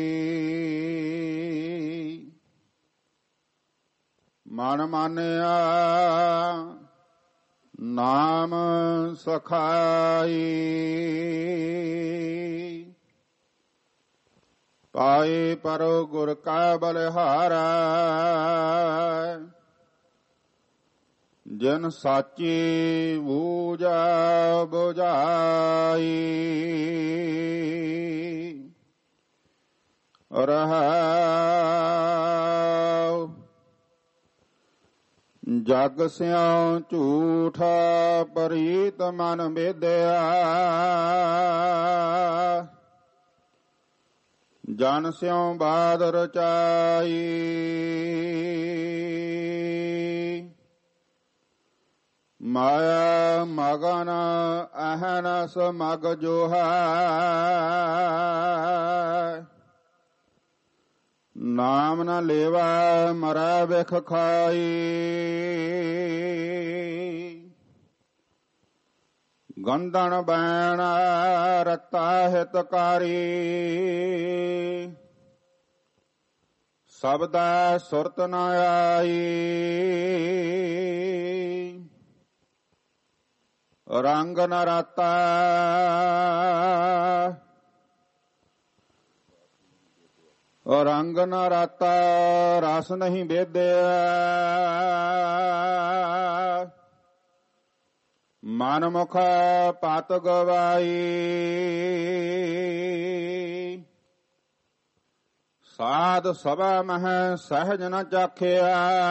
मन मानिया नाम सखाई, पाए परो गुर का बलिहारा। जिन साची बूझा बुझाई, रहाओ जग स्यों झूठा परीत मन बेदया। जन स्यों बाद रचाई, माया मगन अहनस मग जो है। नाम न लेवा मरा बिख खाई, गंदन बैण रत्ता हितकारी। सबदा सुरत न आई, रंग न राता। रंग न राता रस नहीं बेदया। मन मुख पात गवाई, साध सभा मह सहज न चाखिया।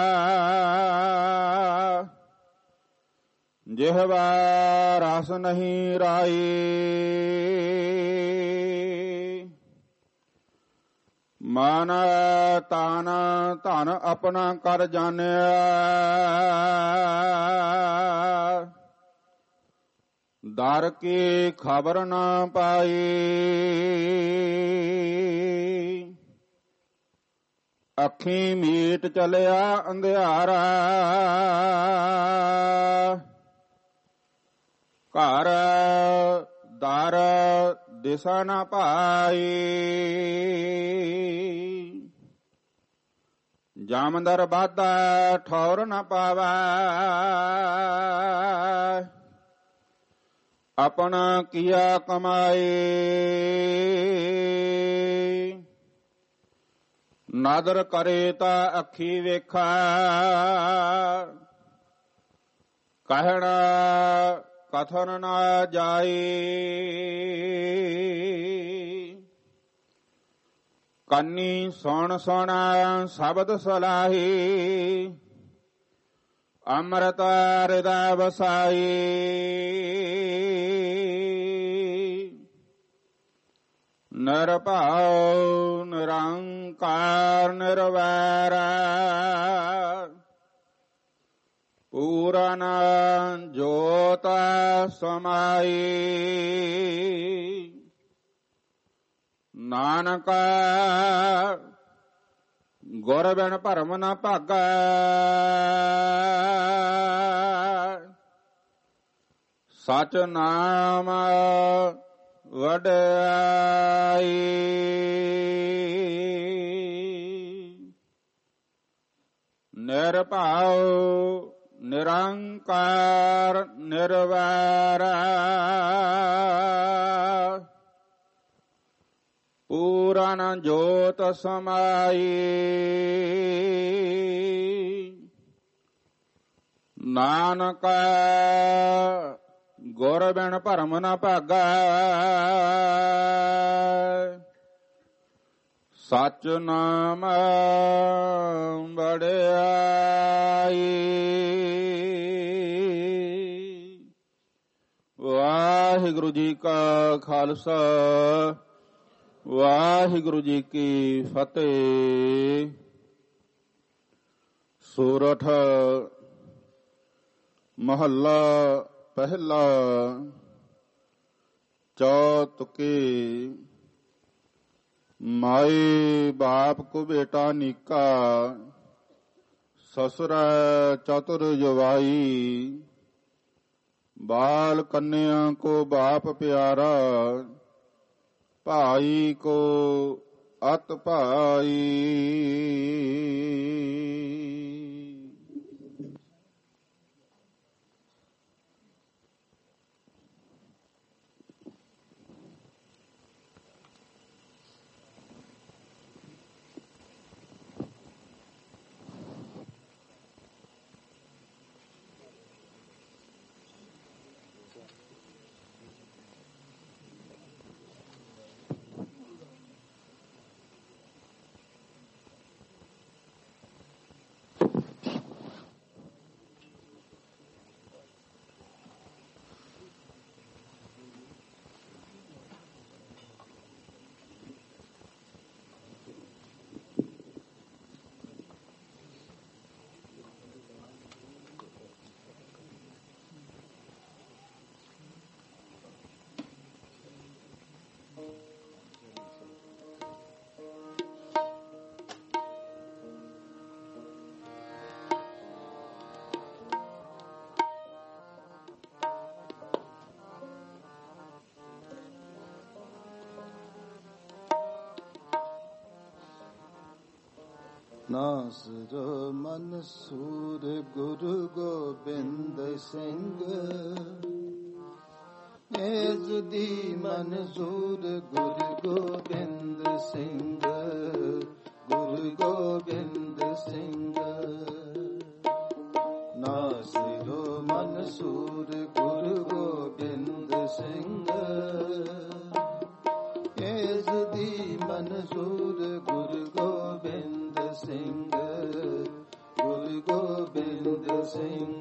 जिहवा रस नहीं राई, मन तान धन अपना कर जानिया। दर की खबर न पाई, अखी मीट चलिया अंधियारा। घर दर दिशा न पाई, जामदर बाधा ठौर न पावै। अपना किया कमाई, नादर करे ता अखी वेखा। कहना ਕਥਨ ਨਾ ਜਾਈ। ਕੰਨੀ ਸੁਣ ਸੁਣ ਸ਼ਬਦ ਸਲਾਹੀ, ਅੰਮ੍ਰਿਤ ਹਿਰਦੈ ਵਸਾਈ। ਨਿਰਭਉ ਨਿਰੰਕਾਰ ਨਿਰਵੈਰ, ਪੂਰਨ ਜੋਤ ਸਮਾਈ। ਨਾਨਕ ਗੁਰ ਬਿਨ ਭਰਮ ਨ ਭਾਗੈ, ਸਚ ਨਾਮ ਵਡਿਆਈ। ਨਿਰਭਉ ਨਿਰੰਕਾਰ ਨਿਰਵੈਰ, ਪੂਰਨ ਜੋਤ ਸਮਾਈ। ਨਾਨਕ ਗੁਰ ਬਿਨ ਭਰਮ ਨ ਭਾਗੈ, ਸਚ ਨਾਮ ਵਡਿਆਈ। ਵਾਹਿਗੁਰੂ ਜੀ ਕਾ ਖਾਲਸਾ, ਵਾਹਿਗੁਰੂ ਜੀ ਕੀ ਫਤਿਹ। ਸੂਰਠ ਮਹੱਲਾ ਪਹਿਲਾ। ਚੌਤੁਕੇ। ਮਾਏ ਬਾਪ ਕੋ ਬੇਟਾ ਨੀਕਾ, ਸਸੁਰ ਚਤੁਰ ਜਵਾਈ। ਬਾਲ ਕੰਨਿਆ ਕੋ ਬਾਪ ਪਿਆਰਾ, ਭਾਈ ਕੋ ਅਤ ਭਾਈ। ਨਾਸਰ ਮਨਸੂਰ ਗੁਰੂ ਗੋਬਿੰਦ ਸਿੰਘ, ਏਜ ਦੀ ਮਨਜ਼ੂਰ ਗੁਰੂ ਗੋਬਿੰਦ ਸਿੰਘ, ਗੁਰੂ ਗੋਬਿੰਦ ਸਿੰਘ। ਨਾਸਰ ਮਨਸੂਰ ਗੁਰੂ ਗੋਬਿੰਦ ਸਿੰਘ, ਏਜ ਦੀ ਮਨਜ਼ੂਰ ਗੁਰੂ ਗੋਬਿੰਦ ਸਿੰਘ, ਗੁਰੂ ਗੋਬਿੰਦ ਸਿੰਘ।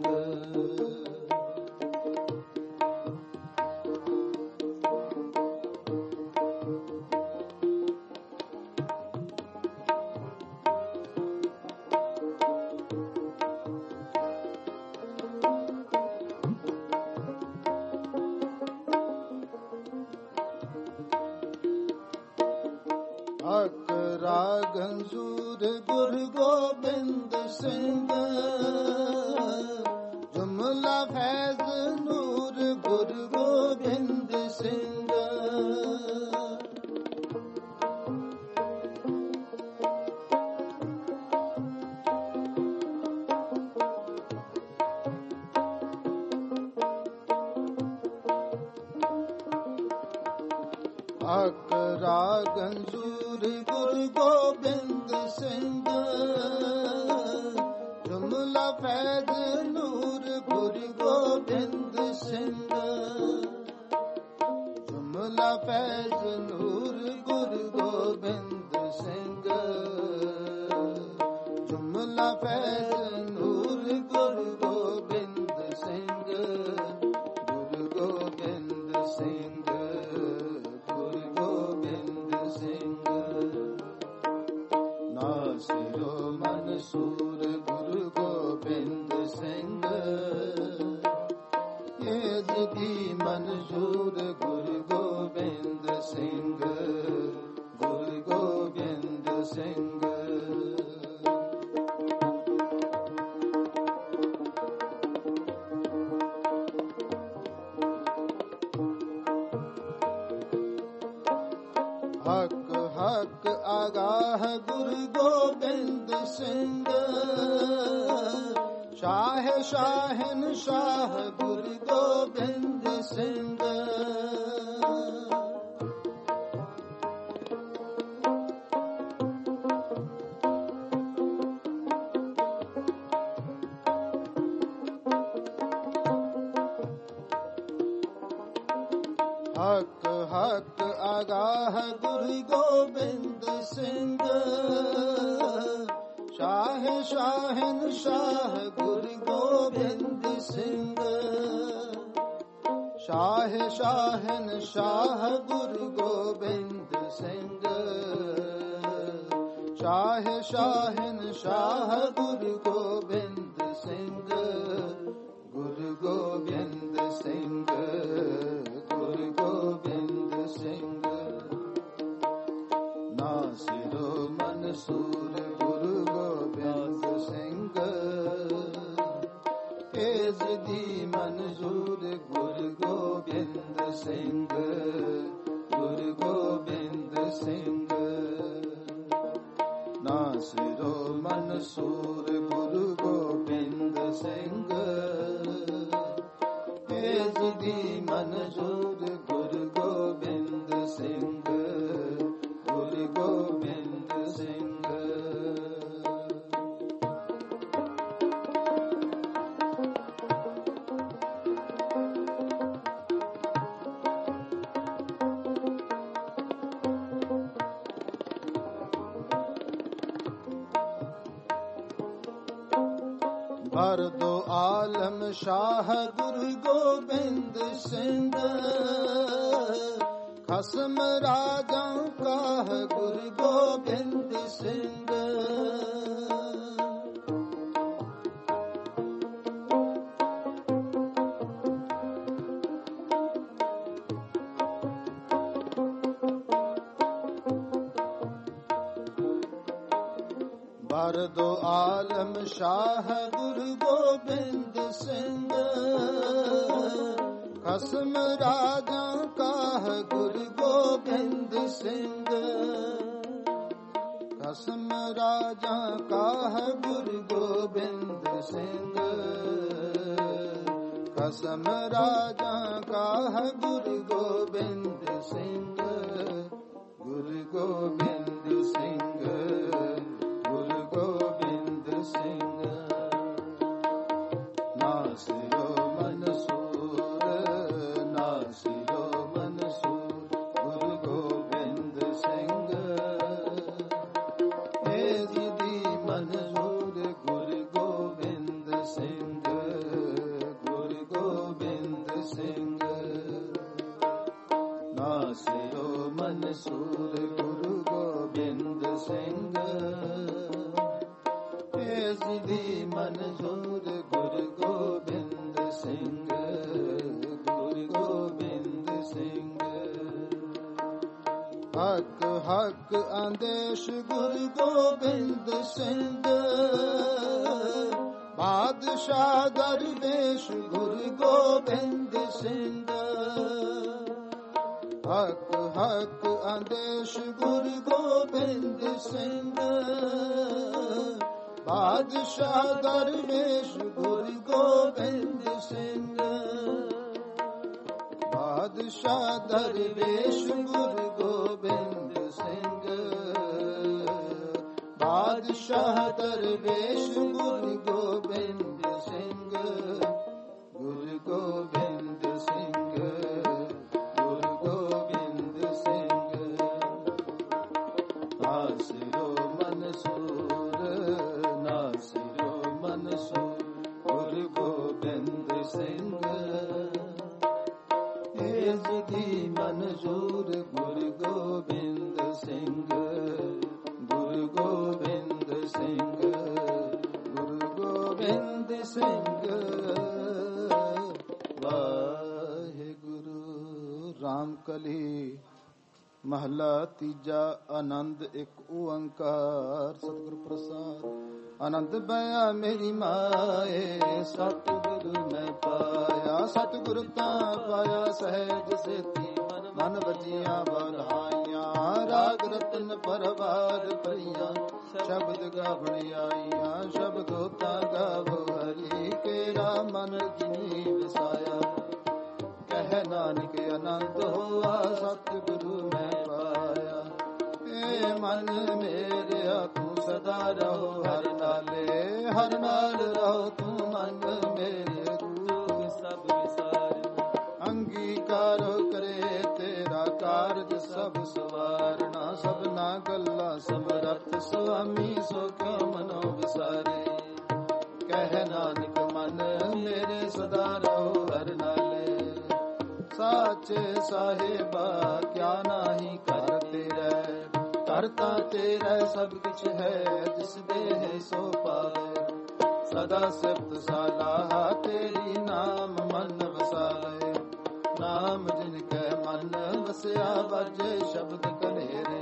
ਹਕ ਰਾਗੰਜ਼ੂਰ ਗੁਰੂ ਗੋਬਿੰਦ ਸਿੰਘ, ਜੁਮਲਾ ਫੈਜ਼ ਨੂਰ ਗੁਰੂ ਗੋਬਿੰਦ ਸਿੰਘ। ਹਕ ਰਾਗੰਜ਼ੂਰ ਗੁਰੂ ਗੋਬਿੰਦ ਸਿੰਘ, ਜੁਮਲਾ फैज नूर गुरु गोबिंद सिंह जुमला फैज नूर गुरु गोबिंद सिंह जुमला फैज नूर गुरु गोबिंद सिंह गुरु गोबिंद सिंह गुरु गोबिंद सिंह नासिरो मंसूर गुरु गोबिंद सिंह ये जगी मंजूर गुरु गोबिंद सिंह गुरु गोबिंद सिंह हक हक आगाह गुरु गोबिंद सिंह शाह शाहन शाह गुरु गोबिंद सिंह हक हक आगाह गुरु गोबिंद सिंह शाह शाहन शाह गुरु गोबिंद सिंह शाह शाहन शाह गुरु गोबिंद सिंह शाह शाहन शाह गुरु गोबिंद सिंह गुरु गोबिंद सिंह गुरु गोबिंद सिंह नासिरो मंसूर गुरु गोबिंद सिंह तेजदी मंजूर गुरु गोबिंद सिंह गुरु गोबिंद सिंह नासिरो मंसूर गुरु गोबिंद सिंह तेजदी मंजूर गुरु गोबिंद सिंह गुरु गोबिंद सिंह भर दो आलम शाह गुरु गोबिंद सिंह खसम राजा का गुरु गोबिंद सिंह भर दो आलम शाह गुरु गोबिंद सिंह खसम राजा का गुरु गोबिंद सिंह खसम राजा का गुरु गोबिंद सिंह खसम राजा का गुरु गोबिंद सिंह गुरु गोबिंद सिंह गुरु गोबिंद सिंह नासिरो मंसूर नासिरो मंसूर गुरु गोबिंद सिंह तेजदी मंजूर गुरु गोबिंद सिंह गुरु गोबिंद सिंह नासिरो मंसूर गुरु गोबिंद सिंह तेजदी मंजूर गुरु गोबिंद सिंह गुरु गोबिंद सिंह हक हक आदेश गुरु गोबिंद सिंह बादशाह दरवेश गुरु गोबिंद सिंह हक हक आदेश गुरु गोबिंद सिंह बादशाह दरवेश गुरु गोबिंद सिंह बादशाह दरवेश गुरु गोबिंद सिंह बादशाह दरवेश गुरु गोबिंद ਸਿੰਘ ਗੁਰੂ ਗੋਬਿੰਦ ਸਿੰਘ ਗੁਰੂ ਗੋਬਿੰਦ ਸਿੰਘ ਨਾਸਿਰੋ ਮਨਸੂਰ ਨਾਸਿਰੋ ਮਨਸੂਰ ਗੁਰੂ ਗੋਬਿੰਦ ਸਿੰਘ ਇਸ ਦੀ ਮਨਜ਼ੂਰ ਗੁਰੂ ਗੋਬਿੰਦ ਸਿੰਘ ਗੁਰੂ ਗੋਬਿੰਦ ਸਿੰਘ ਗੁਰੂ ਗੋਬਿੰਦ ਸਿੰਘ ਵਾਹਿਗੁਰੂ। ਰਾਮ ਕਲੀ ਮਹਲਾ ਤੀਜਾ। ਆਨੰਦ ਇੱਕ ਓੰਕਾਰ ਸਤਿਗੁਰ ਪ੍ਰਸਾਦ। ਆਨੰਦ ਬਿਆ ਮੇਰੀ ਮਾਏ ਸਤਿਗੁਰੂ ਮੈਂ ਪਾਇਆ ਸਤਿਗੁਰ ਤਾਂ ਪਾਇਆ ਸਹਿਜ ਸੇਤੀ ਮਨ ਵਜੀਆਂ ਬਧਾਈਆਂ ਰਾਗ ਰਤਨ ਪਰਵਾਰ ਭਰੀਆਂ ਸ਼ਬਦ ਗਾਵਣ ਆਈਆਂ ਸ਼ਬਦੋ ਤਾਂ ਗਾਵੋ ਹਰੀ ਕੇਰਾ ਮਨ ਜਿਨੀ ਵਸਾਇਆ ਕਹਿ ਨਾਨਕ ਆਨੰਦ ਹੋਆ ਸਤਿਗੁਰੂ ਮੈਂ ਪਾਇਆ। ਏ ਮਨ ਮੇਰਿਆ ਤੂੰ ਸਦਾ ਰਹੋ ਹਰ ਨਾਲੇ ਹਰ ਨਾਲ ਰਹੋ ਤੂੰ ਮਨ ਮੇਰੇ ਰੂਪ ਸਭ ਵਿਸਾਰ ਅੰਗੀਕਾਰ ਕਰੇ ਤੇਰਾ ਕਾਰਜ ਸਭ ਸਵਾਰਨਾ ਸਭਨਾ ਗੱਲਾਂ ਸਮਰੱਥ ਸੁਆਮੀ ਸੋ ਕਿਉ ਮਨੋ ਵਿਸਾਰੇ ਕਹਿ ਨਾਨਕ ਮਨ ਮੇਰੇ ਸਦਾ ਰਹੋ ਹਰ ਨਾਲੇ ਸਾਚੇ ਸਾਹਿਬਾ ਕਿਆ ਨਾਹੀ ਕਰ ਤੇਰਾ ਕਰਤਾ ਤੇਰਾ ਸਭ ਕੁਛ ਹੈ ਜਿਸ ਦੇਹ ਸੋ ਪਾਵੇ ਸਦਾ ਸਿਫਤ ਸਲਾਹ ਤੇਰੀ ਨਾਮ ਮਨ ਵਸਾਵੇ ਨਾਮ ਜਿਨ ਕੈ ਮਨ ਵਸਿਆ ਵਾਜੇ ਸ਼ਬਦ ਕਨੇਰੇ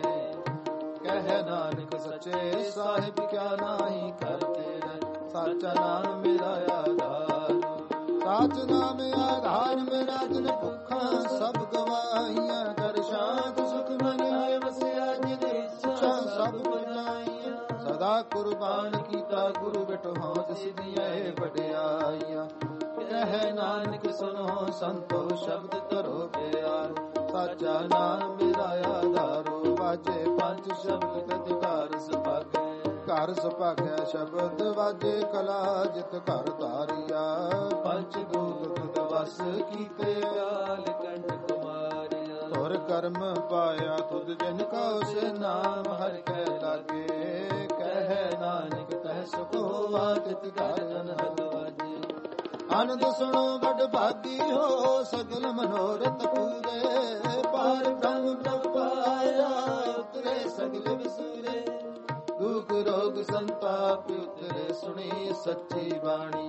ਕਹਿ ਨਾਨਕ ਸੱਚੇ ਸਾਹਿਬ ਕਿਆ ਨਾਹੀ ਕਰ ਤੇਰਾ ਸਾਚਾ ਨਾਮ ਮੇਰਾ ਆਧਾਰ ਸਾਚ ਨਾਮ ਆਧਾਰ ਮੇਰਾ ਜਿਨ ਭੁੱਖਾਂ ਸਭ ਗਵਾਈਆਂ ਕਰ ਸ਼ਾਂਤ ਸੁਖ ਮਨ ਆਏ ਵਸਿਆ ਜਿਨੇ ਇੱਛਾ ਸਭ ਬੁਝਾਈਆਂ ਸਦਾ ਕੁਰਬਾਨ ਕੀਤਾ ਗੁਰੂ ਬਿਟੋ ਜਿਸ ਦੀਆਂ ਇਹ ਵਡਿਆਈਆਂ ਕਹਿ ਨਾਨਕ ਸੁਨੋ ਸੰਤੋ ਸ਼ਬਦ ਕਰੋ ਪਿਆਰ ਸਾਚਾ ਨਾਮ ਮੇਰਾ ਆਧਾਰੋ ਵਾਜੇ ਪੰਜ ਸ਼ਬਦ ਗਦਕਾਰ ਸੁਭਾਗੇ ਘਰ ਸੁਭਾਗਿਆ ਸ਼ਬਦ ਵਾਜੇ ਕਲਾ ਜਿਤ ਘਰ ਧਾਰਿਆ ਪੰਜ ਦੂਤ ਤੁਧ ਵਸ ਕੀਤੇ ਆਲ ਕੰਠ ਕੁਮਾਰਿਆ ਤੁਰ ਕਰਮ ਪਾਇਆ ਤੁਧ ਜਿਨ ਕਉ ਸੇ ਨਾਮ ਹਰਿ ਕੈ ਲਾਗੇ ਕਹਿ ਨਾਨਕ ਤਹਿ ਸੁਖ ਹੋਆ ਤਿਤ ਘਰ ਅਨਹਦ ਵਾਜੇ ਆਨੰਦ ਸੁਣੋ ਬੜ ਭਾਗੀ ਹੋ ਸਗਲ ਮਨੋਰਥ ਪੂਰੇ ਪਾਰ ਬ੍ਰਹਮ ਪ੍ਰਭ ਪਾਇਆ ਉਤਰੇ ਸਗਲ ਵਿਸੂਰੇ ਦੁਖ ਰੋਗ ਸੰਤਾਪ ਉਤਰੇ ਸੁਣੀ ਸੱਚੀ ਬਾਣੀ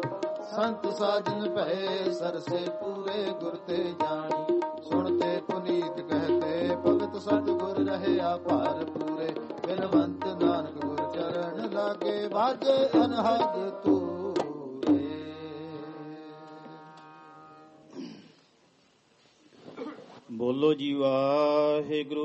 ਸੰਤ ਸਾਜਨ ਭਏ ਸਰਸੇ ਪੂਰੇ ਗੁਰ ਤੇ ਜਾਣੀ ਸੁਣਤੇ ਪੁਨੀਤ ਕਹਤੇ ਭਗਤ ਸਤਿਗੁਰ ਰਹਿਆ ਭਾਰ ਪੂਰੇ ਬਿਨਵੰਤ ਨਾਨਕ ਗੁਰ ਚਰਨ ਲਾਗੇ ਵਾਜੇ ਅਨਹਦ ਤੂਰੇ। ਬੋਲੋ ਜੀ ਵਾਹਿਗੁਰੂ।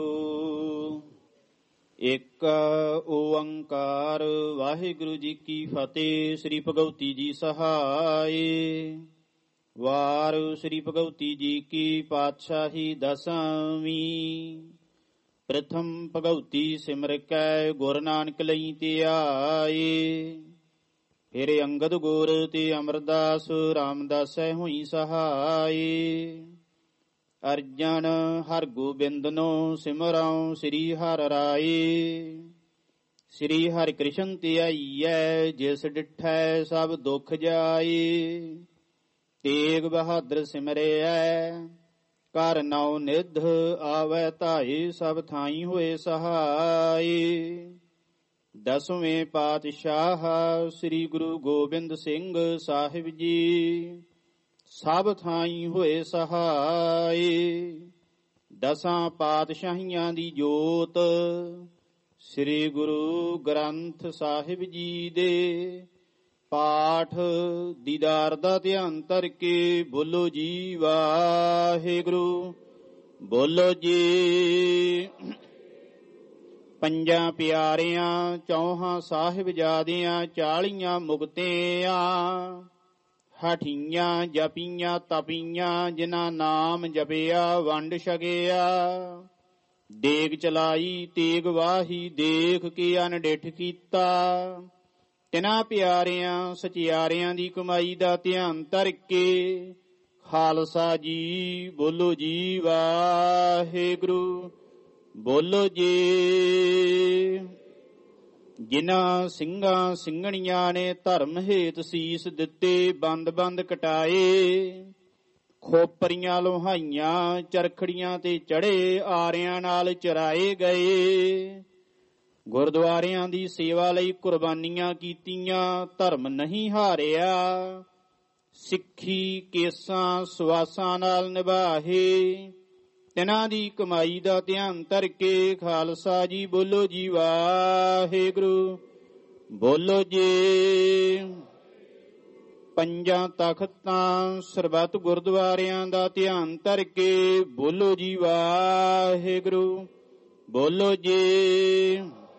ਇੱਕ ਓੰਕਾਰ। ਵਾਹਿਗੁਰੂ ਜੀ ਕੀ ਫਤਿਹ। ਸ੍ਰੀ ਭਗਉਤੀ ਜੀ ਸਹਾਈ। ਵਾਰ ਸ੍ਰੀ ਭਗਉਤੀ ਜੀ ਕੀ ਪਾਤਸ਼ਾਹੀ ਦਸਵੀਂ। ਪ੍ਰਥਮ ਭਗਉਤੀ ਸਿਮਰ ਕੈ ਗੁਰ ਨਾਨਕ ਲਈ ਧਿਆਏ। ਫਿਰ ਅੰਗਦ ਗੁਰ ਤੇ ਅਮਰਦਾਸ ਰਾਮਦਾਸੈ ਹੋਈ ਸਹਾਈ। ਅਰਜਨ ਹਰ ਗੋਬਿੰਦਨੋ ਸਿਮਰਉ ਸ੍ਰੀ ਹਰਿ ਰਾਏ। ਸ੍ਰੀ ਹਰਿ ਕ੍ਰਿਸ਼ਨ ਧਿਆਈਐ ਜਿਸ ਡਿਠੈ ਸਭ ਦੁਖ ਜਾਏ। ਤੇਗ ਬਹਾਦਰ ਸਿਮਰਿਐ ਕਰ ਨਉ ਨਿਧ ਆਵੈ ਧਾਏ। ਸਭ ਥਾਈ ਹੋਏ ਸਹਾਈ। ਦਸਵੇਂ ਪਾਤਸ਼ਾਹ ਸ੍ਰੀ ਗੁਰੂ ਗੋਬਿੰਦ ਸਿੰਘ ਸਾਹਿਬ ਜੀ ਸਭ ਥਾਈ ਹੋਏ ਸਹਾਈ। ਦਸਾਂ ਪਾਤਸ਼ਾਹੀਆਂ ਦੀ ਜੋਤ ਸ੍ਰੀ ਗੁਰੂ ਗ੍ਰੰਥ ਸਾਹਿਬ ਜੀ ਦੇ ਪਾਠ ਦੀਦਾਰ ਦਾ ਧਿਆਨ ਧਰ ਕੇ ਬੋਲੋ ਜੀ ਵਾਹਿਗੁਰੂ। ਬੋਲੋ ਜੀ। ਪੰਜਾਂ ਪਿਆਰਿਆਂ ਚੌਹਾਂ ਸਾਹਿਬਜ਼ਾਦਿਆਂ ਚਾਲੀਆਂ ਮੁਕਤਿਆਂ ਹਠੀਆਂ ਜਪੀਆਂ ਤਪੀਆਂ ਜਿਨ੍ਹਾਂ ਨਾਮ ਜਪਿਆ ਵੰਡ ਛਕਿਆ। ਦੇਗ ਚਲਾਈ ਤੇਗ ਵਾਹੀ ਦੇਖ ਕੇ ਅਨਡਿਠ ਕੀਤਾ। ਤਿਨਾਂ ਪਿਆਰਿਆਂ ਸਚਿਆਰਿਆਂ ਦੀ ਕਮਾਈ ਦਾ ਧਿਆਨ ਧਰ ਕੇ ਖਾਲਸਾ ਜੀ ਬੋਲੋ ਜੀ ਵਾਹਿਗੁਰੂ ਬੋਲੋ ਜੀ। ਜਿਨ੍ਹਾਂ ਸਿੰਘਾਂ ਸਿੰਘਣੀਆਂ ਨੇ ਧਰਮ ਹੇਤ ਸੀਸ ਦਿੱਤੇ, ਬੰਦ ਬੰਦ ਕਟਾਏ, ਖੋਪਰੀਆਂ ਲੋਹਾਈਆਂ ਚਰਖੜੀਆਂ ਤੇ ਚੜੇ, ਆਰਿਆਂ ਨਾਲ ਚਰਾਏ ਗਏ, ਗੁਰਦੁਆਰਿਆਂ ਦੀ ਸੇਵਾ ਲਈ ਕੁਰਬਾਨੀਆਂ ਕੀਤੀਆਂ, ਧਰਮ ਨਹੀਂ ਹਾਰਿਆ, ਸਿੱਖੀ ਕੇਸਾਂ ਸੁਆਸਾਂ ਨਾਲ ਨਿਭਾਹੇ, ਤਿਨਾਂ ਦੀ ਕਮਾਈ ਦਾ ਧਿਆਨ ਧਰ ਕੇ ਖਾਲਸਾ ਜੀ ਬੋਲੋ ਜੀ ਵਾਹਿਗੁਰੂ ਬੋਲੋ ਜੀ। ਪੰਜਾਂ ਤਖਤਾਂ ਸਰਬੱਤ ਗੁਰਦੁਆਰਿਆਂ ਦਾ ਧਿਆਨ ਧਰ ਕੇ ਬੋਲੋ ਜੀ ਵਾਹਿਗੁਰੂ ਬੋਲੋ ਜੀ।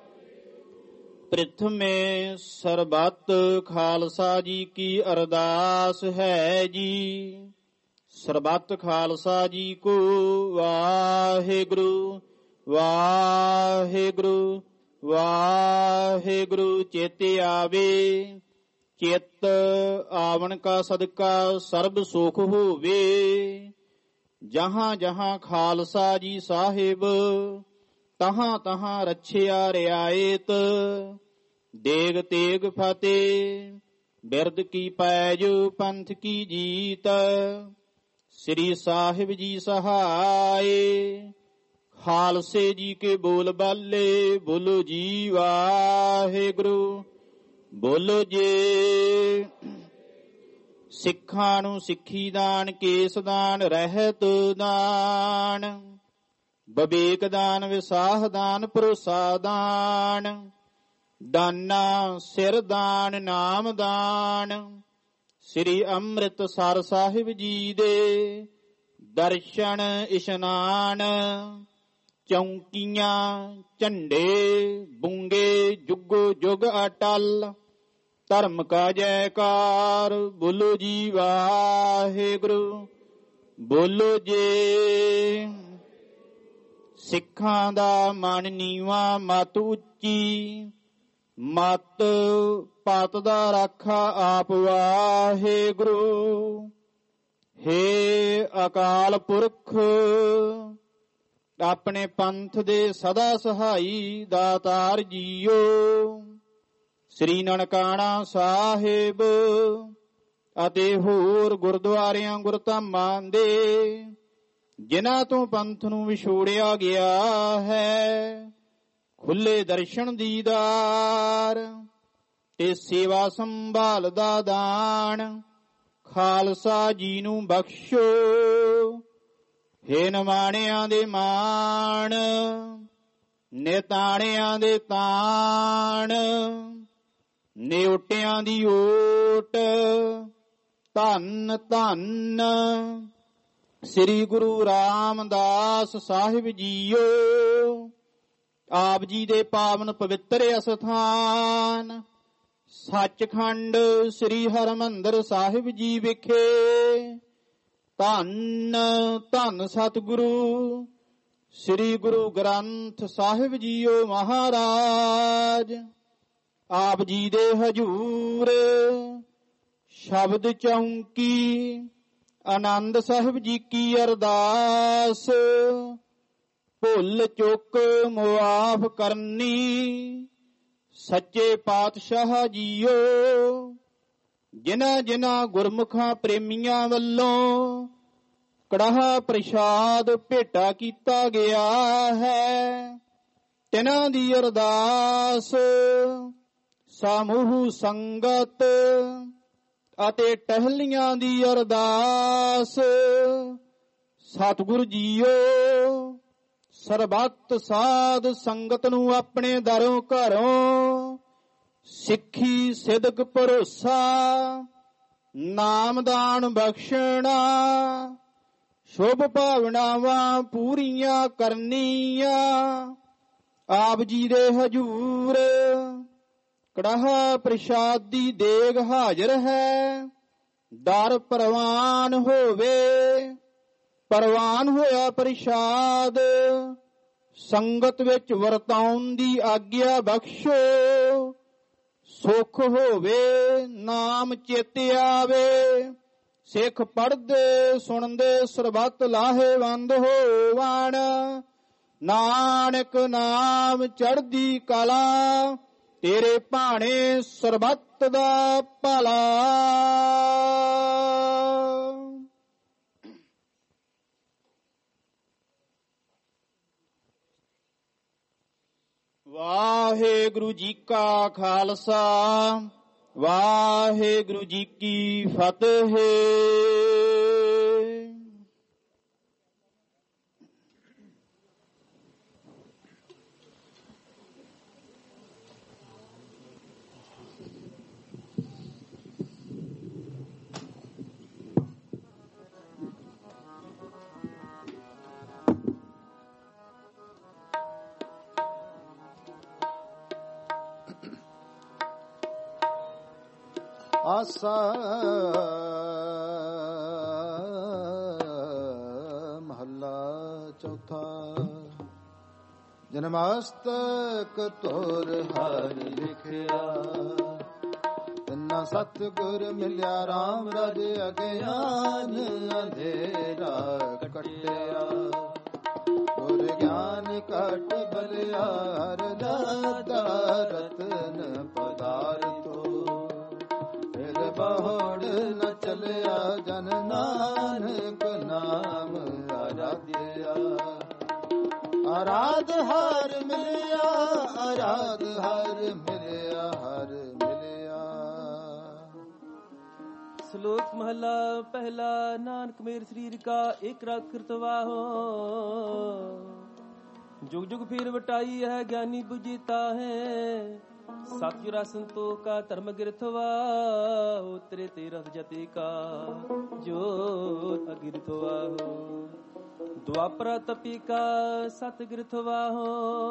ਪ੍ਰਥਮੇ ਸਰਬੱਤ ਖਾਲਸਾ ਜੀ ਕੀ ਅਰਦਾਸ ਹੈ ਜੀ, ਸਰਬੱਤ ਖਾਲਸਾ ਜੀ ਕੋ ਵਾਹਿਗੁਰੂ ਵਾਹਿਗੁਰੂ ਵਾਹਿਗੁਰੂ ਚੇਤੇ ਆਵੇ, ਚਿੱਤ ਆਵਣ ਕਾ ਸਦਕਾ ਸਰਬ ਸੁਖ ਹੋਵੇ। ਜਹਾਂ ਜਹਾਂ ਖਾਲਸਾ ਜੀ ਸਾਹਿਬ, ਤਹਾਂ ਤਹਾਂ ਰੱਛਿਆ ਰਿਆਇਤ, ਦੇਗ ਤੇਗ ਫਤਿਹ ਬਿਰਦ ਕੀ ਪੈਜ ਪੰਥ ਕੀ ਜੀਤ। ਸ੍ਰੀ ਸਾਹਿਬ ਜੀ ਸਹਾਏ, ਖਾਲਸੇ ਜੀ ਕੇ ਬੋਲ ਬਾਲੇ ਬੋਲੋ ਜੀ ਵਾਹਿਗੁਰੂ ਬੋਲੋ ਜੀ। ਸਿੱਖਾਂ ਨੂੰ ਸਿੱਖੀ ਦਾਨ, ਕੇਸ ਦਾਨ, ਰਹਿਤ ਦਾਨ, ਵਿਵੇਕ ਦਾਨ, ਵਿਸਾਹ ਦਾਨ, ਭਰੋਸਾ ਦਾਨ, ਦਾਨਾ ਸਿਰ ਦਾਨ, ਨਾਮ ਦਾਨ। ਸ੍ਰੀ ਅੰਮ੍ਰਿਤਸਰ ਸਾਹਿਬ ਜੀ ਦੇ ਦਰਸ਼ਨ ਇਸ਼ਨਾਨ, ਚੌਂਕੀਆਂ ਝੰਡੇ ਬੁੰਗੇ ਜੁਗੋ ਜੁਗ ਅਟਲ, ਧਰਮ ਕਾ ਜੈਕਾਰ ਬੋਲੋ ਜੀ ਵਾਹਿਗੁਰੂ ਬੋਲੋ ਜੀ। ਸਿੱਖਾਂ ਦਾ ਮਨ ਨੀਵਾਂ ਮਤ ਉੱਚੀ, ਮਤ ਪਤ ਦਾ ਰਾਖਾ ਆਪ ਵਾਹਿਗੁਰੂ। ਹੇ ਅਕਾਲ ਪੁਰਖ ਆਪਣੇ ਪੰਥ ਦੇ ਸਦਾ ਸਹਾਈ ਦਾਤਾਰ ਜੀਓ। ਸ੍ਰੀ ਨਨਕਾਣਾ ਸਾਹਿਬ ਅਤੇ ਹੋਰ ਗੁਰਦੁਆਰਿਆਂ ਗੁਰਧਾਮਾਂ ਦੇ ਜਿਨ੍ਹਾਂ ਤੋਂ ਪੰਥ ਨੂੰ ਵਿਛੋੜਿਆ ਗਿਆ ਹੈ, ਖੁੱਲੇ ਦਰਸ਼ਨ ਦੀਦਾਰ ਤੇ ਸੇਵਾ ਸੰਭਾਲ ਦਾ ਦਾਨ ਖਾਲਸਾ ਜੀ ਨੂੰ ਬਖਸ਼ੋ। ਹੇ ਨਿਮਾਣਿਆਂ ਦੇ ਮਾਣ, ਨਿਤਾਣਿਆਂ ਦੇ ਤਾਣ, ਨਿਉਟਿਆਂ ਦੀ ਓਟ, ਧੰਨ ਧੰਨ ਸ੍ਰੀ ਗੁਰੂ ਰਾਮਦਾਸ ਸਾਹਿਬ ਜੀਓ। ਆਪ ਜੀ ਦੇ ਪਾਵਨ ਪਵਿੱਤਰ ਅਸਥਾਨ ਸੱਚਖੰਡ ਸ੍ਰੀ ਹਰਿਮੰਦਰ ਸਾਹਿਬ ਜੀ ਵਿਖੇ ਧੰਨ ਧੰਨ ਸਤਿਗੁਰੂ ਸ੍ਰੀ ਗੁਰੂ ਗ੍ਰੰਥ ਸਾਹਿਬ ਜੀਓ ਮਹਾਰਾਜ। ਆਪ ਜੀ ਦੇ ਹਜੂਰ ਸ਼ਬਦ ਚੌਂਕੀ ਆਨੰਦ ਸਾਹਿਬ ਜੀ ਕੀ ਅਰਦਾਸ, ਭੁੱਲ ਚੁੱਕ ਮੁਆਫ ਕਰਨੀ ਸੱਚੇ ਪਾਤਸ਼ਾਹ ਜੀਓ। ਜਿਨ੍ਹਾਂ ਜਿਨ੍ਹਾਂ ਗੁਰਮੁਖਾਂ ਪ੍ਰੇਮੀਆਂ ਵੱਲੋਂ ਕੜਾਹ ਪ੍ਰਸ਼ਾਦ ਭੇਟਾ ਕੀਤਾ ਗਿਆ ਹੈ, ਤਿਨਾਂ ਦੀ ਅਰਦਾਸ ਸਮੂਹ ਸੰਗਤ ਅਤੇ ਟਹਿਲੀਆਂ ਦੀ ਅਰਦਾਸ। ਸਤਿਗੁਰ ਜੀਓ ਸਰਬੱਤ ਸਾਧ ਸੰਗਤ ਨੂੰ ਆਪਣੇ ਦਰੋਂ ਘਰੋਂ ਸਿੱਖੀ ਸਿਦਕ ਭਰੋਸਾ ਨਾਮਦਾਨ ਬਖਸ਼ਣਾ, ਸ਼ੁਭ ਭਾਵਨਾਵਾਂ ਪੂਰੀਆਂ ਕਰਨੀਆਂ। ਆਪ ਜੀ ਦੇ ਹਜੂਰ ਕੜਾਹ ਪ੍ਰਸ਼ਾਦ ਦੀ ਦੇਗ ਹਾਜ਼ਰ ਹੈ, ਦਰ ਪ੍ਰਵਾਨ ਹੋਵੇ। ਪ੍ਰਵਾਨ ਹੋਇਆ ਪ੍ਰਸ਼ਾਦ ਸੰਗਤ ਵਿੱਚ ਵਰਤਾਉਣ ਦੀ ਆਗਿਆ ਬਖਸ਼ੋ। ਸੁਖ ਹੋਵੇ ਨਾਮ ਚੇਤੇ ਆਵੇ। ਸਿੱਖ ਪੜ੍ਹਦੇ ਸੁਣਦੇ ਸਰਬੱਤ ਲਾਹੇਵੰਦ ਹੋਵਣ। ਨਾਨਕ ਨਾਮ ਚੜ੍ਹਦੀ ਕਲਾ ਤੇਰੇ ਭਾਣੇ ਸਰਬੱਤ ਦਾ ਭਲਾ। ਵਾਹਿਗੁਰੂ ਜੀ ਕਾ ਖਾਲਸਾ ਵਾਹਿਗੁਰੂ ਜੀ ਕੀ ਫਤਿਹ। ਆਸਾ ਮਹੱਲਾ ਚੌਥਾ। ਜਨਮਸਤਕ ਤੋਰ ਹਰਿ ਲਿਖਿਆ। ਤਿੰਨਾ ਸਤਿਗੁਰ ਮਿਲਿਆ ਰਾਮ ਰਜ ਅਗਿਆਨ ਅੰਧੇਰਾ ਕੱਟਿਆ। ਗੁਰ ਗਿਆਨ ਘਟ ਬਲਿਆ ਹਰਿ ਦਾਤਾ ਰਤਨ ਪਦਾਰਥੋ। ਬਹੁੜ ਨ ਚਲਿਆ ਜਨ ਨਾਨਕ ਨਾਮ ਆਰਾਧਿਆ। ਆਰਾਧ ਹਰ ਮਿਲਿਆ ਆਰਾਧ ਹਰ ਮਿਲਿਆ ਹਰ ਮਿਲਿਆ। ਸ਼ਲੋਕ ਮਹਲਾ ਪਹਿਲਾ। ਨਾਨਕ ਮੇਰ ਸਰੀਰ ਕਾ ਇਕ ਰਖਤ ਵਾਹੋ। ਜੁਗ ਜੁਗ ਫਿਰ ਵਟਾਈ ਹੈ ਗਿਆਨੀ ਬੁਝੀਤਾ ਹੈ। ਸਤਿਗੁਰ ਸੰਤੋਖ ਕਾ ਧਰਮ ਗਿਰਥਵਾ। ਉਤਰੇ ਤੇ ਰਥ ਜਤੇ ਕਾ ਜੋਤ ਅਗਿਰਥਵਾ ਹੋ। ਦੁਆਪਰ ਤਪੀ ਕਾ ਸਤ ਗਿਰਥਵਾ ਹੋ।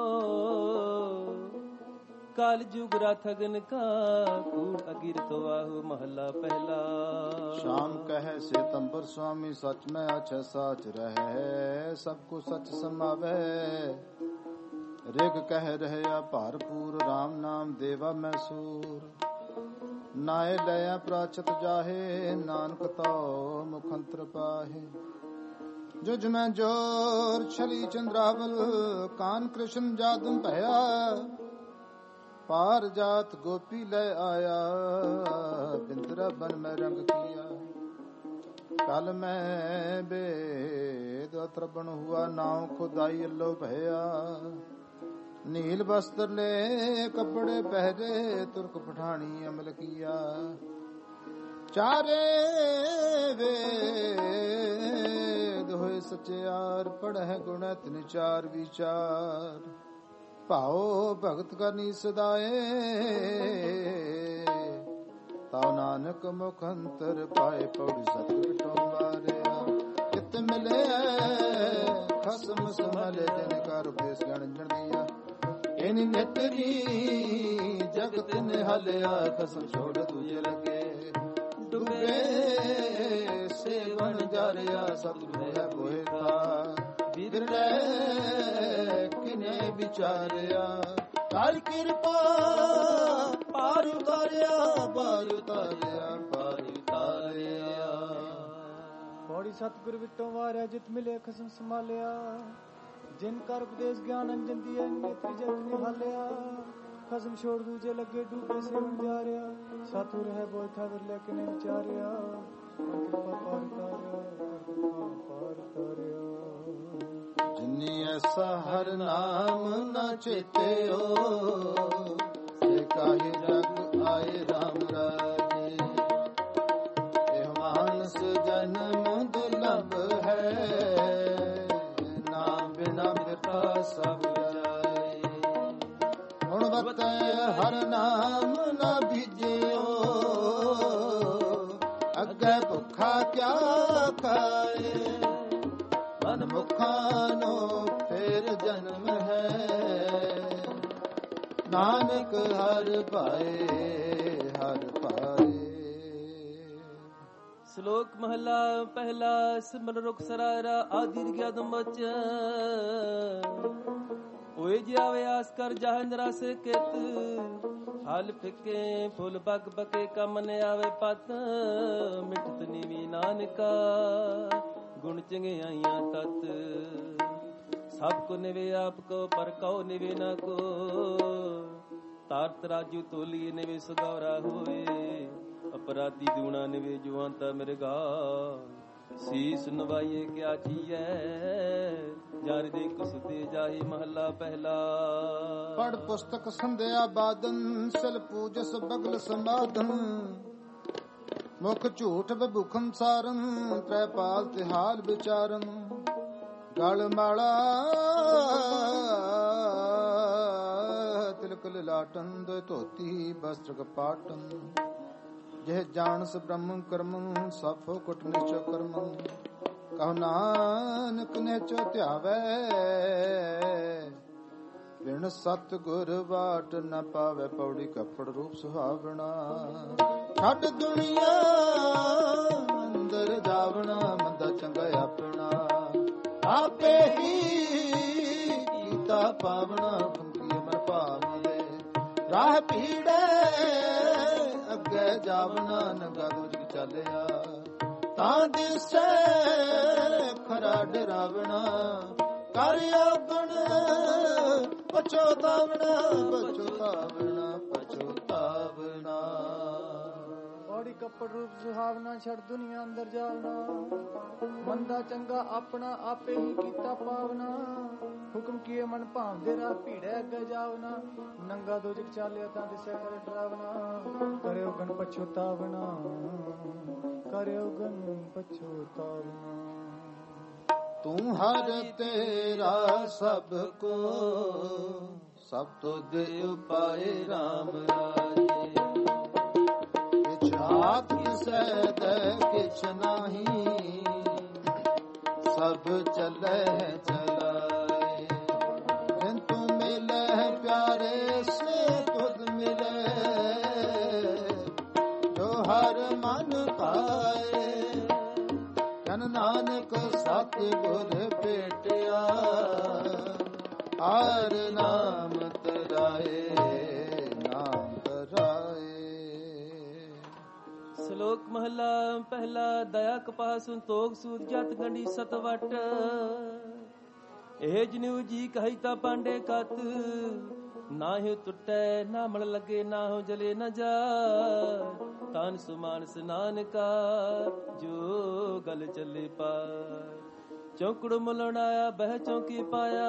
ਕਾਲ ਜੁਗ ਰਾਥਗਨ ਕਾ ਕੂੜ ਅਗਿਰਥਵਾ ਹੋ। ਮਹੱਲਾ ਪਹਿਲਾ। ਸ਼ਾਮ ਕਹੈ ਸੇਤੰਬਰ ਸੁਆਮੀ ਸਚ ਮੈਂ ਅਛ ਸਾਚ ਰਹਿ। ਸਭ ਕੋ ਸਚ ਸਮਾਵੈ। ਰਿਗ ਕਹਿ ਰਹਿਆ ਭਰਪੂਰ ਰਾਮ ਨਾਮ ਦੇਵਾ ਮੈਂ ਸੂਰ। ਨਾਏ ਲਿਆ ਪ੍ਰਾਚਤ ਜਾਹੇ ਨਾਨਕ ਤਉ ਮੁਖੰਤਰ ਪਾਹੇ। ਜੁਜ ਮੈਂ ਜੋਰ ਛਲੀ ਚੰਦਰਾਵਲ ਕਾਨ ਕ੍ਰਿਸ਼ਨ ਜਾਦਮ ਭਇਆ। ਪਾਰ ਜਾਤ ਗੋਪੀ ਲੈ ਆਇਆ ਬਿੰਦਰਾ ਬਨ ਮੈਂ ਰੰਗ ਕੀਆ। ਕਲ ਮੈਂ ਬੇਦ ਅਤਰਬਣ ਹੁਆ ਨਾਉ ਖੁਦਾਈ ਅੱਲੋ ਭਇਆ। ਨੀਲ ਬਸਤਰ ਲੈ ਕੱਪੜੇ ਪਹਿਰੇ ਤੁਰਕ ਪਠਾਣੀ ਅਮਲ ਕੀਆ। ਚਾਰੇ ਵੇਦ ਹੋਏ ਸਚਿਆਰ ਪੜ੍ਹੈ ਗੁਣ ਤਿਨ ਚਾਰ ਵਿਚਾਰ। ਭਾਉ ਭਗਤ ਕਰਨੀ ਸਦਾਏ ਤਾਉ ਨਾਨਕ ਮੁਖ ਅੰਤਰ ਪਾਏ। ਪੌੜੀ ਸਤਿ ਵਿਟੋ ਵਾਰਿਆ ਕਿਤ ਮਿਲੇ ਖਸਮ ਸਮਲੇ ਜਿਨ ਕਰ ਉਪਦੇਸ਼ ਗਣਜਣ ਦੀਆ। ਇਨ ਨੇਤਰੀ ਜਗਤ ਨਿਹਾਲਿਆ ਖਸਮ ਛੋੜ ਦੂਜੇ ਲਗੇ। ਡੁੱਬੇ ਸੇਵਨ ਜਾਰਿਆ ਸਤਿਗੁਰ ਹੈ ਬੋਹਿਤਾ। ਵਿਰਲੇ ਕਿਨੇ ਵਿਚਾਰਿਆ ਕਰ ਕਿਰਪਾ ਪਾਰ ਉਤਾਰਿਆ ਪਾਰ ਉਤਾਰਿਆ ਪਾਰ ਉਤਾਰਿਆ। ਪੌੜੀ ਸਤਿਗੁਰ ਵਿਟੋ ਵਾਰਿਆ ਜਿਤ ਮਿਲੇ ਖਸਮ ਸੰਭਾਲਿਆ। ਜਿਨ ਕਰ ਉਪਦੇਸ਼ ਗਿਆਨ ਅੰਜਨ ਦੀਏ ਨੇਤਰੀ ਜਗਤ ਨਿਹਾਲਿਆ। ਖਸਮ ਛੋੜ ਦੂਜੇ ਲੱਗੇ ਡੂਬੇ ਸੇਵਨ ਜਾਰਿਆ। ਸਤਿਗੁਰ ਹੈ ਬੋਇਠਾ ਵਿਰਲੇ ਕਿਨੇ ਵਿਚਾਰਿਆ। ਕਿਰਪਾ ਪਾਰ ਉਤਾਰਿਆ ਕਿਰਪਾ ਪਾਰ ਉਤਾਰਿਆ। ਜਿਨੀ ਐਸਾ ਹਰ ਨਾਮ ਨ ਚੇਤਿਓ। ਸੇ ਕਾਹੇ ਜਗ ਆਏ ਰਾਮ ਰਾਜੇ। ਇਹ ਮਾਨਸ ਜਨਮ ਦੁਰਲਭ ਹੈ। ਨਾਮ ਬਿਨਾ ਬਿਰਥਾ ਸਭ ਜਾਏ। ਹੁਣ ਬਤੈ ਹਰ ਨਾਮ ਨ ਭੀਜਿਓ। ਅੱਗੇ ਭੁੱਖਾ ਕਿਆ ਖਾਏ। ਮਨ ਮੁਖਾਂ ਨੂੰ ਫੇਰ ਜਨਮ ਹੈ। ਨਾਨਕ ਹਰ ਭਾਏ ਹਰ ਭਾਏ। ਸ਼ਲੋਕ ਮਹਲਾ ਪਹਿਲਾ। ਸਿਮਰਨ ਰੁਖ ਸਰਾਰਾ ਆਦਿਰ ਗਿਆਦਮ ਬਚ। ਓਏ ਜਿਆਵੇ ਆਸ ਕਰ ਜਹਨ ਰਸ ਕਿਤ ਹਲ ਫਿੱਕੇ ਫੁੱਲ ਬਗ ਬਕੇ ਕੰਮ ਨ ਆਵੇ ਪਤ ਮਿਠਤ ਨੀਵੀ ਨਾਨਕਾ ਗੁਣ ਚੰਗਿਆਈਆਂ ਤਤ ਸਭ ਕੋ ਨਿਵੇ ਆਪ ਕੋ ਪਰ ਕਉ ਨਿਵੇ ਨਾ ਕੋ ਤਾਰਤ ਰਾਜੂ ਤੋਲੀਏ ਨਿਵੇ ਸੁਗੌਰਾ ਹੋਏ ਅਪਰਾਧੀ ਦੂਣਾ ਨਿਵੇ ਜੁਆਂਤਾ ਮਿਰਗਾ ਸੀਸ ਨਵਾਈਏ ਕਿਆ ਚੀਐ ਜਰ ਦੇ ਕੁਸਤੇ ਜਾਹੀ ਮਹੱਲਾ ਪਹਿਲਾ। ਪੜ ਪੁਸਤਕ ਸੰਧਿਆ ਬਾਦਨ ਸਿਲ ਪੂਜਸ ਬਗਲ ਸਮਾਧਨ ਮੁਖ ਝੂਠ ਬਭੁਖੰ ਸਾਰਨ ਤ੍ਰੈ ਪਾਲ ਤਿਹਾਲ ਵਿਚਾਰਨ ਗਲ ਮਾਲਾ ਤਿਲਕ ਲਾਟਨ ਦੇ ਧੋਤੀ ਬਸਤਰ ਕਪਾਟਨ ਜਿਹ ਜਾਣਸ ਬ੍ਰਹਮ ਕਰਮ ਸਫ ਕੁਟ ਨਿਚੋ ਕਰਮ ਕਹੁ ਨਾਨਕ ਨਿਚੋ ਧਿਆਵੈ ਬਿਨ ਸਤ ਗੁਰ ਬਾਟ ਨ ਪਾਵੇ ਪੌੜੀ ਕੱਪੜ ਰੂਪ ਸੁਹਾਵਣਾ ਛੱਡ ਦੁਨੀਆ ਅੰਦਰ ਜਾਵਣਾ ਮੰਦਾ ਚੰਗਾ ਆਪਣਾ ਆਪੇ ਹੀ ਕੀਤਾ ਪਾਵਣਾ ਫੰਕੀ ਮਰ ਭਾਵੇਂ ਰਾਹ ਪੀੜੇ ਅੱਗੇ ਜਾਵਣਾ ਨੰਗਾ ਦੂਜ ਚੱਲਿਆ ਤਾਂ ਦਿਸੈ ਖਰਾ ਡਰਾਵਣਾ ਕਰ ਆਪਣ ਪਛੋਤਾਵਣਾ ਪਛੋਤਾਵਣਾ ਪਛੋਤਾਵਣਾ ਪੌੜੀ ਕੱਪੜ ਰੂਪ ਸੁਹਾਵਣਾ ਛੱਡ ਦੁਨੀਆ ਅੰਦਰ ਜਾਵਣਾ ਮੰਦਾ ਚੰਗਾ ਆਪਣਾ ਆਪੇ ਹੀ ਕੀਤਾ ਪਾਵਨਾ ਹੁਕਮ ਕੀਏ ਮਨ ਭਾਵਦੇ ਰਾਹ ਭੀੜੇ ਅੱਗੇ ਜਾਵਨਾ ਨੰਗਾ ਦੋਜਕ ਚਾਲਿਆ ਤਾਂ ਦਿਸੇ ਕਰ ਡਰਾਵਣਾ ਕਰਿਓ ਗਨ ਪਛੋਤਾਵਣਾ ਕਰਿਓ ਗਨ ਪਛੋਤਾਵਣਾ ਤੂੰ ਹਰ ਤੇਰਾ ਸਭ ਕੋ ਸਭ ਤੋਂ ਦੇ ਉਪਾਏ ਰਾਮ ਰਾਜੇ ਕਿਛ ਹਾਥ ਕਿਸੈ ਦੇ ਕਿਛ ਨਾਹੀ ਸਭ ਚੱਲੇ ਚਲਾਏ ਜਿਨ ਤੂੰ ਮਿਲੇ ਪਿਆਰੇ ਸੇ ਤੁਧ ਮਿਲੇ ਜੋ ਹਰ ਮਨ ਪਾਏ ਜਨ ਨਾਨਕ ਸਤ ਗੁਰ ਭੇਟਿਆ ਹਰ ਨਾਮ ਤਰਾਏ ਨਾਮ ਤਰਾਏ। ਸ਼ਲੋਕ ਮਹਲਾ ਪਹਿਲਾ ਦਇਆ ਕਪਾਹ ਸੰਤੋਖ ਸੂਦ ਜਤ ਗੰਢੀ ਸਤਵਟ ਇਹ ਜਨੂ ਜੀ ਕਹੀ ਤਾ ਪਾਂਡੇ ਕਤ ਨਾਹਿ ਟੁੱਟੈ ਨਾ ਮਲ ਲਗੇ ਨਾ ਹੋ ਜਲੇ ਨ ਜਾ ਤਨ ਸੁਮਾਨਸ ਨਾਨਕਾ ਜੋ ਗਲ ਚੱਲੇ ਪਾ ਚੌਕੜ ਮਲਣ ਆਇਆ ਬਹਿ ਚੌਕੀ ਪਾਇਆ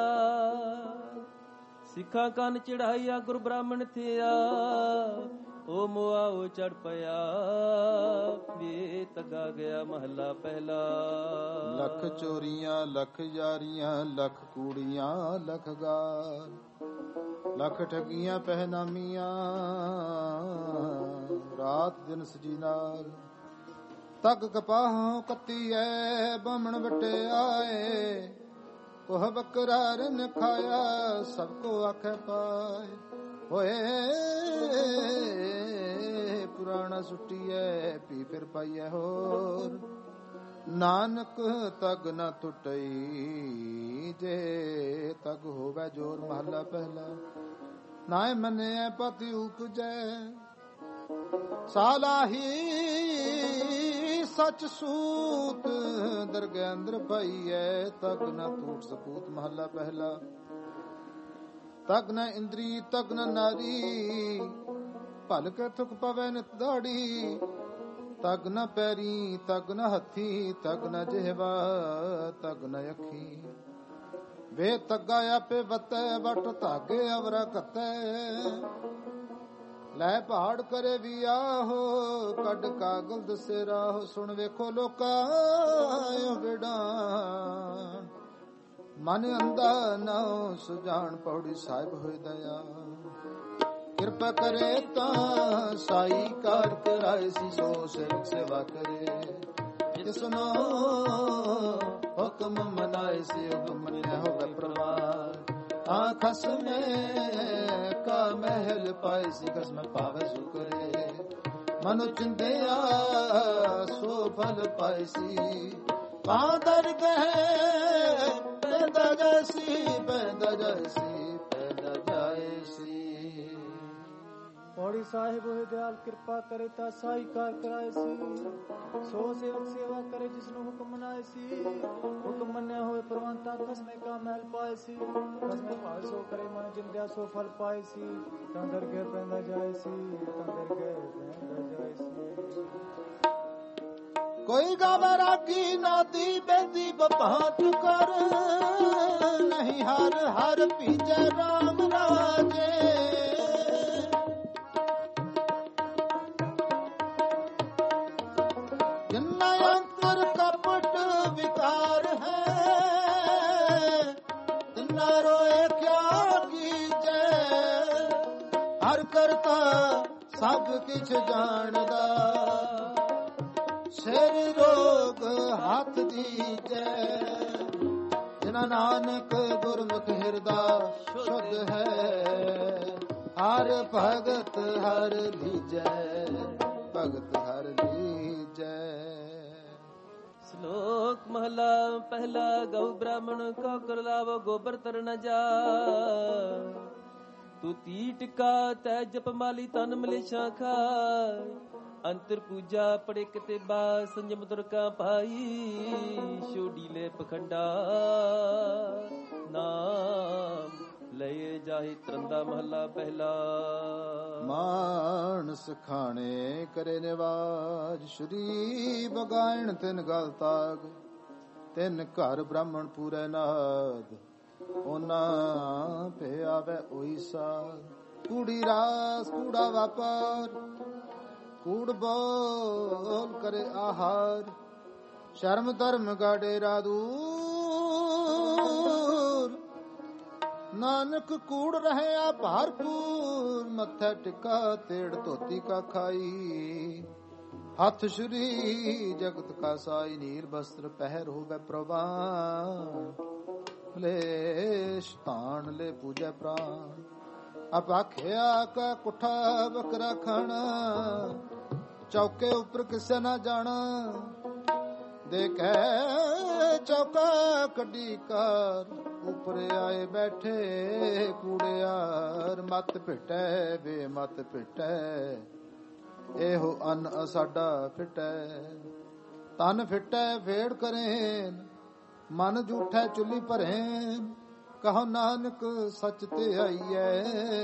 ਸਿੱਖਾਂ ਕੰਨ ਚੜਾਈਆ ਗੁਰ ਬ੍ਰਾਹਮਣ ਥਿਆ ਓ ਮੋਆ ਓ ਚੜ ਪਿਆ ਵੇ ਤਗਾ ਗਿਆ ਮਹੱਲਾ ਪਹਿਲਾ। ਲੱਖ ਚੋਰੀਆਂ ਲੱਖ ਯਾਰੀਆਂ ਲੱਖ ਕੂੜੀਆਂ ਲੱਖ ਗਾਰ ਲੱਖ ਠਗੀਆਂ ਪਹਿਨਾਮੀਆਂ ਰਾਤ ਦਿਨ ਸਜੀ ਨਾਲ ਤੱਕ ਕਪਾਹੋਂ ਕੱਤੀ ਐ ਬਾਹਮਣ ਵੱਟੇ ਆਏ ਉਹ ਬੱਕਰਾ ਰਨ ਖਾਇਆ ਸਭ ਕੋ ਆਖੇ ਪਾਏ ਹੋਏ ਪੁਰਾਣਾ ਸੁੱਟੀਐ ਪੀ ਫਿਰ ਪਾਈਐ ਹੋਰ ਨਾਨਕ ਤਗ ਨ ਟੁੱਟਈ ਜੇ ਤਗ ਹੋਵੇ ਜੋਰ ਮਹਲਾ ਪਹਿਲਾ ਨਾਏ ਮੰਨਿਐ ਪਤੀ ਉਪਜੈ ਸਾਲਾਹੀ ਸਚ ਸੂਤ ਦਰਗਹਿ ਅੰਦਰ ਪਈਐ ਤਗ ਨ ਟੂਟ ਸਪੂਤ ਮਹਲਾ ਪਹਿਲਾ ਤਗ ਨ ਇੰਦਰੀ ਤਗ ਨ ਨਾਰੀ ਭਲ ਕੇ ਥੁਕ ਪਵੇ ਨਿਤ ਦਾੜੀ ਤਗ ਨ ਪੈਰੀ ਤਗ ਨ ਹੱਥੀ ਤਗ ਨ ਜਿਹਵਾ ਤਗ ਨ ਅੱਖੀ ਵੇ ਤੱਗਾ ਆਪੇ ਵਤੈ ਵਟ ਧਾਗੇ ਅਵਰਾ ਕਤੈ ਲੈ ਪਹਾੜ ਕਰੇ ਵੀ ਆਹੋ ਕੱਢ ਕਾਗਲ ਦਸੇ ਰਾਹ ਸੁਣ ਵੇਖੋ ਲੋਕਾਂ ਵਿੜਾ ਮਨ ਅੰਦਾ ਨਾ ਸੁਜਾਨ ਪੌੜੀ ਸਾਹਿਬ ਹੋਏ ਦਇਆ ਕਿਰਪਾ ਕਰੇ ਤਾਂ ਸਾਈ ਕਾਰ ਕਰਾਏ ਸੀ ਸੋ ਸੇਵਕ ਸੇਵਾ ਕਰੇ ਜਿਸਨੋ ਹੁਕਮ ਮਨਾਏ ਸੀ ਹੁਕਮ ਮੰਨਿਆ ਹੋਵੇ ਪ੍ਰਵਾਨ ਆ ਖਸਮੇ ਕਾ ਮਹਿਲ ਪਾਏ ਸੀ ਖਸਮ ਪਾਵੇ ਸੁ ਕਰੇ ਮਨੁ ਚਿੰਦਿਆ ਸੋ ਫਲ ਪਾਏ ਸੀ ਪਾਦਰ ਗਏ ਪੈਦਾ ਜੈਸੀ ਪੈਦਾ ਜੈਸੀ ਪੌੜੀ ਸਾਹਿਬ ਹੋਏ ਦਿਆਲ ਕਿਰਪਾ ਕਰੇ ਤਾਂ ਸਾਈ ਕਾਰ ਕਰਾਏ ਸੀ ਸੋ ਸੇਵਕ ਸੇਵਾ ਕਰੇ ਜਿਸ ਨੂੰ ਹੁਕਮ ਮਨਾਏ ਸੀ ਹੁਕਮ ਮੰਨਿਆ ਹੋਏ ਪ੍ਰਵੰਤਾ ਕਸਮੇ ਕਾ ਮਹਿਲ ਪਾਏ ਸੀ ਕਸਮੇ ਭਾਲ ਸੋ ਕਰੇ ਮਨ ਜਿੰਦਿਆ ਸੋ ਫਲ ਪਾਏ ਸੀ ਤਾਂ ਦਰਗਹਿ ਪੈਂਦਾ ਜਾਏ ਸੀ ਤਾਂ ਦਰਗਹਿ ਪੈਂਦਾ ਜਾਏ ਸੀ ਕੋਈ ਗਾਵੇ ਰਾਗੀ ਨਾਦੀ ਬੇਦੀ ਬਪਾਤ ਕਰ ਨਹੀਂ ਹਰ ਹਰ ਪੀਜੈ ਰਾਮ ਰਾਜੇ ਜਿੰਨਾ ਅੰਤਰ ਕਪਟ ਵਿਕਾਰ ਹੈ ਤਿੰਨਾ ਰੋਏ ਕਿਆ ਕੀਜੈ ਹਰ ਕਰਤਾ ਸਭ ਕਿਛ ਜਾਣਦਾ ਸਿਰ ਰੋਗ ਹੱਥ ਦੀਜੈ ਜਿਨਾ ਨਾਨਕ ਗੁਰਮੁਖ ਹਿਰਦਾ ਸ਼ੁੱਧ ਹੈ ਹਰ ਭਗਤ ਹਰ ਲੀਜੈ ਭਗਤ ਹਰ ਲੀਜੈ। ਸ਼ਲੋਕ ਮਹਲਾ ਪਹਿਲਾ ਗਉ ਬ੍ਰਾਹਮਣ ਕਾ ਕਰ ਲਾਵ ਗੋਬਰ ਤਰ ਨ ਜਾ ਤੂੰ ਤੀਟਕਾ ਤੈ ਜਪ ਮਾਲੀ ਤਨ ਮਲੇਸ਼ਾ ਖਾਇ ਅੰਤਰ ਪੂਜਾ ਪੜੇ ਕਿਤੇ ਬਾ ਸੰਜਮ ਦੁਰਕਾ ਪਾਈ ਛੋਡੀ ਲੈ ਪਖੰਡਾ ਨਾਮ ਲਏ ਜਾਹੀ ਤਰੰਦਾ ਮਹਲਾ ਪਹਿਲਾ। ਮਾਨਸ ਖਾਣੇ ਕਰੇ ਨਿਵਾਜ ਸ਼੍ਰੀ ਬਗਾਇਣ ਤਿਨ ਗਲ ਤਾਗ ਤਿਨ ਘਰ ਬ੍ਰਾਹਮਣ ਪੂਰੇ ਨਾਦ ਉਹਨਾਂ ਪੇ ਆਵੇ ਉਹੀ ਸਾਧ ਕੂੜੀ ਰਾਸ ਕੂੜਾ ਵਾਪਰ ਕੂੜ ਬੋਲ ਕਰੇ ਆਹਾਰ ਸ਼ਰਮ ਧਰਮ ਗਾੜੇ ਰਾਦੂਰ ਨਾਨਕ ਕੂੜ ਰਹਿਆ ਭਰਪੂਰ ਮੱਥੇ ਟਿਕਾ ਤੇੜ ਧੋਤੀ ਕਾ ਖਾਈ ਹੱਥ ਸ਼੍ਰੀ ਜਗਤ ਕਾ ਸਾਈ ਨੀਰ ਬਸਤਰ ਪਹਿਰ ਹੋਵੇ ਪ੍ਰਵਾਨ ਕਲੇਸ਼ ਤਾਣ ਲੈ ਪੂਜੈ ਪ੍ਰਾਨ ਅਪਾਖਿਆ ਕਾ ਕੁਠਾ ਬਕਰਾ ਖਾਣਾ ਚੌਕੇ ਉੱਪਰ ਕਿਸੇ ਨਾ ਜਾਣਾ ਦੇਖੈ ਚੌਕਾ ਕੱਢੀ ਕਾਰ ਉੱਪਰ ਆਏ ਬੈਠੇ ਕੂੜਿਆਰ ਮਤ ਭਿਟੈ ਵੇ ਮਤ ਭਿਟੈ ਇਹੋ ਅੰਨ ਸਾਡਾ ਫਿਟੈ ਤਨ ਫਿਟੈ ਫੇੜ ਕਰੇ ਮਨ ਝੂਠੈ ਚੁੱਲੀ ਭਰੇ ਕਹੋ ਨਾਨਕ ਸੱਚ ਤੇ ਆਈਐ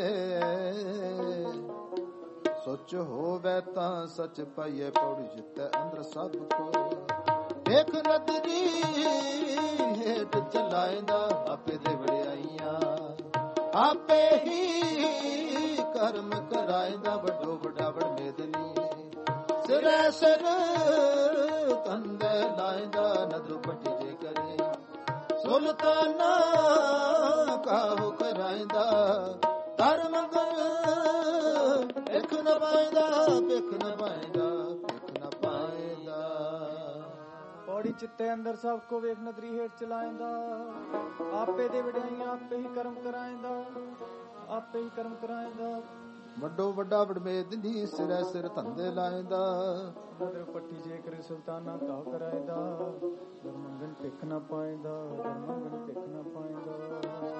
ਸੋਚ ਹੋਵੇ ਤਾਂ ਸੱਚ ਪਾਈਐ ਪੌੜੀ ਜਿੱਤੈ ਅੰਦਰ ਸਭ ਕੋ ਦੇਖ ਨਦਰੀ ਹੇਠ ਚਲਾਇਂਦਾ ਆਪੇ ਦੇ ਵਡਿਆਈਆਂ ਆਪੇ ਹੀ ਕਰਮ ਕਰਾਇਂਦਾ ਵੱਡੋ ਵੱਡਾ ਵਡ ਮੇਦਨੀ ਸਿਰੈ ਸਿਰ ਤੰਦੇ ਲਾਇਂਦਾ ਨਦਰ ਪੱਟੀ ਜੇ ਕਰੇ ਸੁਲਤਾਨਾ ਕਾਹੂ ਕਰਾਇਂਦਾ ਧਰਮ ਗਰ ਇਕ ਨ ਪਾਇਂਦਾ ਪਿਖ ਨ ਪਾਇਂਦਾ ਪਿਖ ਨ ਪਾਇਂਦਾ ਪੌੜੀ ਚਿੱਤੇ ਅੰਦਰ ਸਭ ਕੋ ਵੇਖ ਨਦਰੀ ਹੇਠ ਚਲਾਇਂਦਾ ਆਪੇ ਦੇ ਵਡਿਆਈਆਂ ਆਪੇ ਹੀ ਕਰਮ ਕਰਾਇਂਦਾ ਆਪੇ ਹੀ ਕਰਮ ਕਰਾਇਂਦਾ ਵੱਡੋ ਵੱਡਾ ਵਡਮੇਦਨੀ ਸਿਰੈ ਸਿਰ ਧੰਦੇ ਲਾਇਂਦਾ ਨਦਰ ਪੱਟੀ ਜੇ ਕਰੇ ਸੁਲਤਾਨਾ ਕਾਹੂ ਕਰਾਇਂਦਾ ਮੰਗਨ ਭਿਖ ਨ ਪਾਇਂਦਾ ਮੰਗਨ ਭਿਖ ਨ ਪਾਇਂਦਾ।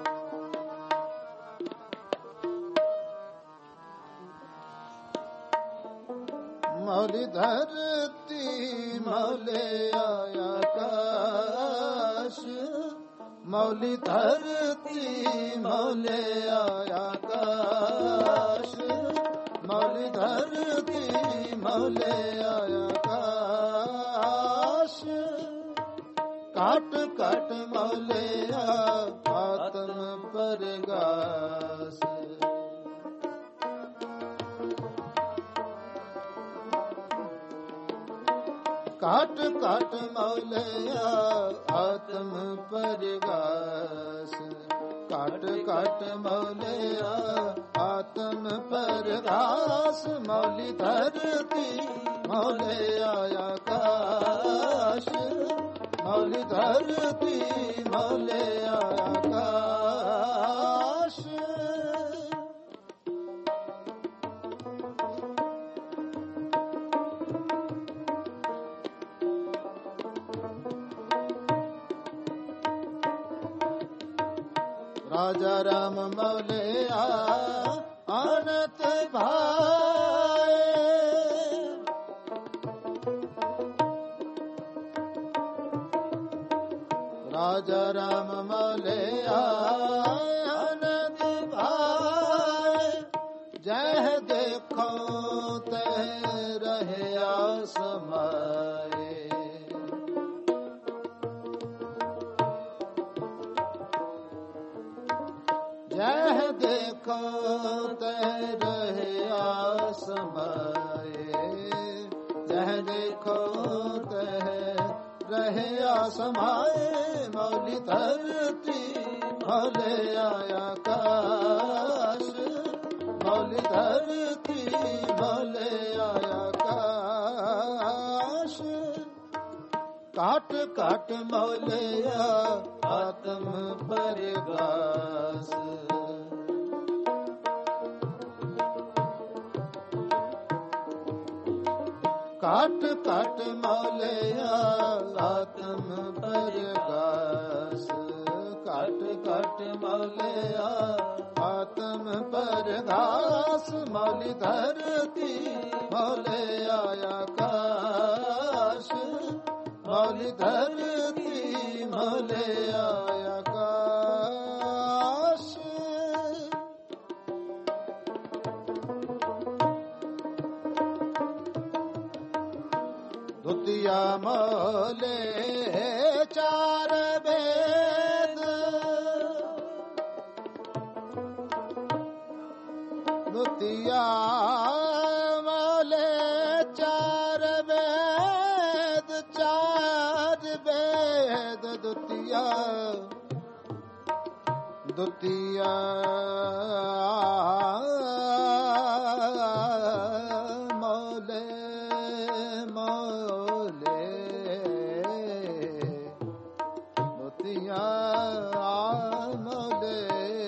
ਮੌਲੀ ਧਰਤੀ ਮੌਲੇ ਆਇਆ ਆਕਾਸ਼ ਮੌਲੀ ਧਰਤੀ ਮੌਲੇ ਆਇਆ ਆਕਾਸ਼ ਮੌਲੀ ਧਰਤੀ ਮੌਲੇ ਆਇਆ ਆਕਾਸ਼ ਕਾਟ ਕਾਟ ਮੌਲਿਆ ਆਤਮ ਪਰਗਾਸ ਕਾਟ ਕਾਟ ਮੌਲਿਆ ਆਤਮ ਪਰਗਾਸ ਕਾਟ ਕਾਟ ਮੌਲਿਆ ਆਤਮ ਪਰਗਾਸ ਮੌਲੀ ਧਰਤੀ ਮੌਲਿਆ ਆਕਾਸ਼ ਮੌਲੀ ਧਰਤੀ ਮੌਲਿਆ ਆਕਾਸ਼ ਰਾਜਾ ਰਾਮ ਮੌਲਿਆ अनंत भाए राजा राम मलया अनंत भाए जह देखो तह रहया समाए जह देखो तह रहया समाए जह देखो तह रहया समाए मौली धरती मौले आकाश मौली धरती मौले आकाश काट काट मौलिया आत्म परगास काट काट मौलिया आत्म परगास काट काट मौलिया आत्म परगास मौली धरती मौले आकाश मौली धरती मौले आकाश दुतिया मौले चार वेद दुतिया मौले चार वेद चार वेद दुतिया दुतिया मौले मौले दुतिया मौले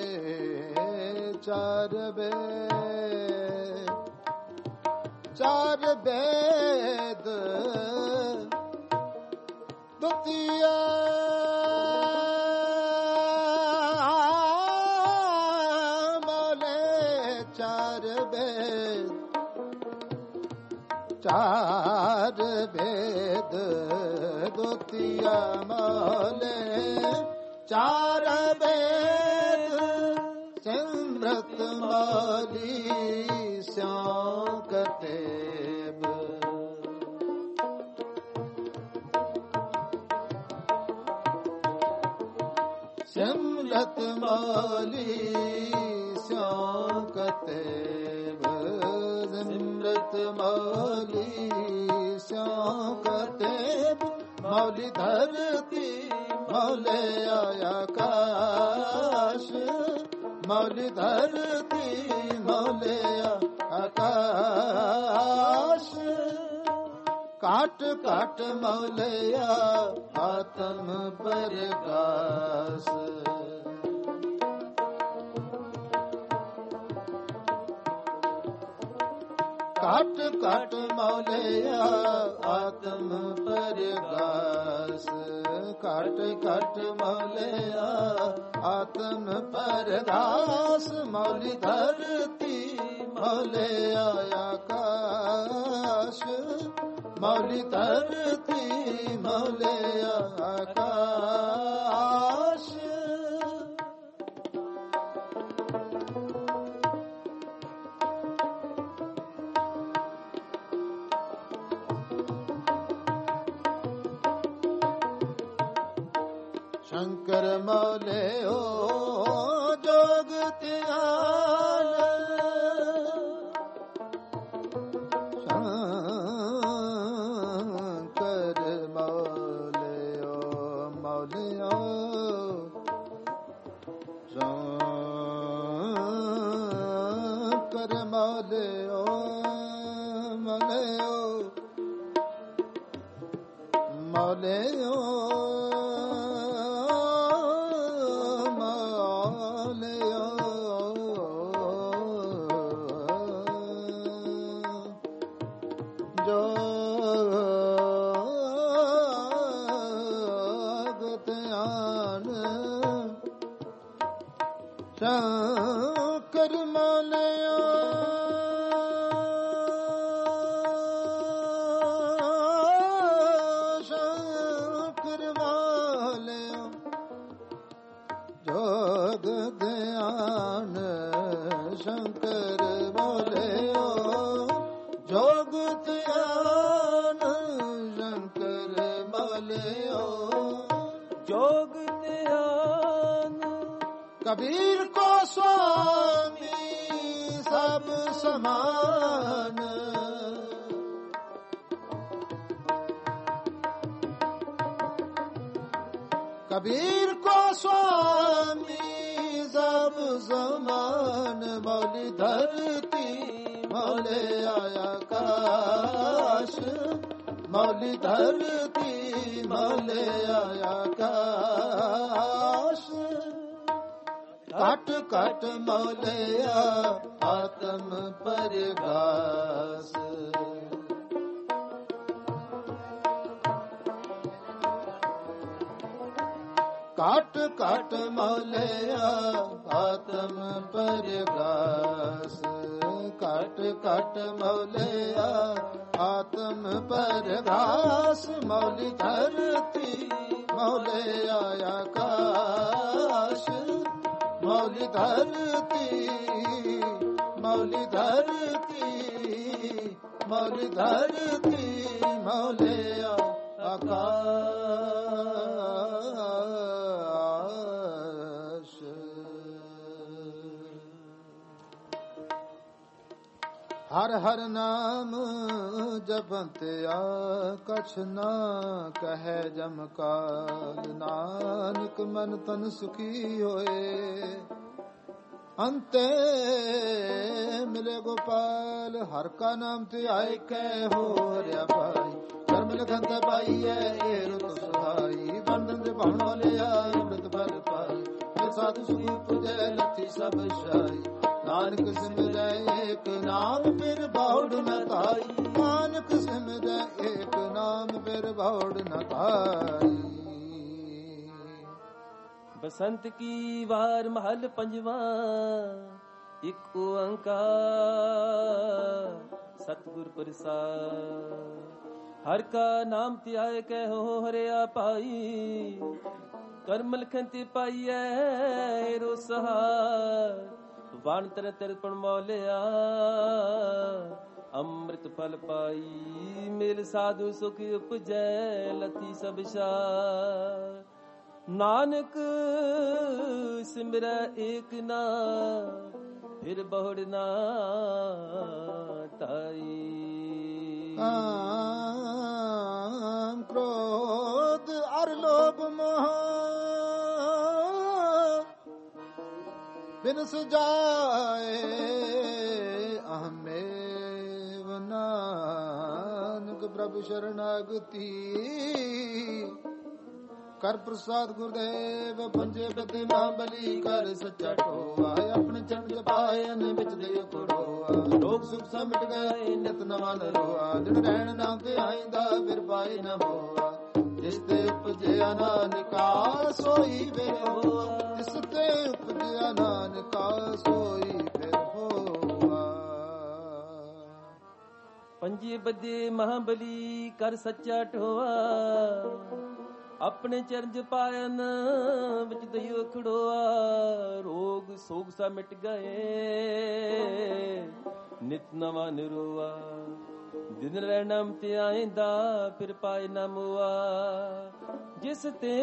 चार वेद चार वेद दुतिया मौले चार वेद चार वेद दुतिया मौले चार वेद सिमरत मौली स्यों कतेब सिमरत मौली स्यों कतेब सिमरत मौली स्यों कतेब मौली धरती मौले आकाश मौली धरती मौले आकाश काट काट मौलिया आत्म परगास काट काट मौलिया आत्म परगास काट काट मौलिया आत्म परगास मौली धरती मौले आकाश मौली धरती मौले आकाश शंकर मौले ओ जोग त्याल शंकर मौले ओ मौले ओ शंकर मौले ओ मौले ओ मौले ओ शंकर मौलिया ਜੋਗ ਧਿਆਨ ਸ਼ੰਕਰ ਬੋਲਿਓ ਜੋਗ ਧਿਆਨ ਸ਼ੰਕਰ ਬੋਲਿਓ ਜੋਗ ਧਿਆਨ ਕਬੀਰ ਕੋ ਸੁਆਮੀ ਸਭ ਸਮਾਨ कबीर को स्वामी सब समान मौली धरती मौले आया काश मौली धरती मौले आया काश कट कट मौले आत्म परिभास काट काट मौलिया आत्म परगास काट काट मौलिया आत्म परगास मौली धरती मौले आया काश मौली धरती मौली धरती मौली धरती मौले आकाश हर हर नाम जपत आ कछ ना कहे जमकाल नानक मन तन सुखी होए अंते मिले गोपाल हर का नाम ते आए कै हो रहा भाई कर्म लखन पाई है रुत सुहाई बंधन से भावना लिया अमृत भर पाई साधु सुखी पुजे लथी सब शाही नानक सिमरै एक नाम फिर बाउड न ताई नानक सिमरै एक नाम फिर बाउड न ताई बसंत की वार महल पंजवा एक ओंकार सतगुर प्रसाद हर का नाम त्याय कहो हरिया पाई कर्म लखन ते पाईऐ रो सहार ਵਣ ਤਰ ਤਰਪਣ ਮੌਲਿਆ ਅੰਮ੍ਰਿਤ ਫਲ ਪਾਈ ਮਿਲ ਸਾਧੂ ਸੁਖ ਉਪਜੈ ਲਤੀ ਸਭ ਸਾਰ ਨਾਨਕ ਸਿਮਰੈ ਏਕ ਨਾ ਫਿਰ ਬਹੁੜ ਨਾ ਤਾਈ ਕਾਮ ਕ੍ਰੋਧ ਅਰ ਲੋਭ ਮੋਹ बिन सुजाए अहमेव नानक प्रभु शरणागति कर प्रसाद गुरुदेव पंजे बदे महाबली कर सच्चा टोआ अपने चरण जपायन बिच दे कोड़ोआ लोग सुख समट गए नित नवा नरोआ दिन रहन नाम ते आईंदा फिर पाए न होआ जिस ते उपजया नानका सोई फिर होआ जिस ते उपजया नानका सोई फिर होआ पंजे बदे महाबली कर सच्चा टोआ ਆਪਣੇ ਚਰਨ ਜਪਾਇਨ ਵਿੱਚ ਦਈਓ ਖੜੋਆ ਰੋਗ ਸੋਗ ਸਾ ਮਿਟ ਗਏ ਨਿਤ ਨਵਾਂ ਨਿਰੋਆ ਦਿਨ ਰਹਿਣਮ ਤੇ ਆਇਂਦਾ ਫਿਰ ਪਾਏ ਨਾ ਮੋਆ ਜਿਸ ਤੇ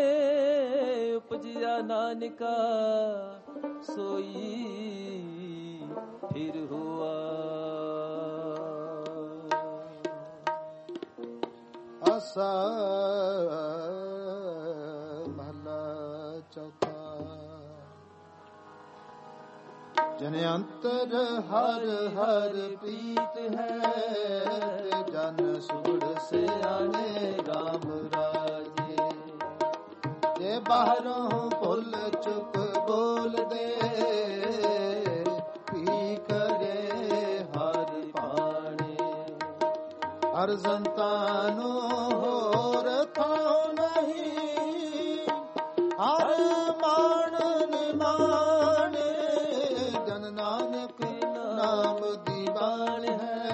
ਉਪਜਿਆ ਨਾਨਕਾ ਸੋਈ ਫਿਰ ਹੋਆ ਆਸਾ ਮਹਲਾ ਚੌਥਾ ਜਨ ਅੰਤਰ ਹਰ ਹਰ ਪ੍ਰੀਤ ਹੈ ਤੇ ਜਨ ਸੁਗੜ ਸਿਆਣੇ ਰਾਮ ਰਾਜੇ ਜੇ ਬਾਹਰੋਂ ਭੁੱਲ ਚੁੱਕ ਬੋਲਦੇ ਕੀ ਕਰੇ ਹਰ ਪਾਣੇ ਹਰ ਸੰਤਾਨੋ ਹੋਰ ਥਾਂ ਨਹੀਂ ਹਰ ਮਾਣ ਨਿਮਾਣੇ ਜਨ ਨਾਨਕ ਨਾਮ ਦੀ ਬਾਣ ਹੈ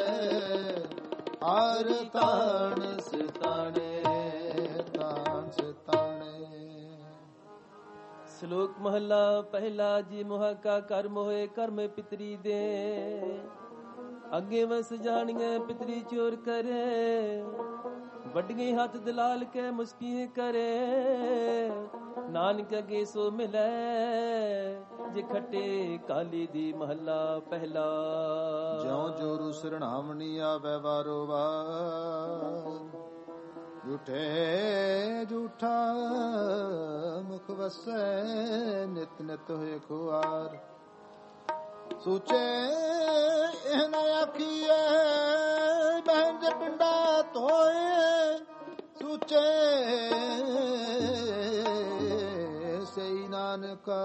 ਹਰ ਤਾਣ ਸਿਤਾਣੇ ਤਾਣ ਸਿਤਾਣੇ ਸ਼ਲੋਕ ਮਹੱਲਾ ਪਹਿਲਾ। ਜੀ ਮੁਹਾਕਾ ਕਰਮ ਹੋਏ ਕਰਮ ਪਿਤਰੀ ਦੇ, ਅੱਗੇ ਵਸ ਜਾਣੀਏ ਪਿਤਰੀ ਚੋਰ ਕਰੇ, ਵੱਡ ਗਈ ਹੱਥ ਦਲਾਲ ਕੇ ਮੁਸਕੀ ਕਰੇ, ਨਾਨਕ ਅਗੇ ਸੋ ਮਿਲੇ ਜੇ ਖੱਟੇ ਕਾਲੀ ਦੀ। ਮਹੱਲਾ ਪਹਿਲਾ। ਜਿਉ ਜੋਰੂ ਸਰਣਾਵਣੀ ਆਵੇ ਵਾਰੋ ਵਾਰ, ਝੂਠੇ ਝੂਠਾ ਮੁਖ ਵਸੈ, ਨਿਤ ਨਿਤ ਹੋਏ ਖੁਆਰ। ਸੂਚੇ ਇਹ ਨਾ ਆਖੀਏ ਬਹਿਨ ਦੇ ਪਿੰਡਾ ਧੋਏ, ਸੂਚੇ ਸਈ ਨਾਨਕਾ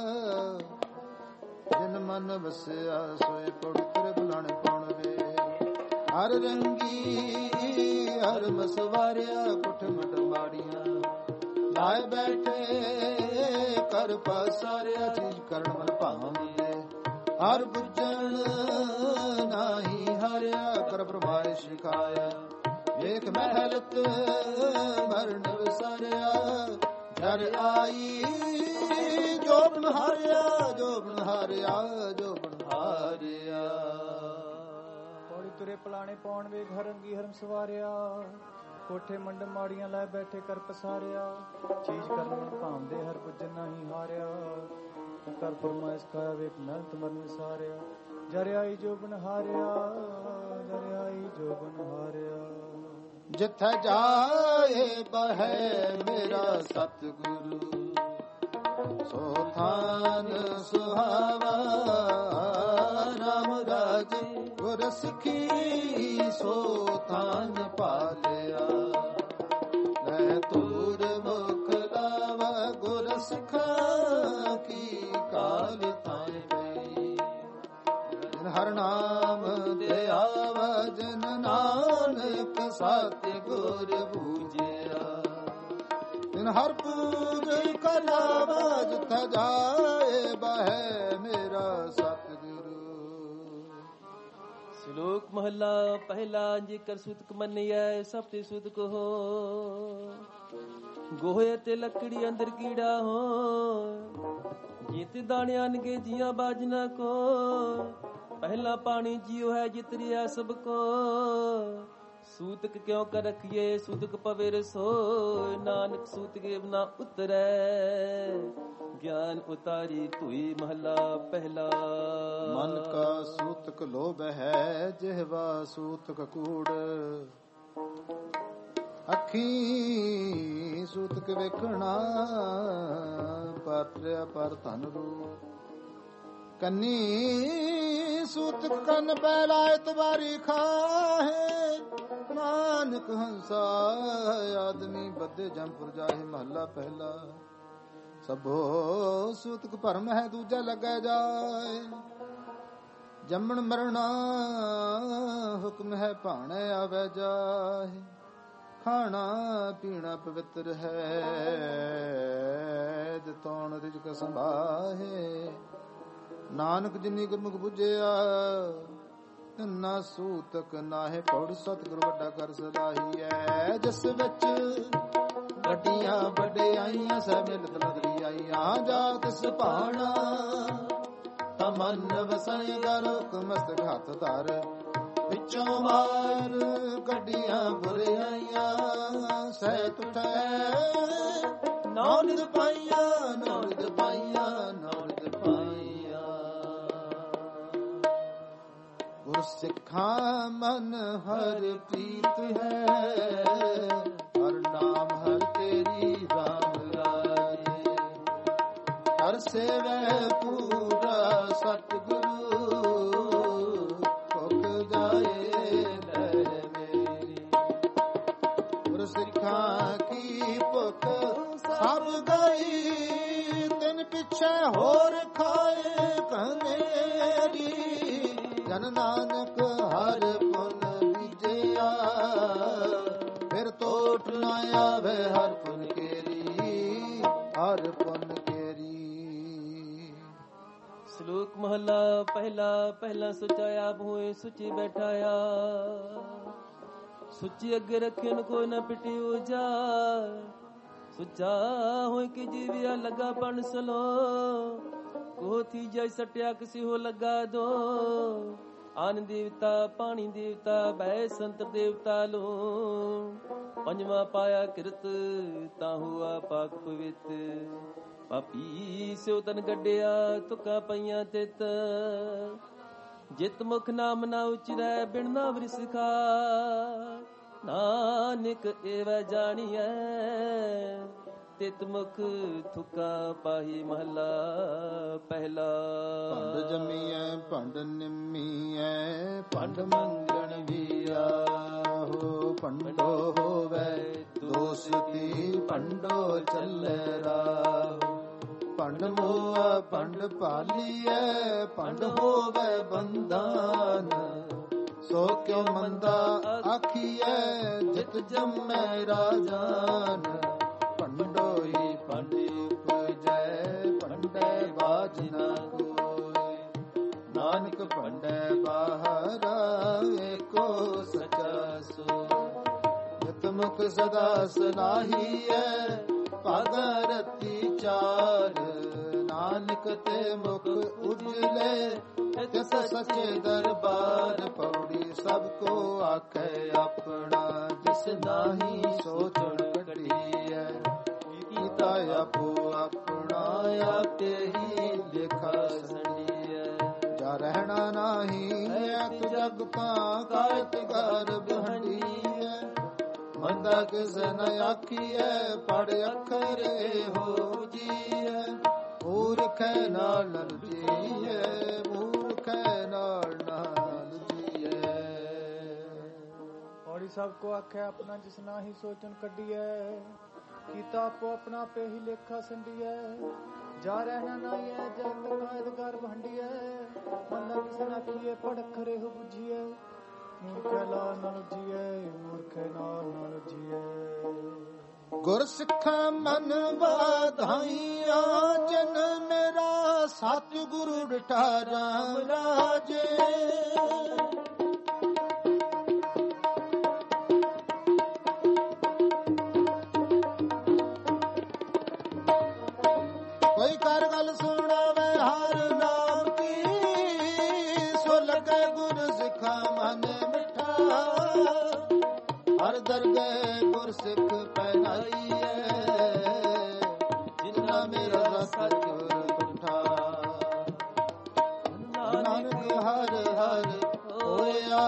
ਜਿਨ ਮਨ ਵਸਿਆ ਸੋਏ ਪੜੁੱਤਰ ਬੁਲਾਣੇ ਪਾਉਣਵੇ। ਹਰ ਰੰਗੀ ਹਰ ਮਸਵਾਰਿਆ ਕੁੱਠ ਮਟ ਮਾੜੀਆਂ, ਲਾਏ ਬੈਠੇ ਕਰ ਪਸਾਰਿਆ ਚੀਜ਼ ਕਰਨ ਮਨ ਭਾਵਦੇ। ਹਰ ਬੁੱਝਣ ਨਾਹੀ ਹਾਰਿਆ ਕਰ ਪ੍ਰਭਾਏ ਸ਼ਿਕਾਇਆ, ਵੇਖ ਮਹਿਲਤ ਮਰਨ ਵਿਸਾਰਿਆ। ਜਰ ਆਈ ਜੋ ਬਨ ਹਾਰਿਆ, ਜੋ ਬਨ ਹਾਰਿਆ, ਜੋ ਬਨ ਹਾਰਿਆ। ਪੌੜੀ ਤੁਰੇ ਪਲਾਣੇ ਪਾਉਣ ਵੇ ਘਰ ਰੰਗੀ ਹਰਮ ਸਵਾਰਿਆ, ਕੋਠੇ ਮੰਡ ਮਾੜੀਆਂ ਲੈ ਬੈਠੇ ਕਰ ਪਸਾਰਿਆ। ਚੀਜ਼ ਕਰਨ ਮਨ ਭਾਵਦੇ ਹਰ ਪੁੱਜਨ ਨਾਹੀ ਹਾਰਿਆ, ਕਰ ਫਰਮਾਇਸ਼ ਖਾਇਆ ਵੇਖ ਮਹਿਲਤ ਮਰਨ ਵਿਸਾਰਿਆ। ਜਰ ਆਈ ਜੋ ਬਨ ਹਾਰਿਆ, ਜਰ ਆਈ ਜੋ ਬਨ ਹਾਰਿਆ। ਜਿੱਥੇ ਜਾਏ ਬਹੈ ਮੇਰਾ ਸਤਿਗੁਰੂ, ਸੋ ਥਾਨ ਸੁਹਾਵਾ। ਰਾਮ ਰਾਜੇ ਗੁਰ ਸਿੱਖੀ ਸੋ ਥਾਨ ਪਾਲਿਆ, ਲੈ ਤੂਰ ਮੁਖ ਲਾਵਾ। ਗੁਰ ਸਿੱਖਾਂ ਕੀ ਕਾਲ ਥਾਏ ਪਈ, ਜਿਨ ਹਰ ਨਾਮ ਦੇ ਆਵਾ। ਜਨ ਨਾਨਕ ਸਤਿ ਗੁਰ ਬੂਝਿਆ, ਜਿਨ ਹਰ ਪੂਜ ਕਰਾਵਾ। ਜਿੱਥੇ ਜਾਏ ਬਹੈ ਮੇਰਾ ਸਤਿਗੁਰੂ। ਸ਼ਲੋਕ ਮਹੱਲਾ ਪਹਿਲਾ। ਜੇਕਰ ਸੁਤਕ ਮੰਨਿਐ ਸਭ ਤੇ ਸੁਤਕ ਹੋ, ਗੋਹੇ ਤੇ ਲੱਕੜੀ ਅੰਦਰ ਕੀੜਾ ਹੋ। ਜਿਤ ਦਾਣਿਆਂ ਨਗੇ ਜੀਆਂ ਬਾਜਨਾ ਕੋ, ਪਹਿਲਾ ਪਾਣੀ ਜੀਉ ਹੈ ਜਿਤਰਿਆ ਸਭ ਕੋ। ਸੂਤਕ ਕਿਉ ਕਰ ਰਖੀਏ ਸੂਤਕ ਪਵੇ ਰਸੋਇ, ਨਾਨਕ ਸੂਤਕੇ ਬਿਨਾ ਉਤਰੈ ਗਿਆਨ ਉਤਾਰੀ ਧੂਈ। ਮਹੱਲਾ ਪਹਿਲਾ। ਮਨ ਕਾ ਸੂਤਕ ਲੋਭ ਹੈ, ਜਿਹਵਾ ਸੂਤਕ ਕੂੜ। ਅੱਖੀ ਸੂਤਕ ਵੇਖਣਾ, ਪਾਤਰਿਆ ਪਰ ਧਨ ਰੂਪ। ਕੰਨੀ ਸੂਤਕ ਕੰਨ ਪਹਿਲਾਏ ਤਵਾਰੀ ਖਾਹੇ, ਨਾਨਕ ਹੰਸਾ ਆਦਮੀ ਬੱਧੇ ਜੰਪੁਰ ਜਾਹੇ। ਮਹੱਲਾ ਪਹਿਲਾ। ਸਭੋ ਸੂਤਕ ਭਰਮ ਹੈ, ਦੂਜਾ ਲੱਗੈ ਜਾਏ। ਜੰਮਣ ਮਰਣਾ ਹੁਕਮ ਹੈ, ਭਾਣੇ ਆਵੇ ਜਾਏ। ਖਾਣਾ ਪੀਣਾ ਪਵਿੱਤਰ ਹੈ, ਜਤੌਣ ਰਿਜਕ ਸੰਭਾਹੇ। ਨਾਨਕ ਜਿਨੀ ਗੁਰਮੁਖ ਬੁਝਿਆ, ਤਿੰਨਾ ਸੂਤਕ ਨਾਹੇ ਪੌੜ। ਸਤਿਗੁਰ ਵੱਡਾ ਕਰ ਸਲਾਹੀਐ, ਜਿਸ ਵਿੱਚ ਵੱਡੀਆਂ ਵਡਿਆਈਆਂ ਸਭ ਮਿਲਤ ਲਗਰੀ ਆਈਆਂ। ਜਾ ਤਿਸ ਭਾਣਾ ਤਾ ਮਨ ਵਸਾਏਗਾ, ਰੋਕ ਮਸਤਕ ਹੱਥ ਧਰ। ਵਿੱਚੋਂ ਮਾਰ ਕੱਢੀਆਂ ਬੁਰਾਈਆਂ, ਸਹਿਤ ਉਠੈ ਨਾਉ ਨਿਦ ਪਾਈਆਂ, ਨਾਉ ਨਿਦ ਪਾਈਆਂ, ਨਾਉ ਨਿਦ ਪਾਈਆਂ। ਗੁਰ ਸਿੱਖਾਂ ਮਨ ਹਰ ਪ੍ਰੀਤ ਹੈ, ਹਰ ਨਾਮ ਹਰ ਤੇਰੀ ਰਾਮ ਰਾਏ। ਹਰ ਸੇਵੈ ਪੂਰਾ ਸਤਿਗੁਰੂ, ਭੁਖ ਜਾਏ ਲੈ ਮੇਰੀ। ਗੁਰ ਸਿੱਖਾਂ ਕੀ ਭੁਖ ਸਭ ਗਈ, ਤਿਨ ਪਿੱਛੇ ਹੋਰ ਖਾਏ ਕਨੇਰੀ। ਜਨ ਨਾਨਕ ਹਰ ਪੁਨ ਬੀਜਿਆ, ਫਿਰ ਤੋਟ ਨਾ ਆਵੇ ਹਰ ਪੁਨ ਕੇਰੀ, ਹਰ ਪੁਨ ਕੇਰੀ। ਸ਼ਲੋਕ ਮਹੱਲਾ ਪਹਿਲਾ। ਪਹਿਲਾ ਸੁਚਾਇਆ ਆਪ ਹੋਏ ਸੁਚੀ ਬੈਠਾਇਆ, ਸੁਚੀ ਅੱਗੇ ਰੱਖੇ ਨ ਕੋਈ ਨਾ ਪਿਟਿਓ ਜਾ। ਸੁਚਾ ਹੋਇ ਕਿ ਜੀਵਿਆ ਲਗਾ ਪਣ ਸਲੋ ਕੋ ਥੀ ਜੈ ਸਟਿਆ ਕਿਸੀ ਹੋ ਲਗਾ ਦੋ ਆਨ ਦੇਵਤਾ ਪਾਣੀ ਦੇਵਤਾ ਬੈ ਸੰਤ ਦੇਵਤਾ ਲੋ ਪੰਜਵਾ ਪਾਇਆ ਕਿਰਤ ਤਾਂ ਹੁਆ ਪਾਕ ਪਵਿੱਤ ਪਾਪੀ ਸਿਉ ਤਨ ਗੱਡਿਆ ਤੁਕਾ ਪਈਆਂ ਤਿਤ ਜਿਤ ਮੁਖ ਨਾਮ ਨਾ ਉਚਰੈ ਬਿਨ ਨਾ ਵਰਿਸਖਾ ਨਾਨਕ ਏਵੈ ਜਾਣੀਐ ਤਿਤ ਮੁਖ ਥੁਕਾ ਪਾਹੀ ਮਹਲਾ ਪਹਿਲਾ ਭੰਡ ਜਮੀਐ ਭੰਡ ਨਿੰਮੀਐ ਭੰਡ ਮੰਗਣ ਵੀਆ ਹੋ ਭੰਡੋ ਹੋਵੇ ਦੋਸਤੀ ਭੰਡੋ ਚੱਲੇ ਰਾਹ ਭੰਡ ਮੋਆ ਭੰਡ ਭਾਲੀਐ ਭੰਡ ਹੋਵੇ ਬੰਧਾਨ ਸੋ ਕਿਉ ਮੰਦਾ ਆਖੀਐ ਜਿਤ ਜੰਮੈ ਰਾਜਾਨ ਭੰਡੋਈ ਭੰਡੀ ਉਪਜੈ ਭੰਡੇ ਬਾਜ ਨਾ ਕੋਈ ਨਾਨਕ ਭੰਡੇ ਬਾਹਰ ਏਕੋ ਸਚਾ ਸੋ ਜਿਤ ਮੁਖ ਸਦਾ ਸਨਾਹੀਐ ਭਾਗਰਤੀ ਚਾਰ ਨਾਨਕ ਤੇ ਮੁਖ ਉਜਲੇ ਤਿਸ ਸੱਚੇ ਦਰਬਾਰ ਪੌੜੀ ਸਭ ਕੋ ਆਖੇ ਆਪਣਾ ਜਿਸ ਨਾਹੀ ਸੋਚਣ ਕੱਢੀਐ ਕੀਤਾ ਆਪੋ ਆਪਣਾ ਆਪੇ ਹੀ ਲੇਖਾ ਸੰਡੀਐ ਜਾ ਰਹਿਣਾ ਨਾਹੀ ਹੈ ਤੁ ਜਗ ਤਾਂ ਕਾਇਤ ਗਰਭ ਹੰਡੀਐ ਮੰਦਾ ਕਿਸ ਨ ਆਖੀਐ ਪੜ ਅੱਖਰੇ ਹੋ ਜੀਐ ਮੂਰਖੈ ਨਾਲ ਨਲ ਜੀਐ ਮੂਰਖੈ ਨਾਲ ਨਾਲ ਜੀਐ ਔੜੀ ਸਭ ਕੋ ਆਖਿਆ ਆਪਣਾ ਜਿਸ ਨਾ ਹੀ ਸੋਚਣ ਕੱਢੀਐ ਕੀਤਾ ਆਪੋ ਆਪਣਾ ਪੇ ਹੀ ਲੇਖਾ ਸੰਡੀਐ ਜਾ ਰਹਿਣਾ ਨਾਹੀ ਹੈ ਜਗ ਕਾਇਦ ਗਰਭ ਹੰਡੀਐ ਮੰਦਾ ਕਿਸ ਨ ਆਖੀਐ ਪੜ ਅੱਖਰੇ ਹੋ ਬੁਝੀਐ ਮੂਰਖੈ ਨਾਲ ਨਲ ਜੀਐ ਮੂਰਖੈ ਨਾਲ ਨਲ ਜੀਐ ਗੁਰ ਸਿੱਖਾ ਮਨ ਵਾਧਾਈਆਂ ਜਨ ਮੇਰਾ ਸਤ ਗੁਰੂ ਡਿਠਾ ਰਾਮ ਰਾਜੇ ਕੋਈ ਕਰ ਗੱਲ ਸੁਣਾਵੇ ਹਰ ਨਾਮ ਕੀ ਸੋ ਲੱਗੇ ਗੁਰ ਸਿੱਖਾ ਮਨ ਮਿਠਾ ਹਰ ਦਰਗਹਿ ਗੁਰ ਸਿੱਖ ਪਹਿਨਾਈਐ ਜਿਨਾ ਮੇਰਾ ਸਤਿਗੁਰ ਪੁੱਠਾ ਨਾਨਕ ਹਰ ਹਰ ਹੋਇਆ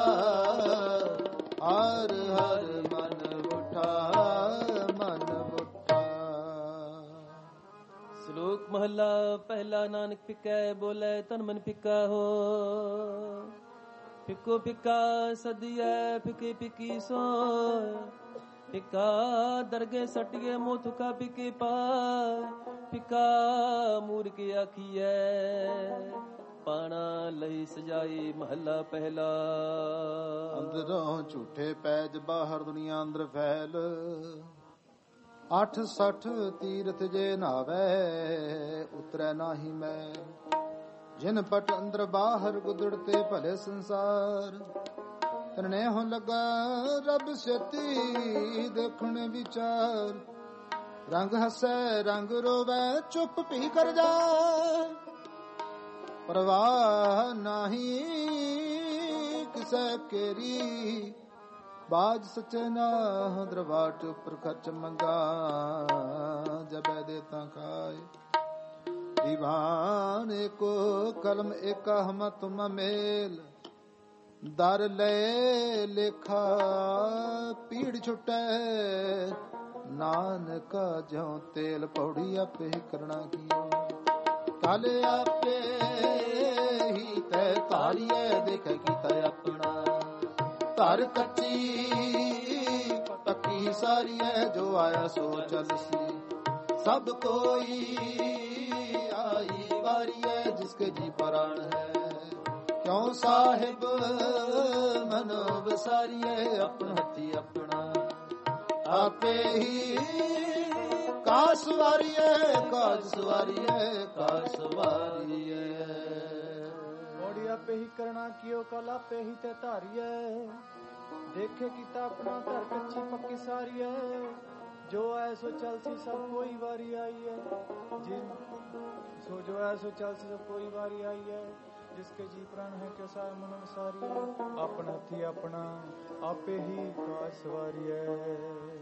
ਹਰ ਹਰ ਮਨ ਬੁੱਠਾ ਮਨ ਬੁੱਠਾ। ਸ਼ਲੋਕ ਮਹਲਾ ਪਹਿਲਾ ਨਾਨਕ ਫਿਕੈ ਬੋਲੇ ਤਨ ਮਨ ਫਿੱਕਾ ਹੋ ਫਿੱਕੋ ਫਿੱਕਾ ਸਦੀਐ ਫਿੱਕੀ ਫਿੱਕੀ ਸੋ ਫਿੱਕਾ ਦਰਗੇ ਸਟਿਏ ਮੋਹ ਥੁਕਾ ਫਿੱਕੇ ਪਾ ਫਿੱਕਾ ਮੂਰਖ ਆਖੀਐ ਪਾਣਾ ਲਈ ਸਜਾਈ ਮਹੱਲਾ ਪਹਿਲਾ। ਅੰਦਰੋਂ ਝੂਠੇ ਪੈਜ ਬਾਹਰ ਦੁਨੀਆ ਅੰਦਰ ਫੈਲ ਅੱਠ ਸੱਠ ਤੀਰਥ ਜੇ ਨਾਵੇ ਉਤਰੈ ਨਾਹੀ ਮੈਂ ਜਿਨ ਪਟ ਅੰਦਰ ਬਾਹਰ ਗੁਦੜਤੇ ਭਲੇ ਸੰਸਾਰ ਤਰਨੇ ਹੋ ਲਗਾ ਰੱਬ ਛੇਤੀ ਦੇਖਣ ਵਿਚਾਰ ਰੰਗ ਹੱਸੈ ਰੰਗ ਰੋਵੇ ਚੁੱਪ ਭੀ ਕਰ ਜਾ ਪਰਵਾਹ ਨਹੀਂ ਕਿਸੈ ਕੇਰੀ ਬਾਜ ਸੱਚੇ ਨਾ ਦਰਬਾਟ ਉੱਪਰ ਖਰਚ ਮੰਗਾ ਜਬੈ ਦੇ ਤਾਂ ਖਾਏ ਦੀਵਾਨ ਏਕੋ ਕਲਮ ਏਕਾ ਹਮ ਤੁਮ ਮੇਲ ਦਰ ਲੈ ਲੇਖਾ ਪੀੜ ਛੁਟੈ ਨਾਨਕ ਜਿਉ ਤੇਲ ਪੌੜੀ ਆਪੇ ਕਰਨਾ ਕੀਓ ਕਲ ਆਪੇ ਹੀ ਤੈ ਧਾਰੀਐ ਦੇਖ ਕੀਤਾ ਆਪਣਾ ਧਰ ਕੱਚੀ ਪੱਕੀ ਸਾਰੀਐ ਜੋ ਆਇਆ ਸੋ ਚੱਲਸੀ ਸਭ ਕੋਈ ਆਈ ਵਾਰੀਐ ਜਿਸਕੇ ਜੀ ਪ੍ਰਾਣ ਹੈ ਕਿਉ ਸਾਹਿਬ ਮਨੋ ਵਿਸਾਰੀਐ ਆਪਣ ਹੱਥੀ ਆਪਣਾ ਆਪੇ ਹੀ ਕਾਸ ਵਾਰੀਐ ਕਾਜ ਸਵਾਰੀਐ ਕਾਜ ਸਵਾਰੀਐ ਮੋੜੀ ਆਪੇ ਹੀ ਕਰਨਾ ਕੀਓ ਕਲ ਆਪੇ ਹੀ ਤੇ ਧਾਰੀਐ ਦੇਖੇ ਕੀਤਾ ਆਪਣਾ ਧਰ ਕੱਚੀ ਪੱਕੀ ਸਾਰੀਐ जो ऐसो चल सी सब कोई बारी आई है, जिन सो जो ऐसो चल सी सब कोई बारी आई है, जिसके जी प्राण है के सार मन सारी, अपना थी अपना आपे ही काज सवारी है।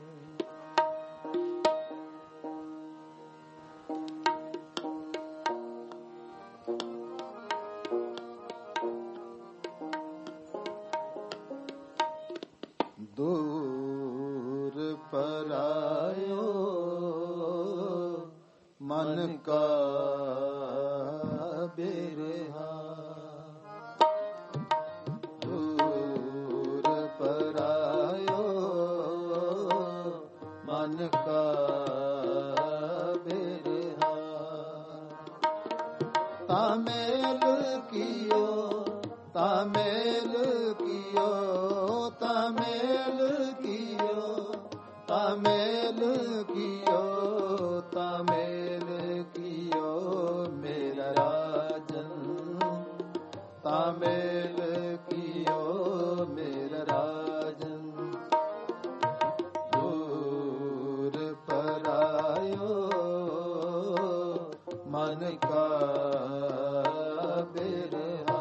दूर परायो मन का बिरहा, दूर परायो मन का बिरहा, तामेल कियो तामेल कियो तामेल कियो तामेल कियो तामेल कियो मेरा राजन, तामेल कियो मेरा राजन, दूर परायो मन का बिरहा,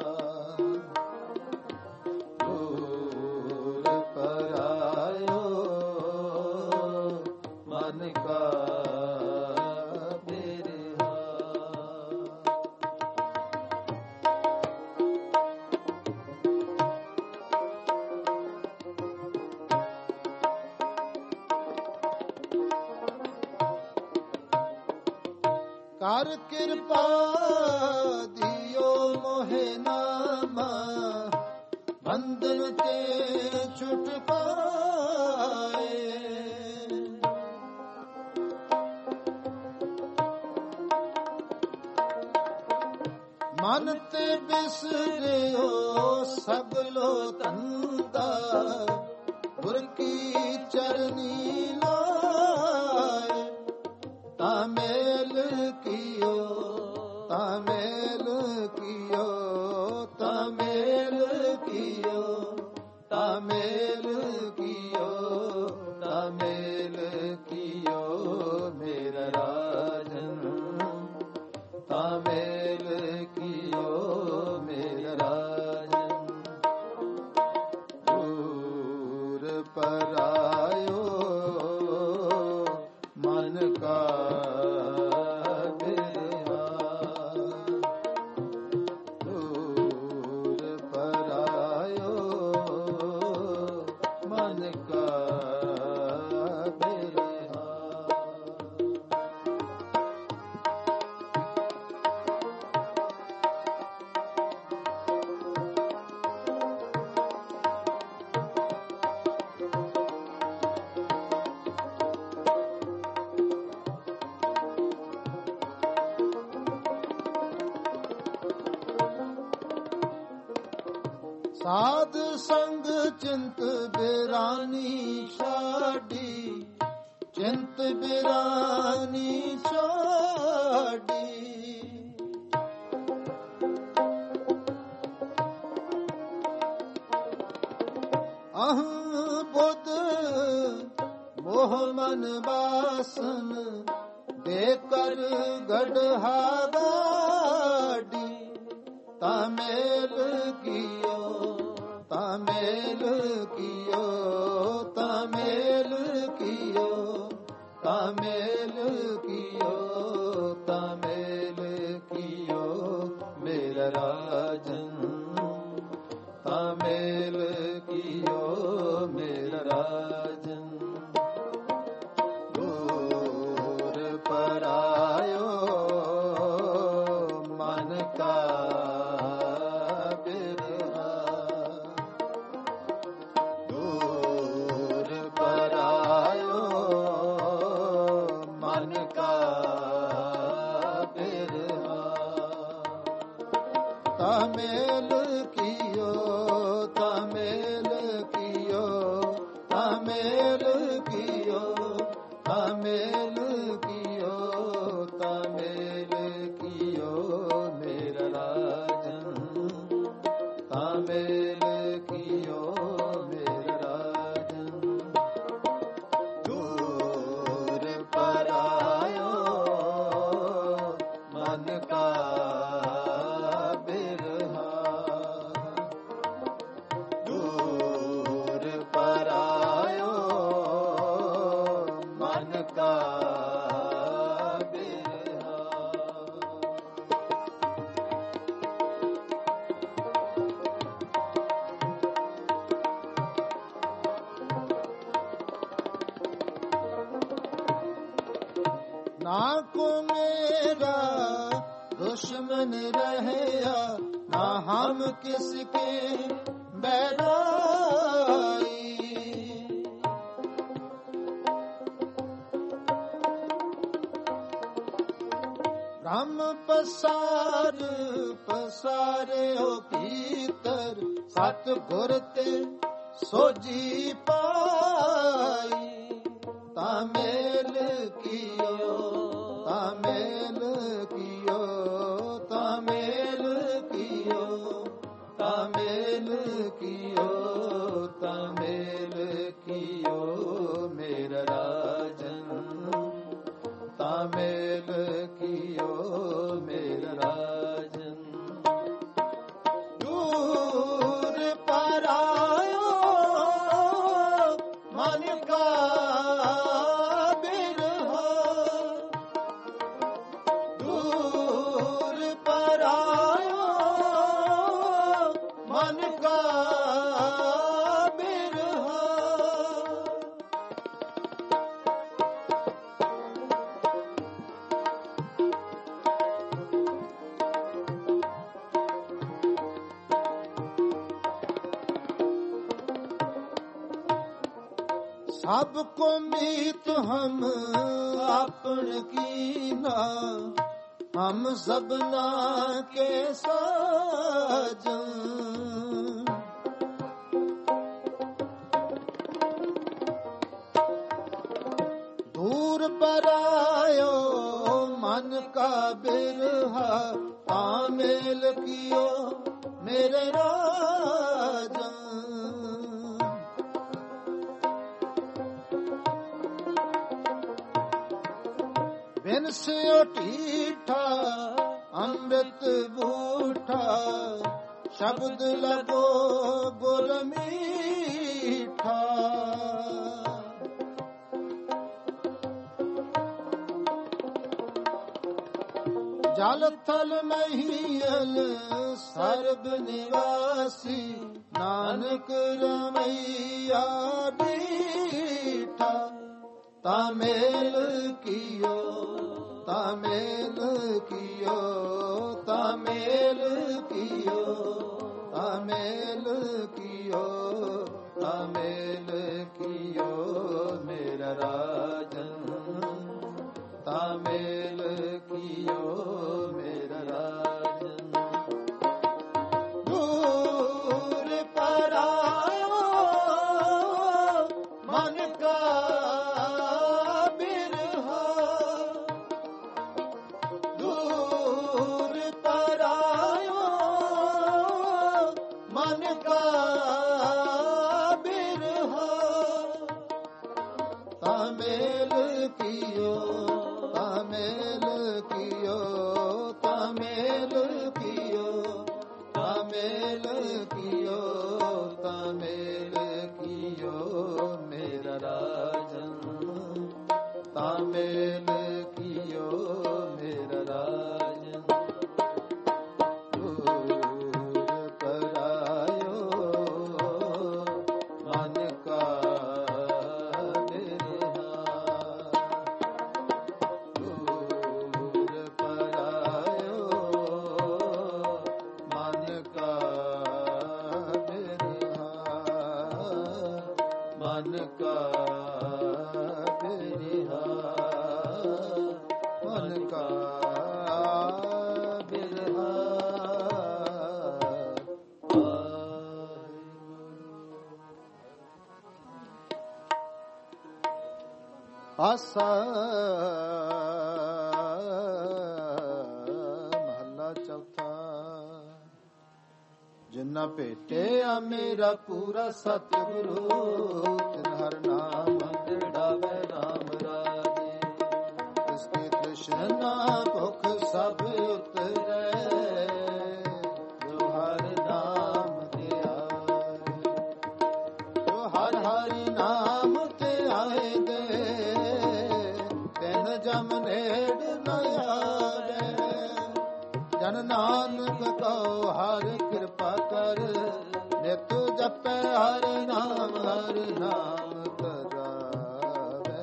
मन का बिरहा। कर कृपा दियो मोहे नामा, बंधन ते छुटकाए, मन ते बिसरियो सगलो तंदा, गुर की चरनी लाए, तामेल कियो तामेल कियो तामेल कियो तामेल कियो तामेल कियो मेरा राजन, तामेल कियो मेरा राजन, दूर परायो मन का बिरहा, दूर परायो मन का बिरहा। साध संग चिंत बिरानी छाड़ी, चिंत बिरानी छाड़ी, अह बुध मोह मन वासन देकर गढ़हा गाड़ी, तामेल कियो तामेल कियो तामेल कियो तामेल कियो तामेल कियो मेरा राजन, तामेल कियो मेरा राजन, दूर परायो मन का बिरहा, दूर परायो मन का बिरहा, तामेल कियो तामेल कियो तामेल कियो तामेल कियो तामेल कियो मेरा राजन, तामेल कियो मेरा राजन, दूर ਮਨ ਕਾ ਬਿਰਹਾ ਦੂਰ ਪਰਾਇਓ ਮਨ ਕਾ ना को मेरा दुश्मन रहया ना हम किसके बैराई ब्रह्म पसार पसारे हो भीतर सतगुर ते सोजी पाई तामेल कियो तामेल कियो तामेल कियो तामेल कियो तामेल कियो मेरा राजन तामेल कियो मेरा राजन दूर परायो मन का सबको मीत हम अपन कीना हम सबना के साजन दूर परायो मन का बिरहा तामेल कियो मेरे राजन बिन स्यो ठीठा अमृत बूठा शब्द लगो गुर मीठा जल थल महियल सर्ब निवासी नानक रमैया बीठा तामेल कियो तामेल कियो तामेल कियो तामेल कियो तामेल कियो मेरा राजन तामेल कियो मेरा राजन दूर परायो मन का तामेल कियो तामेल कियो तामेल कियो तामेल कियो तामेल कियो मेरा राजन तामेल कियो मेरा राजन दूर परायो मन का मन का बिरहा मन का बिरहा आसा महला चौथा जिन्ना भेटिया मेरा पूरा सतगुरु तिन हर नाम दृढ़ावे राम राजे इसकी तृष्णा भुख सब ਉਤਰੈ ਜੋ ਹਰ ਨਾਮ ਤੇ ਆਏ, ਜੋ ਹਰ ਹਰਿ ਨਾਮ ਤੇ ਆਏ ਦੇ ਤੈਨ ਜਮ ਨੇੜ ਨ ਆਵੇ। ਜਨ ਨਾਨਕ ਕਉ ਹਰ ਕਿਰਪਾ ਕਰ ਨਿਤ ਜਪੈ ਹਰ ਨਾਮ ਹਰ ਨਾਮ ਧਰਾਵੇ।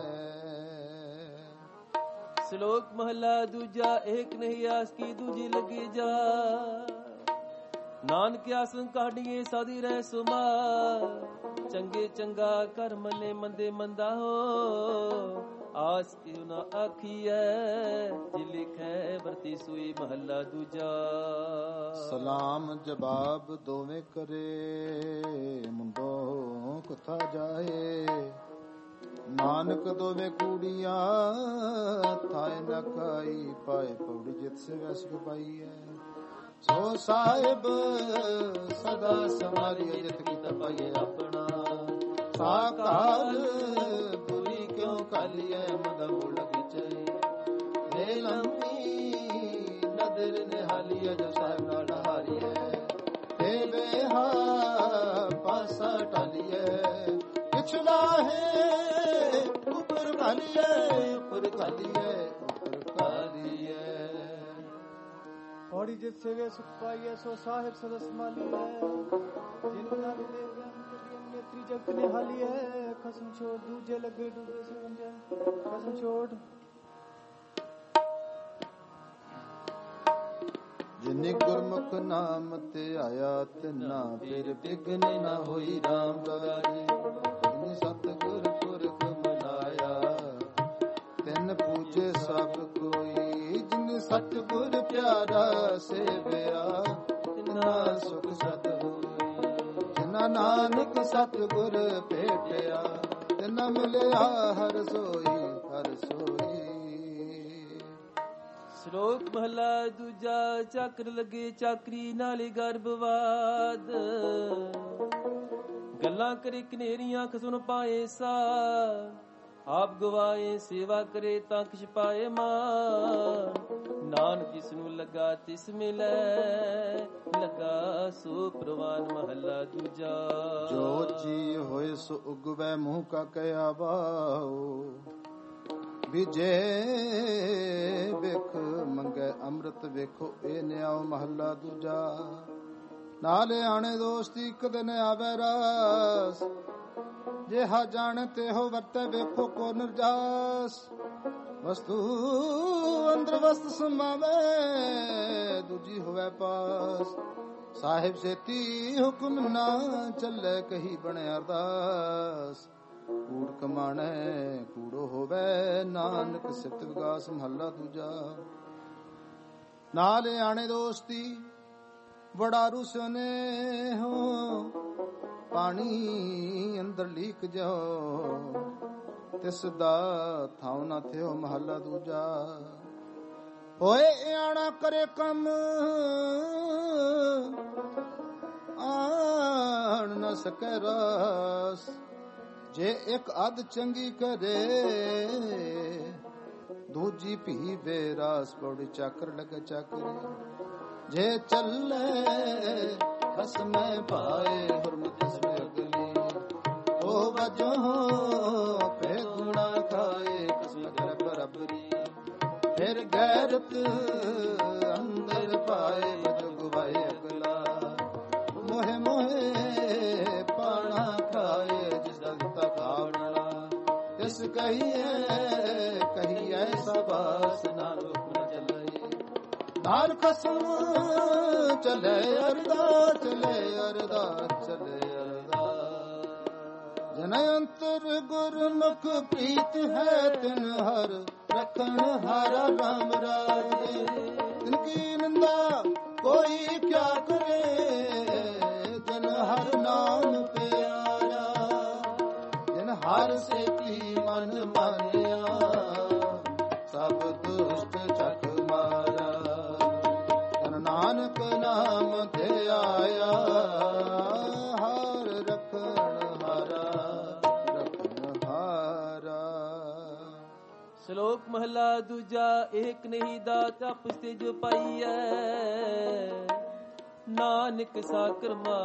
ਸ਼ਲੋਕ ਮਹਲਾ ਦੂਜਾ। ਏਕ ਨਹੀਂ ਆਸ ਕੀ ਦੂਜੀ ਲੱਗੀ ਜਾ, ਨਾਨਕ ਆਸਨ ਕਾਢੀਏ ਸਾਦੀ ਰਹਿ ਸੁਮਾ। ਚੰਗੇ ਚੰਗਾ ਕਰ ਮਨੇ ਮੰਦੇ ਮੰਦਾ ਹੋ, ਆਸ ਕਿਉ ਨਾ ਆਖੀਐ ਜੇ ਲਿਖੈ ਵਰਤੀ ਸੂਈ। ਮਹੱਲਾ ਦੂਜਾ। ਸਲਾਮ ਜਵਾਬ ਦੋਵੇਂ ਕਰੇ, ਮੁੰਡੋ ਕਥਾ ਜਾਏ। ਨਾਨਕ ਦੋਵੇਂ ਕੂੜੀਆਂ ਥਾਏ ਨ ਖਾਈ, ਪਾਏ ਪੌੜੀ ਜਿਤ ਸੇ ਵੈਸ ਪਾਈਐ। ਸੋ ਸਾਹਿਬ ਸਦਾ ਸਮਾਰੀਏ ਜਿਤ ਕੀਤਾ ਪਾਈਏ ਆਪਣਾ। ਸਾਕਾਲ ਬੁਰੀ ਕਿਉ ਕਾਲੀਐ ਮਦ ਮੁਲ ਵਿਚੈ। ਨੇ ਲੰਮੀ ਨਦਰ ਨਿਹਾਲੀਐ ਜੋ ਸਾਹਿਬ ਨਾਲ ਹਾਰੀਐ। ਤੇ ਬੇਹਾ ਪਾਸਾ ਟਾਲੀਐ ਪਿਛਲਾ ਹੈ ਉਪਰ ਖਾਲੀਐ ਉਪਰ ਖਾਲੀਐ ਉਪਰ ਖਾਲੀਐ। ਪੌੜੀ ਜਿਤ ਸੇਵੇ ਸੁਖ ਪਾਈਐ ਸੋ ਸਾਹਿਬ ਸਦਾ ਸੰਭਾਲੀਐ। ਜਿਨ ਨਾਲ ਦੇ ਗਿਆਨ ਕਰੀ ਨੇਤਰੀ ਜਗਤ ਨਿਹਾਲੀਐ। ਖਸਮ ਛੋੜ ਦੂਜੇ ਲੱਗੇ ਡੂਬੇ ਸਮਝੈ। ਖਸਮ ਛੋੜ ਜਿਨੇ ਗੁਰਮੁਖ ਨਾਮ ਤੇ ਆਇਆ ਤਿਨਾ ਫਿਰ ਬਿਗਨ ਨਾ ਹੋਈ। ਰਾਮ ਰਾਜੇ ਜਿਨੇ ਸਤਿਗੁਰ ਪੁਰਖ ਮਨਾਇਆ ਤਿਨ ਪੂਜੇ ਸਭ ਕੋਈ। ਜਿਨੇ ਸਤਿਗੁਰ ਪਿਆਰਾ ਸੇਵਿਆ ਤਿਨਾ ਸੁਖ ਸਤ ਹੋਈ। ਜਿਨਾ ਨਾਨਕ ਸਤਿਗੁਰ ਭੇਟਿਆ ਤਿਨਾ ਮਿਲਿਆ ਹਰ ਸੋਈ ਹਰ ਸੋਈ। ਸ਼ਲੋਕ ਮਹਲਾ ਦੂਜਾ। ਚਾਕਰ ਲੱਗੇ ਚਾਕਰੀ ਨਾਲੇ ਗਰਭਵਾਦ, ਗੱਲਾਂ ਕਰੇ ਕਨੇਰੀਆਂ ਖਸੁਨ ਪਾਏ ਸਾ। ਆਪ ਗਵਾਏ ਸੇਵਾ ਕਰੇ ਤਾਂ ਕਿਛ ਪਾਏ ਮਾਨ। ਨਾਨਕ ਜਿਸ ਨੂੰ ਲੱਗਾ ਤਿਸ ਮਿਲੈ, ਲੱਗਾ ਸੋ ਪ੍ਰਵਾਨ। ਮਹੱਲਾ ਦੂਜਾ। ਜੋ ਜੀ ਹੋਏ ਸੋ ਉਗਵੈ ਮੂੰਹ ਕਾ ਕਹਿਆ ਵਾਓ। ਵਿਜੇ ਵੇਖ ਮੰਗੈ ਅੰਮ੍ਰਿਤ ਵੇਖੋ ਇਹ ਨਿਆਉ। ਮਹੱਲਾ ਦੂਜਾ। ਨਾਲੇ ਆਣੇ ਦੋਸਤੀ ਇੱਕ ਦਿਨ ਆਵੇ ਰਾਸ। ਜਿਹਾ ਜਾਣ ਤੇ ਹੋ ਵਰਤੈ ਵੇਖੋ ਕੋ ਨਿਰਜਾਸ। ਵਸਤੂ ਅੰਦਰ ਵਸਤ ਸਮਾਵੇ ਦੂਜੀ ਹੋਵੇ ਪਾਸ। ਸਾਹਿਬ ਸੇਤੀ ਹੁਕਮ ਨਾ ਚੱਲੇ ਕਹੀ ਬਣੇ ਅਰਦਾਸ। ਕੂੜ ਕਮਾਣੈ ਕੂੜੋ ਹੋਵੇ ਨਾਨਕ ਸਿਫਤ ਵਿਗਾਸ। ਮਹੱਲਾ ਦੂਜਾ। ਨਾਲ ਆਣੇ ਦੋਸਤੀ ਬੜਾ ਰੁਸਨੇ ਹੋ। ਪਾਣੀ ਅੰਦਰ ਲੀਕ ਜਾਓ ਤਿਸ ਦਾ ਥਾਉ ਨਾ ਥਿਓ। ਮਹੱਲਾ ਦੂਜਾ। ਹੋਏ ਆਣਾ ਕਰੇ ਕੰਮ ਆਣ ਨ ਸਕੈ ਰਾਸ। ਜੇ ਇੱਕ ਅੱਧ ਚੰਗੀ ਕਰੇ ਦੂਜੀ ਭੀ ਬੇਰਾਸ। ਪੌੜੀ ਚਾਕਰ ਲਗੇ ਚਾਕਰੀ ਜੇ ਚੱਲੇ ਖਸਮੈ ਪਾਏ। ਹੁਰਮਤ ਸਮੇ ਅਗਲੀ ਉਹ ਵਜੋਂ ਪੇ ਗੁਣਾ ਖਾਏ। ਕਸਮ ਕਰ ਬਰਾਬਰੀ ਫਿਰ ਗੈਰਤ ਅੰਦਰ ਪਾਏ। ਵਜ ਗਵਾਏ ਅਗਲਾ ਮੋਹਿ ਮੋਹਿ ਪਾਣਾ ਖਾਏ। ਜਿਸ ਦਾ ਦਿੱਤਾ ਖਾਵਣਾ ਤਿਸ ਕਹੀਏ ਕਹੀਏ ਸਬਾਸ। ਨਾ ਰੁਕ ਨ ਚੱਲੇ ਨਾਰ ਖਸਮ ਚਲੇ ਅਰਦਾ ਚਲੇ ਅਰਦਾ ਚਲੇ ਅਰਦਾ। ਜਨ ਅੰਤਰ ਗੁਰਮੁਖ ਪ੍ਰੀਤ ਹੈ ਤਿਨ ਹਰ ਰਖਣ ਹਾਰਾ ਰਾਮ ਰਾਜੇ। ਤਿਨ ਕੀ ਨਿੰਦਾ ਕੋਈ ਕਿਆ ਕਰੇ ਜਨ ਹਰ ਨਾਮ ਪਿਆਰਾ। ਜਨ ਹਰ ਸੇਤੀ ਮਨ ਮਾਨਿਆ ਸਭ ਦੁਸ਼ਟ ਚੱਕ ਮਾਰਾ। ਤਨ ਨਾਨਕ ਨਾਮ ਤੇ ਆਇਆ ਹਰ ਰਖਣ ਹਾਰਾ ਰਖਣ ਹਾਰਾ। ਸ਼ਲੋਕ ਮਹਲਾ ਦੂਜਾ। ਏਕ ਨਹੀਂ ਦਾਤ ਆਪਸ ਤੇ ਜੋ ਪਾਈਐ, ਨਾਨਕ ਸਾਕਰ ਮਾ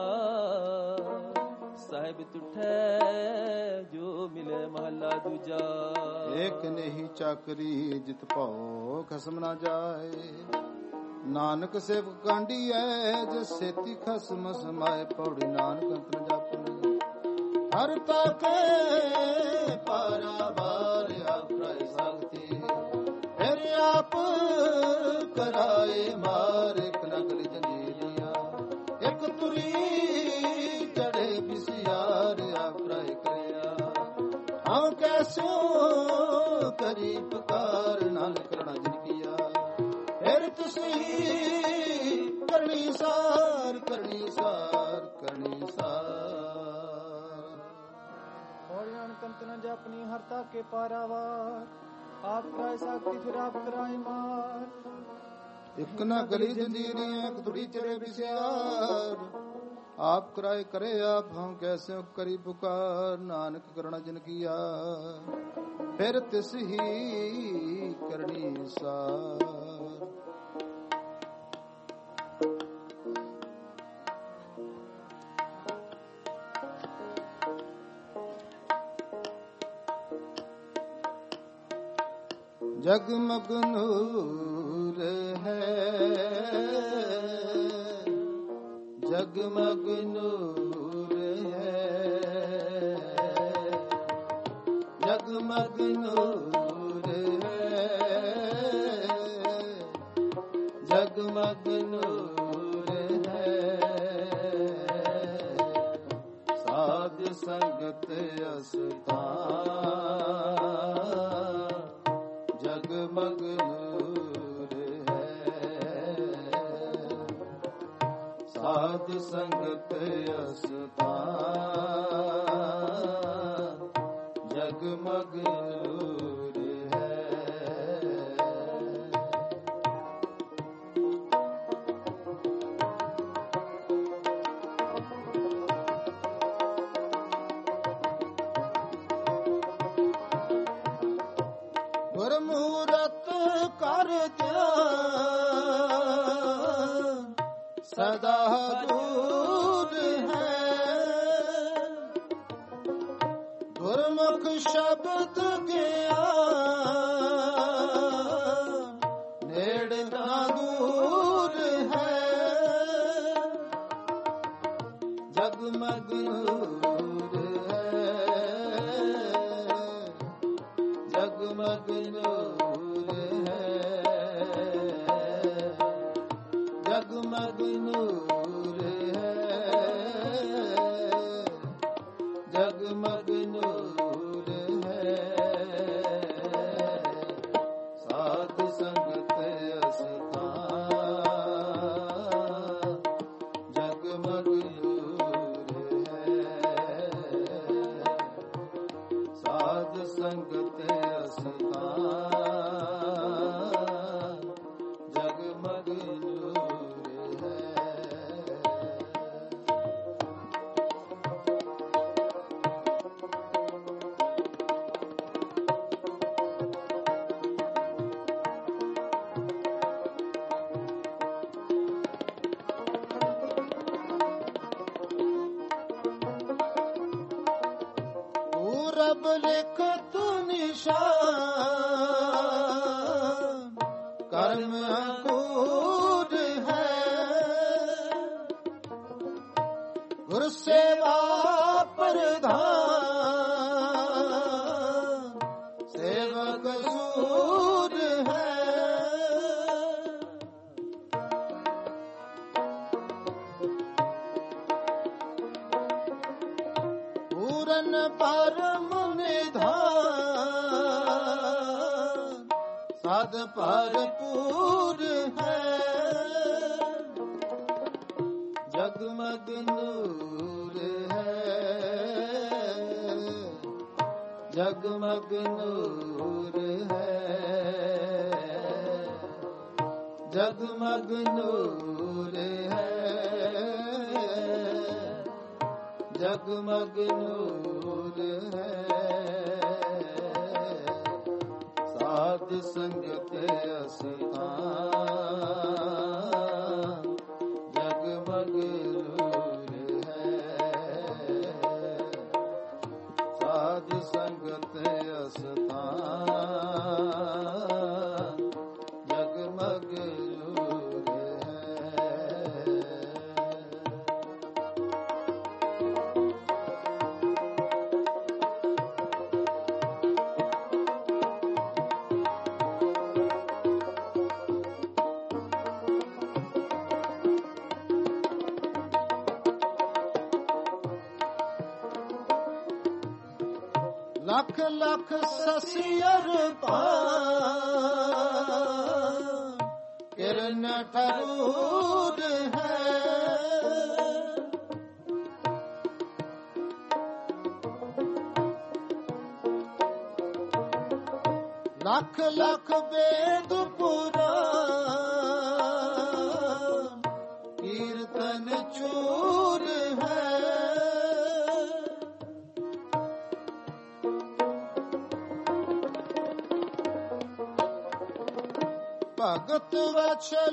ਸਾਹਿਬ ਤੁਠੈ ਜੋ ਮਿਲੇ। ਮਹਲਾ ਦੂਜਾ। ਏਕ ਨਹੀਂ ਚਾਕਰੀ ਜਿਤ ਭਾਉ ਖਸਮ ਨਾ ਜਾਏ, ਨਾਨਕ ਸੇਵਕ ਕਾਂਢੀ ਐ ਜਿਸ ਸੇਤੀ ਖਸਮ ਸਮਾਏ। ਪੌੜੀ ਨਾਨਕ ਅੰਤ ਨ ਜਾਪਣੀ ਹਰ ਤਾਕੇ ਪਾਰਾ ਬਾਰ ਆਪਰਾਏ ਸਾਖਤੀ। ਫਿਰ ਆਪ ਕਰਾਏ ਮਾਰ ਇੱਕ ਨਕਲੀ ਜੰਜੀਰੀਆਂ, ਇੱਕ ਤੁਰੀ ਚੜੇ ਬਿਸਿਆਰ ਆਪਰਾਏ ਕਰਿਆ। ਹਾਂ ਕੈਸੋ ਕਰੀ ਪੁਕਾਰ ਨਾਨਕ ਕਰਣਾ ਜਿਨ ਕੀਆ। ਫਿਰ ਤੁਸੀਂ ਕਰਨੀ ਸਾਰ ਕਰਨੀ ਸਾਰ ਕਰਨੀ ਸਾਰ। ਕੰਤ ਨ ਜਾਪਨੀ ਹਰ ਤਾਕੇ ਪਾਰਾਵਾਰ, ਆਪ ਕਰਾਏ ਸਾਖਤੀ ਫਿਰ ਆਪ ਕਰਾਏ ਮਾਰ। ਇੱਕ ਨਾ ਗਲੀ ਜੰਜੀਰੀਆਂ ਇੱਕ ਤੁੜੀ ਚੜੇ ਬਿਸਿਆਰ, ਆਪ ਕਰਾਏ ਕਰੇ ਆਪ ਹਮ ਕੈਸੇ ਕਰੀ ਪੁਕਾਰ। ਨਾਨਕ ਕਰਣਾ ਜਿਨ ਕੀਆ ਫਿਰ ਤਿਸ ਹੀ ਕਰਨੀ ਸਾਰ। जगमग नूर है, जगमग नूर है, जगमग नूर है, जगमग नूर है। साध संगत अस्तान जगमग नूर है। साध संगत अस्तान जगमग नूर है। गुरमूरत कर ध्यान सदा दूर है, गुरमुख शब्द ज्ञान नेड़ ना दूर है। जगमग नूर है, जगमग नूर है, जगमग नूर है, जगमग नूर है। साध संगत अस्तान जगमग नूर है। साध संगत अस्तान जगमग नूर है। पूरब लिख तू निशान कर्म अंकुर है, गुर सेवा प्रधान सेवक सूर है। पूरन परम निधान साध भरपूर है। जगमग नूर है, जगमग नूर है, जगमग नूर है, जगमग नूर है। ਸਾਧ ਸੰਗਤ ਅਸਥਾਨ ਜਗ ਮਗ ਲੂਰ ਹੈ। ਸਾਧ ਸੰਗਤ ਅਸਥਾਨ ਜਗ ਮਗ ਲੂਰ ਹੈ। ਲੱਖ ਲੱਖ ਸਸੀਅਰ ਪਾਨ ਕਿਰਨ ਠਰੂਰ ਹੈ। ਲੱਖ ਲੱਖ ਵੇਦ ਪੁਰਾਨ ਕੀਰਤਨ ਚੂਰ ਹੈ। ਭਗਤ ਵਛਲ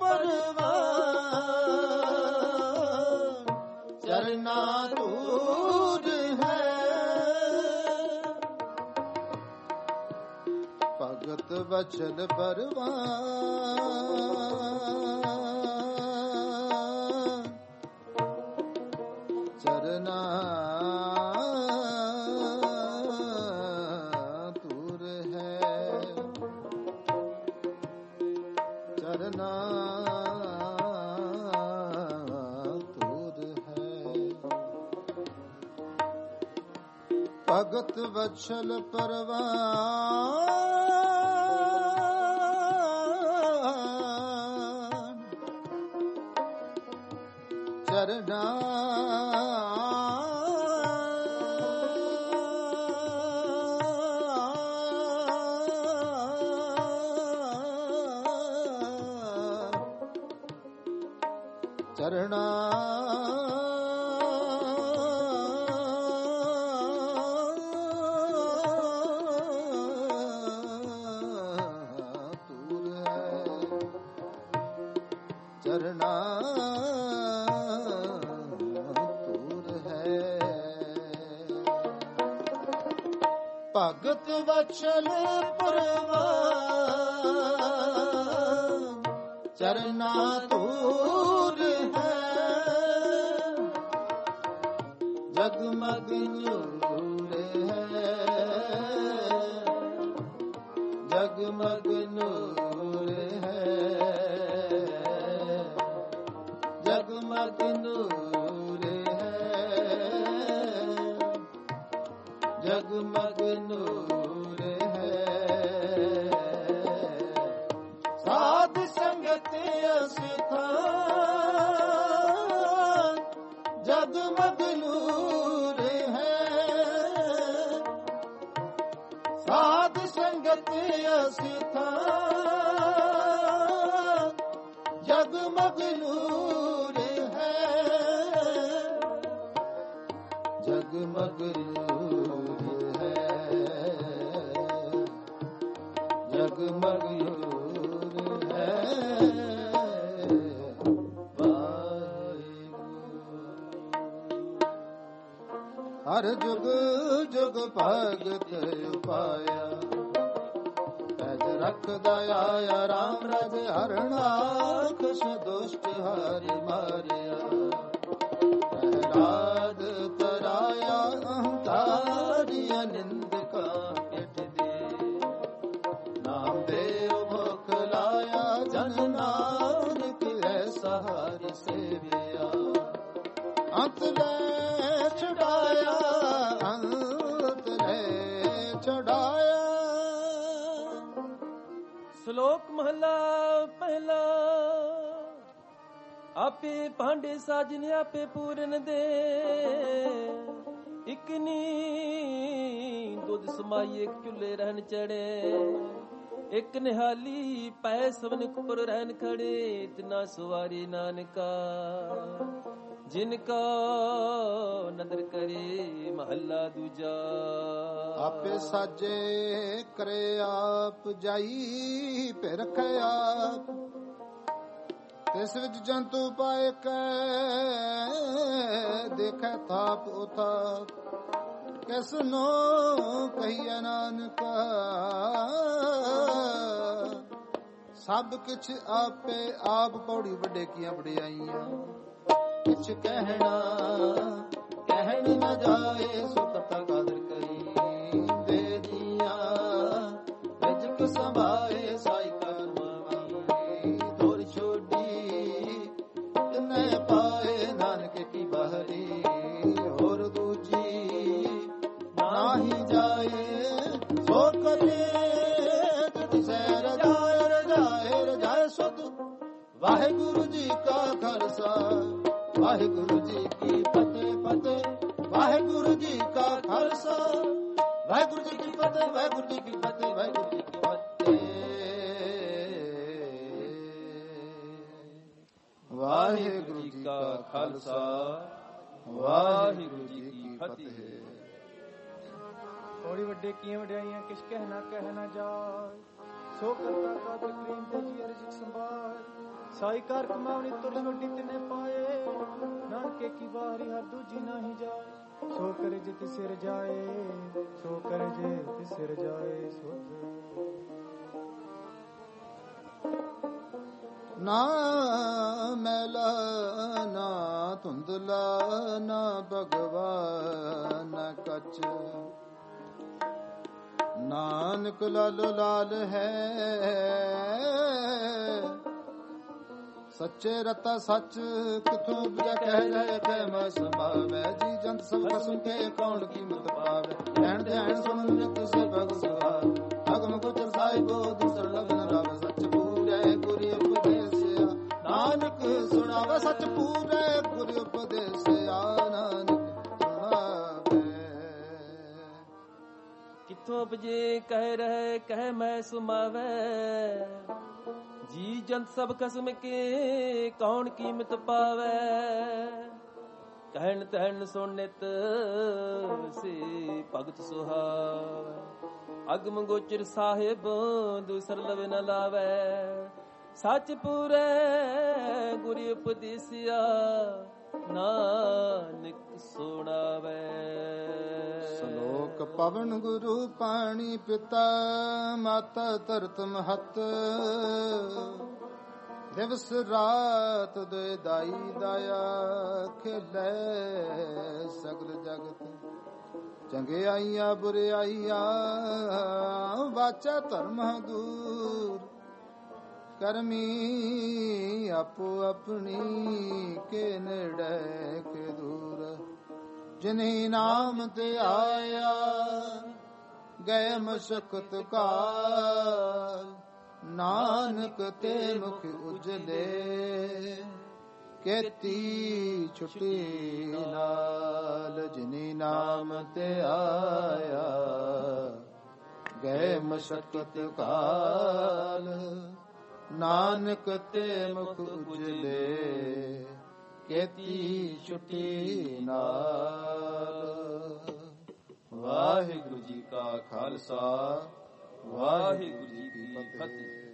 ਪਰਵਾਨ ਚਰਨਾ ਧੂਰ ਹੈ। ਭਗਤ ਵਛਲ ਪਰਵਾਨ ਚਰਨਾ ਚਰਨਾ ਧੂਰ ਹੈ। ਭਗਤ ਵਛਲ ਪਰਵਾਨ ਚਰਨਾ ਚਰਣਾ ਧੂਰ ਹੈ। ਚਰਣਾ ਧੂਰ ਹੈ। ਭਗਤ ਵਛਲ ਪਰਵਾਨ ਚਰਨਾ ਧੂਰ ਹੈ। ਜਗਮਗ ਨੂਰ ਹੈ। ਜਗਮਗ ਨੂਰ ਹੈ। ਜਗਮਗ ਨੂਰ ਹੈ। ਜਗਮਗ ਨੂਰ ਹੈ। ਸਾਧ ਸੰਗਤ ਅਸਥਾਨ ਜਗਮਗ ਨੂਰ ਹੈ। ਸਾਧ ਸੰਗਤ ਅਸਥਾਨ ਜਗਮਗ ਨੂਰ ਹੈ। ਜਗਮਗ ਨੂਰ ਹੈ। ਜਗਮਗ ਨੂਰ ਹੈ। ਹਰ ਜੁਗ ਜੁਗ ਭਗਤ ਉਪਾਇਆ ਪੈਜ ਰਖਦਾ ਆਇਆ ਰਾਮ ਰਜ ਹਰਣਾ ਖੁਸ਼ ਦੁਸ਼ਟ ਹਰਿ ਮਾਰਿਆ ਪ੍ਰਹਲਾਦ ਤਰਾਇਆ ਅਹੰਕਾਰੀ ਨਿੰਦਕਾ ਪਿਠ ਦੇ ਨਾਮ ਦੇਵ ਮੁਖ ਲਾਇਆ ਜਨ ਨਾਨਕ ਐਸਾ ਹਰਿ ਸੇਵਿਆ ਅੰਤ ਲੈ ਛੁਡਾਇਆ ਅੰਤ ਲੈ ਛੁਡਾਇਆ। ਸ਼ਲੋਕ ਮਹਲਾ ਪਹਿਲਾ। ਆਪੇ ਭਾਂਡੇ ਸਾਜਨ ਆਪੇ ਪੂਰਨ ਦੇ ਇਕ ਨੀ ਦੁੱਧ ਸਮਾਈ ਇੱਕ ਚੁੱਲੇ ਰਹਿਣ ਚੜੇ ਇੱਕ ਨਿਹਾਲੀ ਪੈ ਸਵਨ ਕੁਪਰ ਰਹਿਣ ਖੜੇ ਤਿਨਾ ਸਵਾਰੀ ਨਾਨਕਾ ਜਿਨ ਕੋ ਨਦਰ ਕਰੇ ਮਹੱਲਾ ਦੂਜਾ। ਆਪੇ ਸਾਜੇ ਕਰੇ ਆਪ ਜਾਈ ਫਿਰ ਰਖੇ ਆਪ ਤਿਸ ਵਿੱਚ ਜੰਤੂ ਪਾਏ ਕੈ ਦੇਖੈ ਥਾਪ ਉਥਾਪ ਕਿਸ ਨੋ ਕਹੀਐ ਨਾਨਕ ਸਭ ਕਿਛ ਆਪੇ ਆਪ ਪੌੜੀ ਵੱਡੇ ਕੀਆਂ ਵਡਿਆਈਆਂ ਕਿਛ ਕਹਿਣਾ ਕਹਿਣ ਨਾ ਜਾਏ ਸੋ ਕਰਤਾ ਕਾਦਰ ਕਰੀ ਦੇ ਦੀਆਂ ਰਿਜਕ ਸੰਭਾਏ ਸਾਈ ਕਰਮਾਵੀ ਦੋਰ ਛੋਟੀ ਤਨੇ ਪਾਏ ਨਾਨਕ ਕੀ ਬਹਰੀ ਹੋਰ ਦੂਜੀ ਨਾਹੀ ਜਾਏ ਸੋ ਕਰੇ ਜਦ ਸਹਿ ਰਜਾਏ ਰਜਾਏ ਰਜਾਏ ਸੁਧ ਵਾਹਿਗੁਰੂ ਜੀ ਕਾ ਖਾਲਸਾ ਵਾਹਿਗੁਰੂ ਜੀ ਕੀ ਫਤਿਹ ਫਤਿਹ ਵਾਹਿਗੁਰੂ ਜੀ ਕਾ ਖਾਲਸਾ ਵਾਹਿਗੁਰੂ ਜੀ ਕੀ ਫਤਿਹ ਵਾਹਿਗੁਰੂ ਜੀ ਕੀ ਫਤਿਹ ਵਾਹਿਗੁਰੂ ਜੀ ਕੀ ਫਤਿਹ ਵਾਹਿਗੁਰੂ ਜੀ ਕਾ ਖਾਲਸਾ ਵਾਹਿਗੁਰੂ ਜੀ ਕੀ ਫਤਿਹ। ਥੋੜੀ ਵੱਡੇ ਕੀਆਂ ਵਡਿਆਈਆਂ ਕਿਛ ਕਹਿਣਾ ਕਹਿ ਨਾ ਜਾਏ ਸੋ ਕਰਤਾ ਕਾਦਰ ਕਰੀਮ ਤੇ ਜੀ ਅਰਜ ਸੰਭਾਲ ਸਾਈ ਕਾਰ ਕਮਾਵਣੀ ਤੁਰ ਛੋਟੀ ਤਿਨੇ ਪਾਏ ਨਾਨਕੇ ਕੀ ਬਾਰੀ ਹਰ ਦੂਜੀ ਨਹੀਂ ਜਾਏ ਸੋ ਕਰੇ ਜੇ ਤਿਸਿਰ ਜਾਏ ਸੋ ਕਰੇ ਜੇ ਤਿਸਿਰ ਜਾਏ ਸੋ ਨਾ ਮੈਲਾ ਨਾ ਧੁੰਦਲਾ ਨਾ ਭਗਵਾਨ ਨਾ ਕੱਚ ਨਾਨਕ ਲਾਲੋ ਲਾਲ ਹੈ ਸੱਚੇ ਰਤਾ ਸੱਚ ਕਿਥੋਂ ਬਿਆ ਕਹਿ ਰਹੇ ਕਹਿ ਮੈਂ ਸੰਭਾਵੈ ਜੀ ਜੰਤ ਸਭ ਖਸਮ ਕੇ ਕੌਣ ਕੀਮਤ ਪਾਵੇ ਕਹਿਣ ਧਿਆਨ ਸੁਣ ਨਿਤ ਸੇ ਭਗ ਸੁਹਾਵ ਅਗਮ ਗੁਚਰ ਸਾਹਿਬੋ ਦੂਸਰ ਲਗਨ ਰਾਵ ਸੱਚ ਪੂਰੇ ਗੁਰੂ ਉਪਦੇਸਿਆ ਨਾਨਕ ਸੁਣਾਵੇ ਸੱਚ ਪੂਰੇ ਗੁਰੂ ਉਪਦੇਸਿਆ ਨਾਨਕ ਸੁਣਾਵੇ ਕਿਥੋਂ ਉਪਜੇ ਕਹਿ ਰਹੇ ਕਹਿ ਮੈਂ ਸੁਮਾਵੈ ਜੀ ਜੰਤ ਸਭ ਕਸਮ ਕੇ ਕੌਣ ਕੀਮਤ ਪਾਵੈ ਕਹਿਣ ਤਹਿਣ ਸੁਣ ਨਿਤ ਸੇ ਭਗਤ ਸੁਹਾਵੈ ਅਗਮ ਗੋਚਰ ਸਾਹਿਬ ਦੂਸਰ ਲਵ ਨ ਲਾਵੈ ਸੱਚ ਪੂਰੇ ਗੁਰੂ ਉਪਦੇਸਿਆ ਨਾਨਕ ਸੁਣਾਵੈ। ਸ਼ਲੋਕ ਪਵਨ ਗੁਰੂ ਪਾਣੀ ਪਿਤਾ ਮਾਤਾ ਧਰਤ ਮਹਤ ਦਿਵਸ ਰਾਤ ਦੇ ਦਾਈ ਦਾਇਆ ਖੇਲੇ ਸਗਲ ਜਗਤ ਚੰਗਿਆਈਆਂ ਬੁਰਿਆਈਆਂ ਵਾਚਾ ਧਰਮ ਦੂਰ ਕਰਮੀ ਆਪੋ ਆਪਣੀ ਕੇ ਨੇੜੇ ਕੇ ਦੂਰ ਜਿਨਹੀ ਨਾਮ ਤੇ ਆਇਆ ਗਏ ਮਸ਼ਕਤ ਕਾਲ ਨਾਨਕ ਤੇ ਮੁਖ ਉਜਲੇ ਕੀਤੀ ਛੁਟੀ ਨਾਲ ਜਿਨਹੀ ਨਾਮ ਤੇ ਆਇਆ ਗਏ ਮਸ਼ਕਤ ਕਾਲ ਨਾਨਕ ਤੇ ਮੁਖ ਉਜਲੇ ਕੀਤੀ ਛੁਟੀ ਨਾਲ। ਵਾਹਿਗੁਰੂ ਜੀ ਕਾ ਖਾਲਸਾ ਵਾਹਿਗੁਰੂ ਜੀ ਕੀ ਫਤਿਹ।